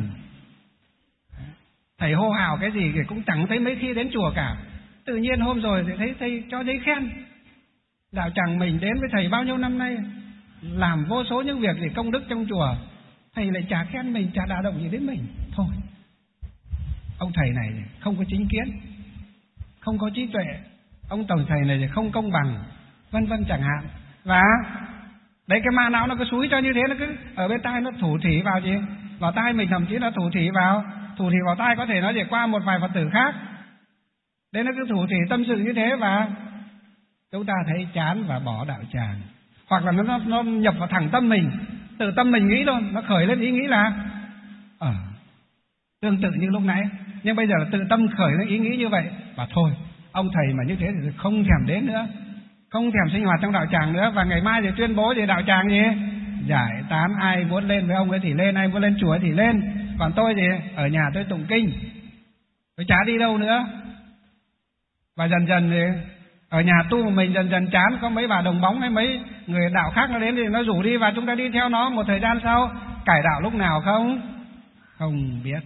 thầy hô hào cái gì thì cũng chẳng thấy mấy khi đến chùa cả. Tự nhiên hôm rồi thì thấy thầy cho giấy khen. Đạo tràng mình đến với thầy bao nhiêu năm nay, làm vô số những việc để công đức trong chùa, thầy lại chả khen mình, chả đả động gì đến mình. Thôi, ông thầy này không có chính kiến, không có trí tuệ, ông tổng thầy này không công bằng, vân vân chẳng hạn. Và đấy, cái ma não nó cứ xúi cho như thế, nó cứ ở bên tai nó thủ thỉ vào gì, vào tai mình, thậm chí nó thủ thỉ vào, thủ thỉ vào tai có thể nó để qua một vài Phật tử khác. Đấy, nó cứ thủ thỉ tâm sự như thế, và chúng ta thấy chán và bỏ đạo tràng. Hoặc là nó, nó, nó nhập vào thẳng tâm mình, từ tâm mình nghĩ luôn, nó khởi lên ý nghĩ là ờ, à, tương tự như lúc nãy. Nhưng bây giờ là tự tâm khởi lên ý nghĩ như vậy, và thôi, ông thầy mà như thế thì không thèm đến nữa, không thèm sinh hoạt trong đạo tràng nữa. Và ngày mai thì tuyên bố gì đạo tràng gì giải tán, ai muốn lên với ông ấy thì lên, ai muốn lên chùa thì lên, còn tôi thì ở nhà tôi tụng kinh, tôi chả đi đâu nữa. Và dần dần thì ở nhà tu của mình dần dần chán, có mấy bà đồng bóng hay mấy người đạo khác nó đến thì nó rủ đi, và chúng ta đi theo nó. Một thời gian sau cải đạo lúc nào không không biết,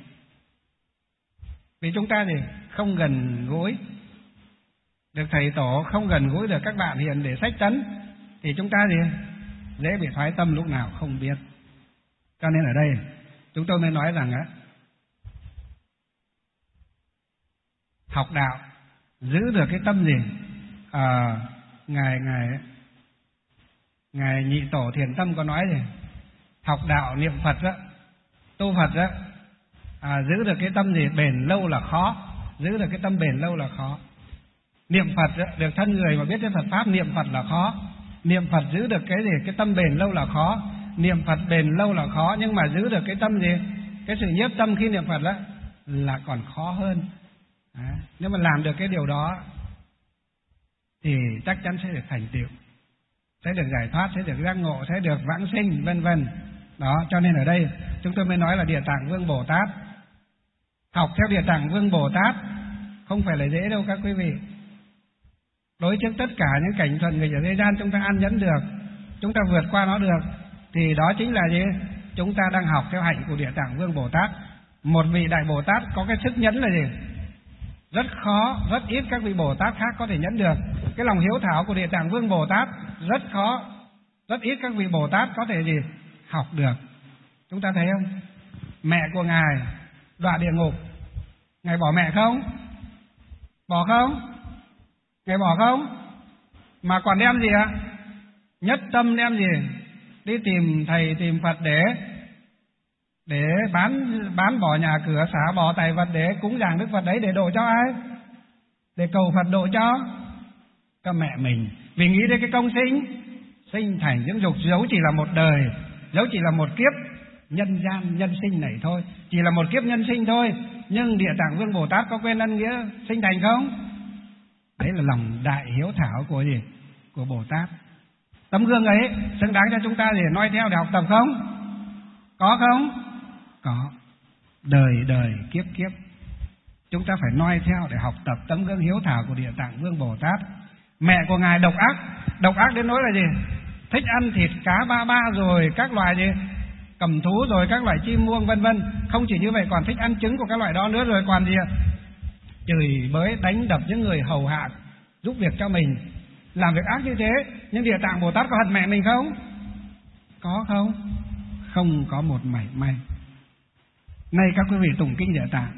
vì chúng ta thì không gần gũi được thầy tổ, không gần gũi được các bạn hiền để sách tấn, thì chúng ta thì dễ bị thoái tâm lúc nào không biết. Cho nên ở đây chúng tôi mới nói rằng á, học đạo giữ được cái tâm gì? À, ngài ngài ngài Nhị Tổ Thiền Tâm có nói gì? Học đạo niệm Phật đó, tu Phật đó, à, giữ được cái tâm gì bền lâu là khó, giữ được cái tâm bền lâu là khó. Niệm Phật đó, được thân người mà biết cái Phật pháp niệm Phật là khó. Niệm Phật giữ được cái gì? Cái tâm bền lâu là khó. Niệm Phật bền lâu là khó, nhưng mà giữ được cái tâm gì? Cái sự nhiếp tâm khi niệm Phật đó là còn khó hơn. À, nếu mà làm được cái điều đó thì chắc chắn sẽ được thành tựu, sẽ được giải thoát, sẽ được giác ngộ, sẽ được vãng sinh, vân vân. Đó, cho nên ở đây chúng tôi mới nói là Địa Tạng Vương Bồ Tát. Học theo Địa Tạng Vương Bồ Tát không phải là dễ đâu các quý vị. Đối trước tất cả những cảnh thuận nghịch ở thế gian chúng ta an nhẫn được, chúng ta vượt qua nó được, thì đó chính là gì? Chúng ta đang học theo hạnh của Địa Tạng Vương Bồ Tát. Một vị Đại Bồ Tát có cái sức nhẫn là gì? Rất khó, rất ít các vị Bồ Tát khác có thể nhẫn được. Cái lòng hiếu thảo của Địa Tạng Vương Bồ Tát rất khó, rất ít các vị Bồ Tát có thể gì? Học được. Chúng ta thấy không? Mẹ của Ngài đọa địa ngục, Ngài bỏ mẹ không? Bỏ không? Ngài bỏ không? Mà còn đem gì ạ? Nhất tâm đem gì? Đi tìm thầy, tìm Phật để để bán bán bỏ nhà cửa, xả bỏ tài vật để cúng dường Đức Phật đấy, để độ cho ai? Để cầu Phật độ cho cho mẹ mình. Vì nghĩ đến cái công sinh sinh thành dưỡng dục, dẫu chỉ là một đời, dẫu chỉ là một kiếp nhân gian nhân sinh này thôi, chỉ là một kiếp nhân sinh thôi, nhưng Địa Tạng Vương Bồ Tát có quên ân nghĩa sinh thành không? Đấy là lòng đại hiếu thảo của gì? Của Bồ Tát. Tấm gương ấy xứng đáng cho chúng ta để noi theo, để học tập không? Có không? Có. Đời đời kiếp kiếp chúng ta phải noi theo để học tập tấm gương hiếu thảo của Địa Tạng Vương Bồ Tát. Mẹ của Ngài độc ác, độc ác đến nỗi là gì? thích ăn thịt cá ba ba rồi các loài gì cầm thú rồi các loài chim muông vân vân. Không chỉ như vậy còn thích ăn trứng của các loại đó nữa, rồi còn gì ạ? Chửi bới đánh đập những người hầu hạ giúp việc cho mình, làm việc ác như thế. Nhưng Địa Tạng Bồ Tát có hận mẹ mình không? Có không? Không có một mảy may. Này các quý vị tụng kinh Địa Tạng,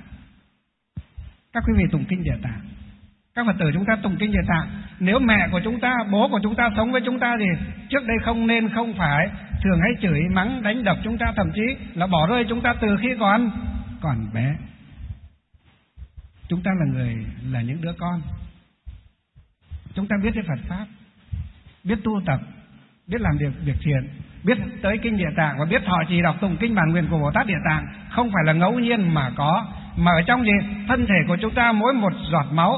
các quý vị tụng kinh Địa Tạng, các Phật tử chúng ta tụng kinh Địa Tạng. Nếu mẹ của chúng ta, bố của chúng ta sống với chúng ta thì trước đây không nên không phải thường hay chửi mắng đánh đập chúng ta, thậm chí là bỏ rơi chúng ta từ khi còn còn bé. Chúng ta là người, là những đứa con, chúng ta biết cái Phật pháp, biết tu tập, biết làm việc việc thiện, biết tới kinh Địa Tạng và biết thọ trì đọc tụng kinh bản nguyện của Bồ Tát Địa Tạng không phải là ngẫu nhiên mà có, mà ở trong gì thân thể của chúng ta mỗi một giọt máu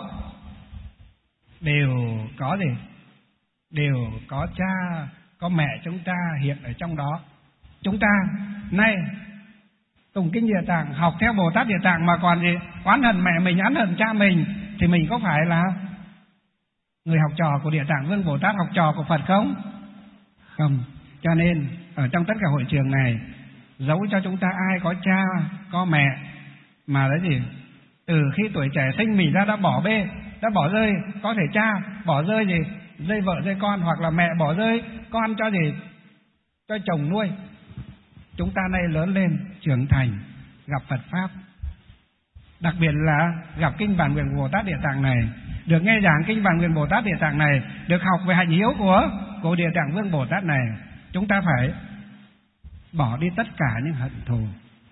đều có gì, đều có cha, có mẹ chúng ta hiện ở trong đó. Chúng ta nay tụng kinh Địa Tạng, học theo Bồ Tát Địa Tạng mà còn gì oán hận mẹ mình, oán hận cha mình, thì mình có phải là người học trò của Địa Tạng Vương Bồ Tát, học trò của Phật không? Không. Cho nên ở trong tất cả hội trường này, dẫu cho chúng ta ai có cha, có mẹ, mà đấy gì từ khi tuổi trẻ sinh mình ra đã bỏ bê, đã bỏ rơi, có thể cha bỏ rơi gì, rơi vợ rơi con, hoặc là mẹ bỏ rơi con cho gì, cho chồng nuôi. Chúng ta nay lớn lên trưởng thành, gặp Phật pháp, đặc biệt là gặp kinh bản nguyện của Bồ Tát Địa Tạng này, được nghe giảng kinh bản nguyện Bồ Tát Địa Tạng này, được học về hạnh hiếu của của Địa Tạng Vương Bồ Tát này, chúng ta phải bỏ đi tất cả những hận thù.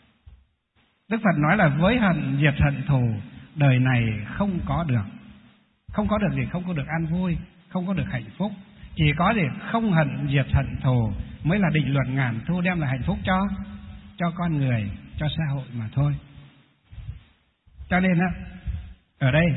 Đức Phật nói là với hận diệt hận thù, đời này không có được, không có được gì, không có được an vui, không có được hạnh phúc. Chỉ có gì không hận diệt hận thù mới là định luật ngàn thu, đem lại hạnh phúc cho cho con người, cho xã hội mà thôi. Cho nên á, ở đây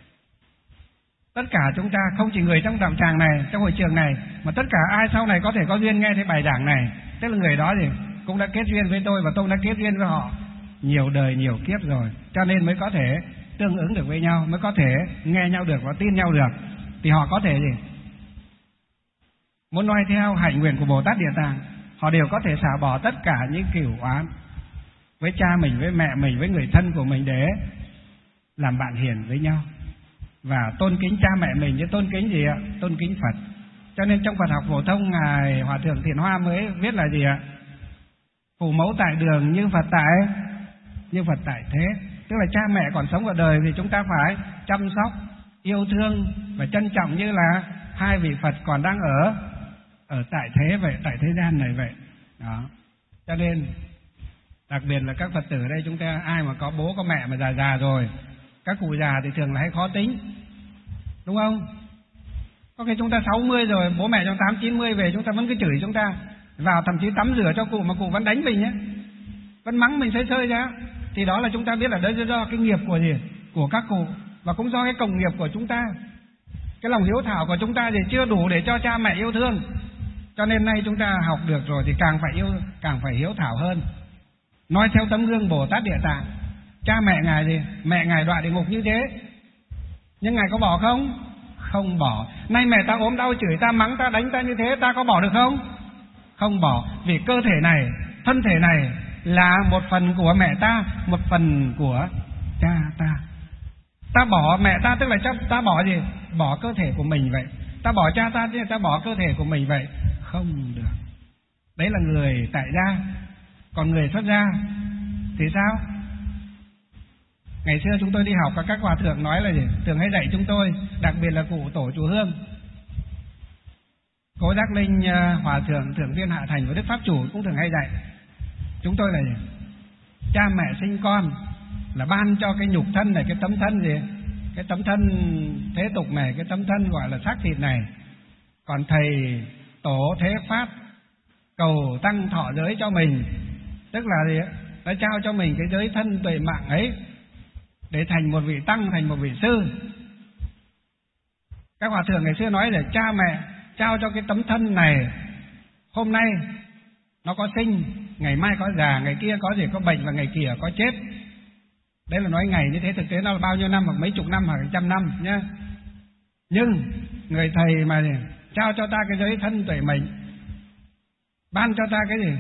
tất cả chúng ta, không chỉ người trong đạo tràng này, trong hội trường này, mà tất cả ai sau này có thể có duyên nghe thấy bài giảng này, tức là người đó thì cũng đã kết duyên với tôi và tôi đã kết duyên với họ nhiều đời nhiều kiếp rồi, cho nên mới có thể tương ứng được với nhau, mới có thể nghe nhau được và tin nhau được. Thì họ có thể gì muốn noi theo hạnh nguyện của Bồ Tát Địa Tạng, họ đều có thể xả bỏ tất cả những cửu oán với cha mình, với mẹ mình, với người thân của mình, để làm bạn hiền với nhau và tôn kính cha mẹ mình với tôn kính gì ạ? Tôn kính Phật. Cho nên trong Phật học phổ thông, ngài Hòa thượng Thiện Hoa mới viết là gì ạ? Phụ mẫu tại đường như Phật tại như Phật tại thế. Tức là cha mẹ còn sống ở đời thì chúng ta phải chăm sóc, yêu thương và trân trọng như là hai vị Phật còn đang ở ở tại thế vậy, tại thế gian này vậy. Đó. Cho nên đặc biệt là các Phật tử ở đây, chúng ta ai mà có bố có mẹ mà già già rồi, các cụ già thì thường là hay khó tính, đúng không? Có khi chúng ta sáu mươi rồi, bố mẹ trong tám chín mươi về chúng ta vẫn cứ chửi chúng ta, vào thậm chí tắm rửa cho cụ mà cụ vẫn đánh mình nhé, vẫn mắng mình sơi sơi ra, thì đó là chúng ta biết là đấy do cái nghiệp của gì, của các cụ, và cũng do cái cộng nghiệp của chúng ta, cái lòng hiếu thảo của chúng ta thì chưa đủ để cho cha mẹ yêu thương. Cho nên nay chúng ta học được rồi thì càng phải yêu, càng phải hiếu thảo hơn. Nói theo tấm gương Bồ Tát Địa Tạng, cha mẹ ngài gì, mẹ ngài đọa địa ngục như thế, nhưng ngài có bỏ không? Không bỏ. Nay mẹ ta ốm đau chửi ta, mắng ta, đánh ta như thế, ta có bỏ được không? Không bỏ. Vì cơ thể này, thân thể này là một phần của mẹ ta, một phần của cha ta. Ta bỏ mẹ ta tức là ta bỏ gì? Bỏ cơ thể của mình vậy. Ta bỏ cha ta tức là ta bỏ cơ thể của mình vậy. Không được. Đấy là người tại gia. Còn người xuất gia thì sao? Ngày xưa chúng tôi đi học, các hòa thượng nói là gì? Thường hay dạy chúng tôi, đặc biệt là cụ tổ chùa Hương, Cố Giác Linh hòa thượng thượng viên Hạ Thành và Đức Pháp Chủ cũng thường hay dạy chúng tôi là gì? Cha mẹ sinh con là ban cho cái nhục thân này, cái tấm thân gì? Cái tấm thân thế tục này, cái tấm thân gọi là xác thịt này. Còn thầy tổ thế pháp cầu tăng thọ giới cho mình, tức là gì? Đã trao cho mình cái giới thân tuệ mạng ấy để thành một vị tăng, thành một vị sư. Các hòa thượng ngày xưa nói là cha mẹ trao cho cái tấm thân này, hôm nay nó có sinh, ngày mai có già, ngày kia có gì có bệnh và ngày kia có chết. Đấy là nói ngày như thế, thực tế nó là bao nhiêu năm, hoặc mấy chục năm, hoặc trăm năm nhá. Nhưng người thầy mà trao cho ta cái giới thân tuệ mệnh ban cho ta cái gì?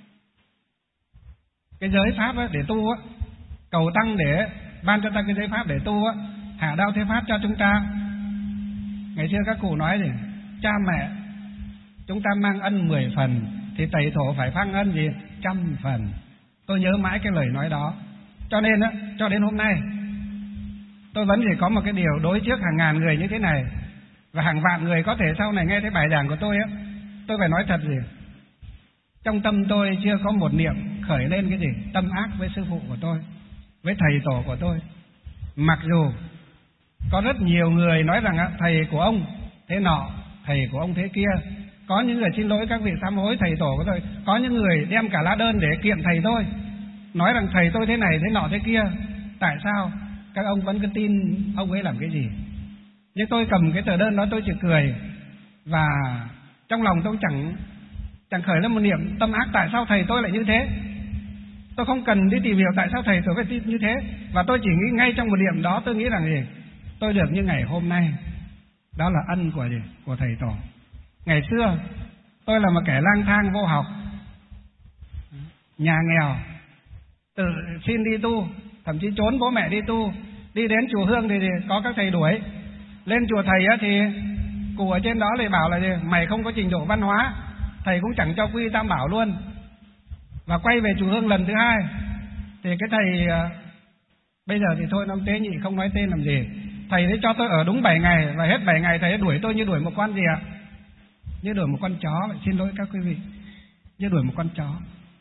Cái giới pháp á, để tu á, cầu tăng để ban cho ta cái giới pháp để tu á, hạ đạo thế pháp cho chúng ta. Ngày xưa các cụ nói gì? Cha mẹ chúng ta mang ân mười phần thì tẩy thổ phải phang ân gì? Trăm phần. Tôi nhớ mãi cái lời nói đó. Cho nên á, cho đến hôm nay tôi vẫn chỉ có một cái điều đối trước hàng ngàn người như thế này, và hàng vạn người có thể sau này nghe thấy bài giảng của tôi á, tôi phải nói thật gì? Trong tâm tôi chưa có một niệm khởi lên cái gì? Tâm ác với sư phụ của tôi, với thầy tổ của tôi. Mặc dù có rất nhiều người nói rằng á, thầy của ông thế nọ, thầy của ông thế kia. Có những người xin lỗi các vị sám hối thầy tổ của tôi. Có những người đem cả lá đơn để kiện thầy tôi, nói rằng thầy tôi thế này thế nọ thế kia. Tại sao các ông vẫn cứ tin ông ấy làm cái gì? Nhưng tôi cầm cái tờ đơn đó tôi chỉ cười, và trong lòng tôi chẳng chẳng khởi lên một niệm tâm ác. Tại sao thầy tôi lại như thế? Tôi không cần đi tìm hiểu tại sao thầy tôi phải tin như thế, và tôi chỉ nghĩ ngay trong một niệm đó, tôi nghĩ rằng gì? Tôi được như ngày hôm nay, đó là ân của gì? Của thầy tổ. Ngày xưa tôi là một kẻ lang thang vô học, nhà nghèo, tự xin đi tu, thậm chí trốn bố mẹ đi tu. Đi đến chùa Hương thì có các thầy đuổi. Lên chùa thầy á thì cụ ở trên đó lại bảo là gì? Mày không có trình độ văn hóa, thầy cũng chẳng cho quy tam bảo luôn. Và quay về chùa Hương lần thứ hai thì cái thầy, bây giờ thì thôi năm tế nhị không nói tên làm gì, thầy ấy cho tôi ở đúng bảy ngày, và hết bảy ngày thầy ấy đuổi tôi như đuổi một con gì ạ? Như đuổi một con chó vậy. Xin lỗi các quý vị, như đuổi một con chó.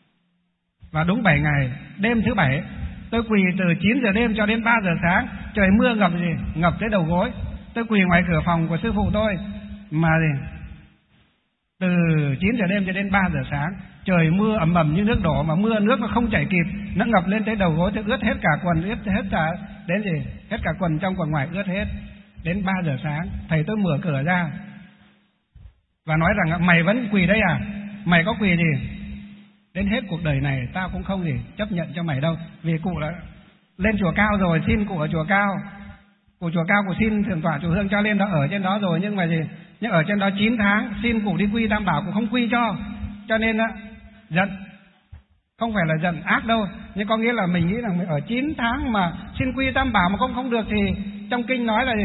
Và đúng bảy ngày, đêm thứ bảy tôi quỳ từ chín giờ đêm cho đến ba giờ sáng. Trời mưa ngập gì? Ngập tới đầu gối. Tôi quỳ ngoài cửa phòng của sư phụ tôi mà gì? Từ chín giờ đêm cho đến ba giờ sáng, trời mưa ầm ầm như nước đổ, mà mưa nước nó không chảy kịp, nó ngập lên tới đầu gối, tôi ướt hết cả quần, ướt hết cả đến gì? Hết cả quần trong quần ngoài ướt hết. Đến ba giờ sáng, thầy tôi mở cửa ra và nói rằng mày vẫn quỳ đây à? Mày có quỳ gì? Đến hết cuộc đời này tao cũng không gì chấp nhận cho mày đâu. Vì cụ đã lên chùa Cao rồi, xin cụ ở chùa Cao, cụ chùa Cao cụ xin thượng tọa chùa Hương cho lên đó ở trên đó rồi, nhưng mà gì? Nhưng ở trên đó chín tháng xin cụ đi quy tam bảo, cụ không quy cho. Cho nên á, giận. Không phải là giận ác đâu, nhưng có nghĩa là mình nghĩ rằng ở chín tháng mà xin quy tam bảo mà không không được, thì trong kinh nói là gì?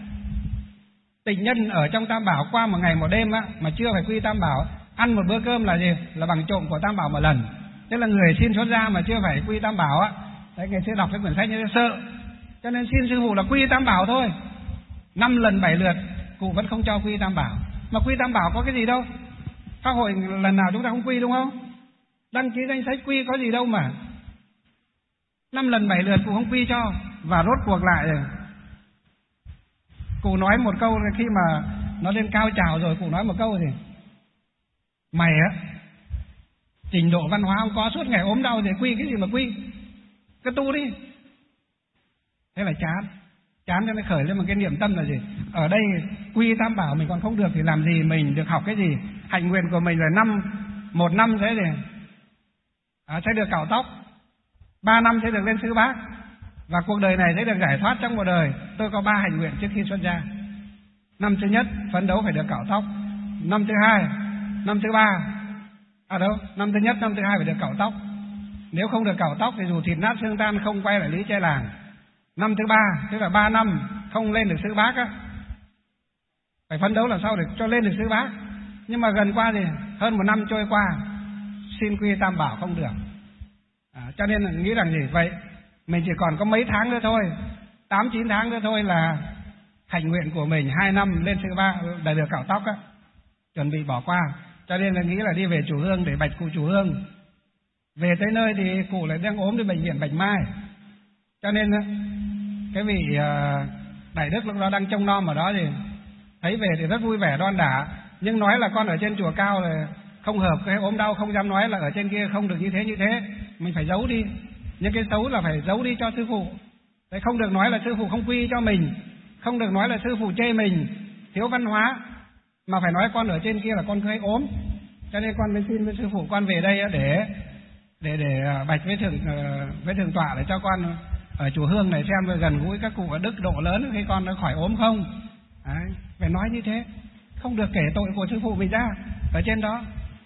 Tịnh nhân ở trong tam bảo qua một ngày một đêm á, mà chưa phải quy tam bảo, ăn một bữa cơm là gì? Là bằng trộm của tam bảo một lần. Thế là người xin xuất gia mà chưa phải quy tam bảo á, đấy, ngày xưa đọc cái quyển sách như thế sợ, cho nên xin sư phụ là quy tam bảo thôi. Năm lần bảy lượt cụ vẫn không cho quy tam bảo. Mà quy tam bảo có cái gì đâu? Pháp hội lần nào chúng ta không quy đúng không? Đăng ký danh sách quy có gì đâu mà. Năm lần bảy lượt cụ không quy cho. Và rốt cuộc lại rồi, cụ nói một câu khi mà nó lên cao trào rồi, cụ nói một câu gì? Mày á, trình độ văn hóa không có, suốt ngày ốm đau thì quy cái gì mà quy? Cứ tu đi. Thế là chán. Chán cho nó khởi lên một cái niệm tâm là gì? Ở đây quy tam bảo mình còn không được thì làm gì mình được học cái gì? Hạnh nguyện của mình là năm một năm thế thì à, sẽ được cạo tóc, ba năm sẽ được lên sư bác, và cuộc đời này sẽ được giải thoát trong một đời. Tôi có ba hạnh nguyện trước khi xuất gia. Năm thứ nhất phấn đấu phải được cạo tóc. Năm thứ hai, năm thứ ba à đâu, năm thứ nhất, năm thứ hai phải được cạo tóc. Nếu không được cạo tóc thì dù thịt nát xương tan không quay lại lý trai làng. Năm thứ ba, tức là ba năm không lên được sư bác á, phải phấn đấu làm sao để cho lên được sư bác. Nhưng mà gần qua thì hơn một năm trôi qua, xin quy tam bảo không được. À, cho nên là nghĩ rằng gì vậy? Mình chỉ còn có mấy tháng nữa thôi, tám chín tháng nữa thôi là hạnh nguyện của mình hai năm lên sư bác để được cạo tóc á, chuẩn bị bỏ qua. Cho nên là nghĩ là đi về chùa Hương để bạch cụ chùa Hương. Về tới nơi thì cụ lại đang ốm đến bệnh viện Bạch Mai. Cho nên cái vị đại đức lúc đó đang trông nom ở đó thì thấy về thì rất vui vẻ đoan đả, nhưng nói là con ở trên chùa Cao là không hợp, cái ốm đau không dám nói là ở trên kia không được như thế như thế, mình phải giấu đi. Nhưng cái xấu là phải giấu đi cho sư phụ. Đấy, không được nói là sư phụ không quy cho mình, không được nói là sư phụ chê mình thiếu văn hóa, mà phải nói con ở trên kia là con hơi ốm. Cho nên con mới xin với sư phụ con về đây để để để bạch với thượng với thượng tọa để cho con ở chùa Hương này xem gần gũi các cụ ở đức độ lớn khi con nó khỏi ốm không. Đấy, phải nói như thế, không được kể tội của sư phụ mình ra ở trên đó.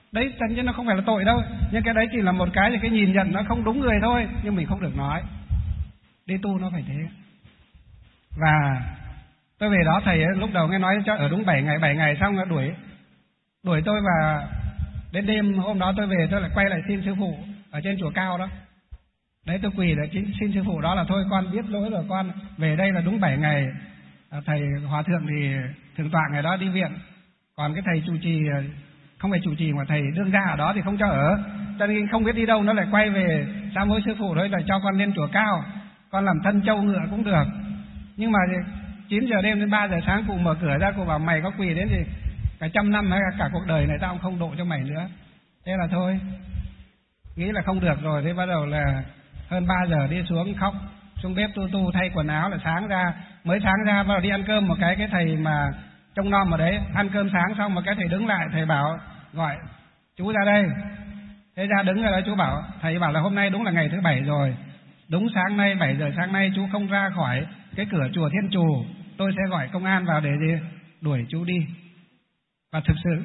Đấy chân chứ nó không phải là tội đâu, nhưng cái đấy chỉ là một cái cái nhìn nhận nó không đúng người thôi, nhưng mình không được nói. Đi tu nó phải thế. Và tôi về đó thầy ấy, lúc đầu nghe nói cho ở đúng bảy ngày, bảy ngày xong rồi đuổi đuổi tôi, và đến đêm hôm đó tôi về tôi lại quay lại xin sư phụ ở trên chùa Cao đó. Đấy tôi quỳ để xin sư phụ đó là thôi con biết lỗi rồi, con về đây là đúng bảy ngày. Thầy hòa thượng thì thượng tọa ngày đó đi viện, còn cái thầy chủ trì không phải chủ trì mà thầy đương gia ở đó thì không cho ở, cho nên không biết đi đâu nó lại quay về sám hối sư phụ đấy là cho con lên chùa Cao, con làm thân trâu ngựa cũng được. Nhưng mà chín giờ đêm đến ba giờ sáng cụ mở cửa ra, cụ bảo mày có quỳ đến thì cả trăm năm hay cả cuộc đời này tao cũng không độ cho mày nữa. Thế là thôi, nghĩ là không được rồi, thế bắt đầu là hơn ba giờ đi xuống khóc, xuống bếp tu tu thay quần áo là sáng ra, mới sáng ra vào đi ăn cơm, một cái cái thầy mà trông nom ở đấy ăn cơm sáng xong một cái thầy đứng lại, thầy bảo gọi chú ra đây. Thế ra đứng ở đó chú bảo, thầy bảo là hôm nay đúng là ngày thứ bảy rồi, đúng sáng nay bảy giờ sáng nay chú không ra khỏi cái cửa chùa Thiên Trù, tôi sẽ gọi công an vào để gì đuổi chú đi. Và thực sự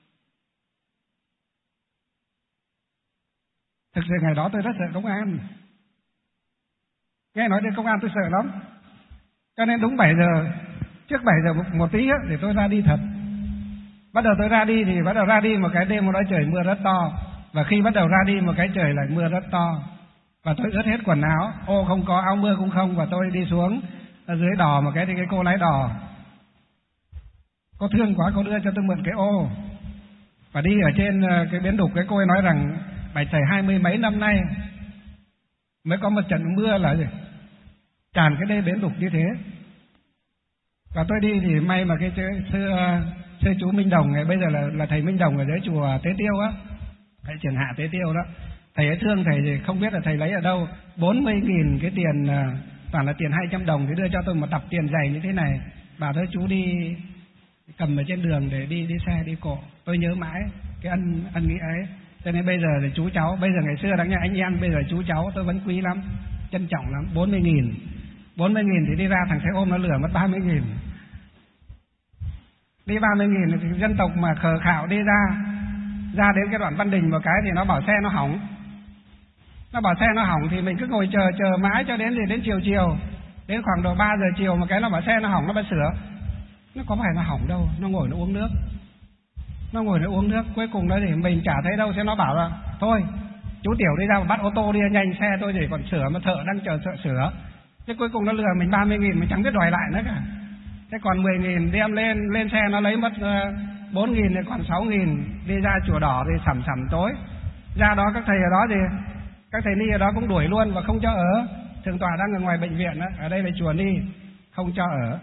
thực sự ngày đó tôi rất sợ công an, nghe nói đến công an tôi sợ lắm, cho nên đúng bảy giờ, trước bảy giờ một, một tí á, thì tôi ra đi thật. Bắt đầu tôi ra đi thì bắt đầu ra đi một cái đêm hôm đó trời mưa rất to, và khi bắt đầu ra đi một cái trời lại mưa rất to, và tôi ướt hết quần áo, ô không có áo mưa cũng không, và tôi đi xuống ở dưới đò một cái thì cái cô lái đò có thương quá, cô đưa cho tôi mượn cái ô, và đi ở trên cái bến đục, cái cô ấy nói rằng bài chảy hai mươi mấy năm nay mới có một trận mưa là gì tràn cái đê bến đục như thế. Và tôi đi thì may mà cái sư, sư chú Minh Đồng này, bây giờ là, là thầy Minh Đồng ở dưới chùa Tế Tiêu á, thầy Trường Hạ Tế Tiêu đó, thầy ấy thương thầy thì không biết là thầy lấy ở đâu bốn mươi nghìn cái tiền, toàn là tiền hai trăm đồng, thì đưa cho tôi một tập tiền dày như thế này, bảo thôi chú đi cầm ở trên đường để đi đi xe đi cộ. Tôi nhớ mãi cái ân ân nghĩa ấy, cho nên bây giờ thì chú cháu, bây giờ ngày xưa đáng nhẽ anh em, bây giờ chú cháu tôi vẫn quý lắm, trân trọng lắm. Bốn mươi nghìn bốn mươi nghìn thì đi ra thằng xe ôm nó lừa mất ba mươi nghìn, đi ba mươi nghìn thì dân tộc mà khờ khạo đi ra ra đến cái đoạn Văn Đình một cái thì nó bảo xe nó hỏng, nó bảo xe nó hỏng thì mình cứ ngồi chờ chờ mãi cho đến gì đến chiều chiều, đến khoảng độ ba giờ chiều một cái nó bảo xe nó hỏng, nó phải sửa. Nó có phải nó hỏng đâu, nó ngồi nó uống nước, nó ngồi nó uống nước, cuối cùng đó thì mình chả thấy đâu, thế nó bảo là thôi chú Tiểu đi ra mà bắt ô tô đi nhanh, xe tôi chỉ còn sửa mà thợ đang chờ sợ sửa. Thế cuối cùng nó lừa mình ba mươi nghìn, mình chẳng biết đòi lại nữa cả. Thế còn mười nghìn đem lên lên xe nó lấy mất bốn nghìn, thì còn sáu nghìn, đi ra chùa Đỏ thì sẩm sẩm tối. Ra đó các thầy ở đó thì các thầy ni ở đó cũng đuổi luôn và không cho ở. Thượng tọa đang ở ngoài bệnh viện đó, ở đây là chùa ni, không cho ở.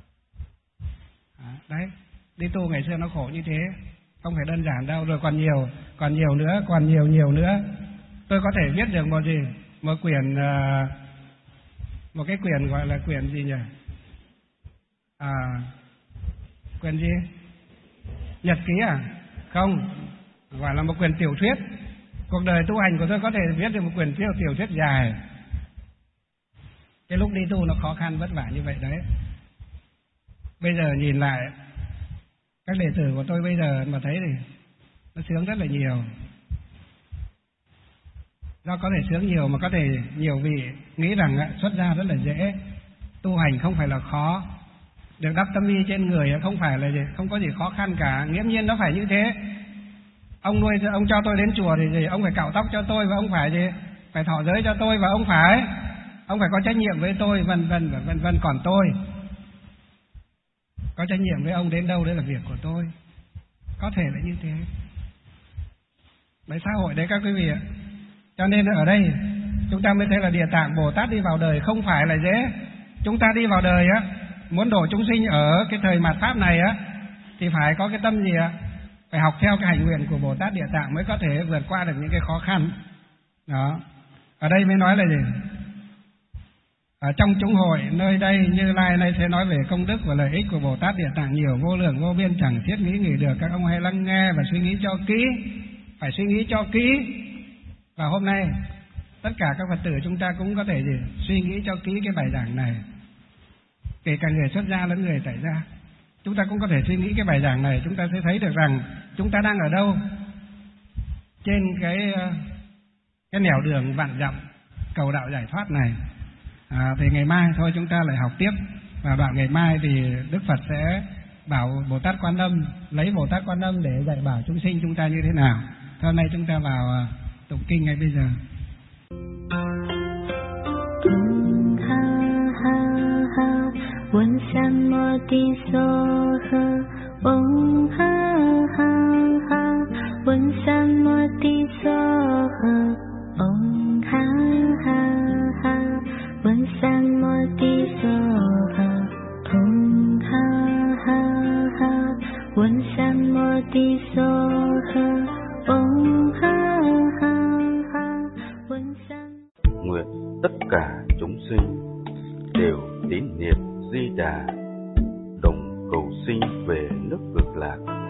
Đấy, đi tu ngày xưa nó khổ như thế, không phải đơn giản đâu. Rồi còn nhiều, còn nhiều nữa, còn nhiều nhiều nữa. Tôi có thể viết được một gì, một quyển, một cái quyển gọi là quyển gì nhỉ? À, quyển gì? Nhật ký à? Không, gọi là một quyển tiểu thuyết. Cuộc đời tu hành của tôi có thể viết được một quyển tiểu, tiểu thuyết dài. Cái lúc đi tu nó khó khăn vất vả như vậy đấy. Bây giờ nhìn lại các đệ tử của tôi bây giờ mà thấy thì nó sướng rất là nhiều. Do có thể sướng nhiều mà có thể nhiều vị nghĩ rằng xuất gia rất là dễ, tu hành không phải là khó, được đắp tâm y trên người không phải là gì, không có gì khó khăn cả. Nghiễm nhiên nó phải như thế. Ông nuôi, ông cho tôi đến chùa thì gì, ông phải cạo tóc cho tôi, và ông phải gì, phải thọ giới cho tôi, và ông phải ông phải có trách nhiệm với tôi, vân vân và vân vân. Còn tôi có trách nhiệm với ông đến đâu đấy là việc của tôi, có thể là như thế. Mấy xã hội đấy các quý vị ạ. Cho nên ở đây chúng ta mới thấy là Địa Tạng Bồ Tát đi vào đời không phải là dễ. Chúng ta đi vào đời á, muốn độ chúng sinh ở cái thời mạt pháp này á, thì phải có cái tâm gì ạ? Phải học theo cái hành nguyện của Bồ Tát Địa Tạng mới có thể vượt qua được những cái khó khăn. Đó. Ở đây mới nói là gì? Ở trong chúng hội nơi đây Như Lai nay sẽ nói về công đức và lợi ích của Bồ Tát Địa Tạng nhiều vô lượng vô biên, chẳng thiết nghĩ nghỉ được. Các ông hãy lắng nghe và suy nghĩ cho kỹ, phải suy nghĩ cho kỹ. Và hôm nay tất cả các Phật tử chúng ta cũng có thể gì? Suy nghĩ cho kỹ cái bài giảng này, kể cả người xuất gia lẫn người tại gia. Chúng ta cũng có thể suy nghĩ cái bài giảng này, chúng ta sẽ thấy được rằng chúng ta đang ở đâu. trên cái cái nẻo đường vạn dặm cầu đạo giải thoát này. À, thì ngày mai thôi chúng ta lại học tiếp, và đoạn ngày mai thì Đức Phật sẽ bảo Bồ Tát Quan Âm, lấy Bồ Tát Quan Âm để dạy bảo chúng sinh chúng ta như thế nào. Hôm nay chúng ta vào tụng kinh ngay bây giờ. Vân Sam Mô Ti So Ha, Om Ha Ha Ha, Vân Sam Mô Ti So Ha, Om Ha Ha Ha, Vân Sam Mô Ti So Ha, Om Ha Ha Ha, Vân Sam Mô Ti So Ha, Om Ha Ha Ha, Vân Sam. Nguyện tất cả chúng sinh đều tín niệm Di Đà, đồng cầu sinh về nước Cực Lạc.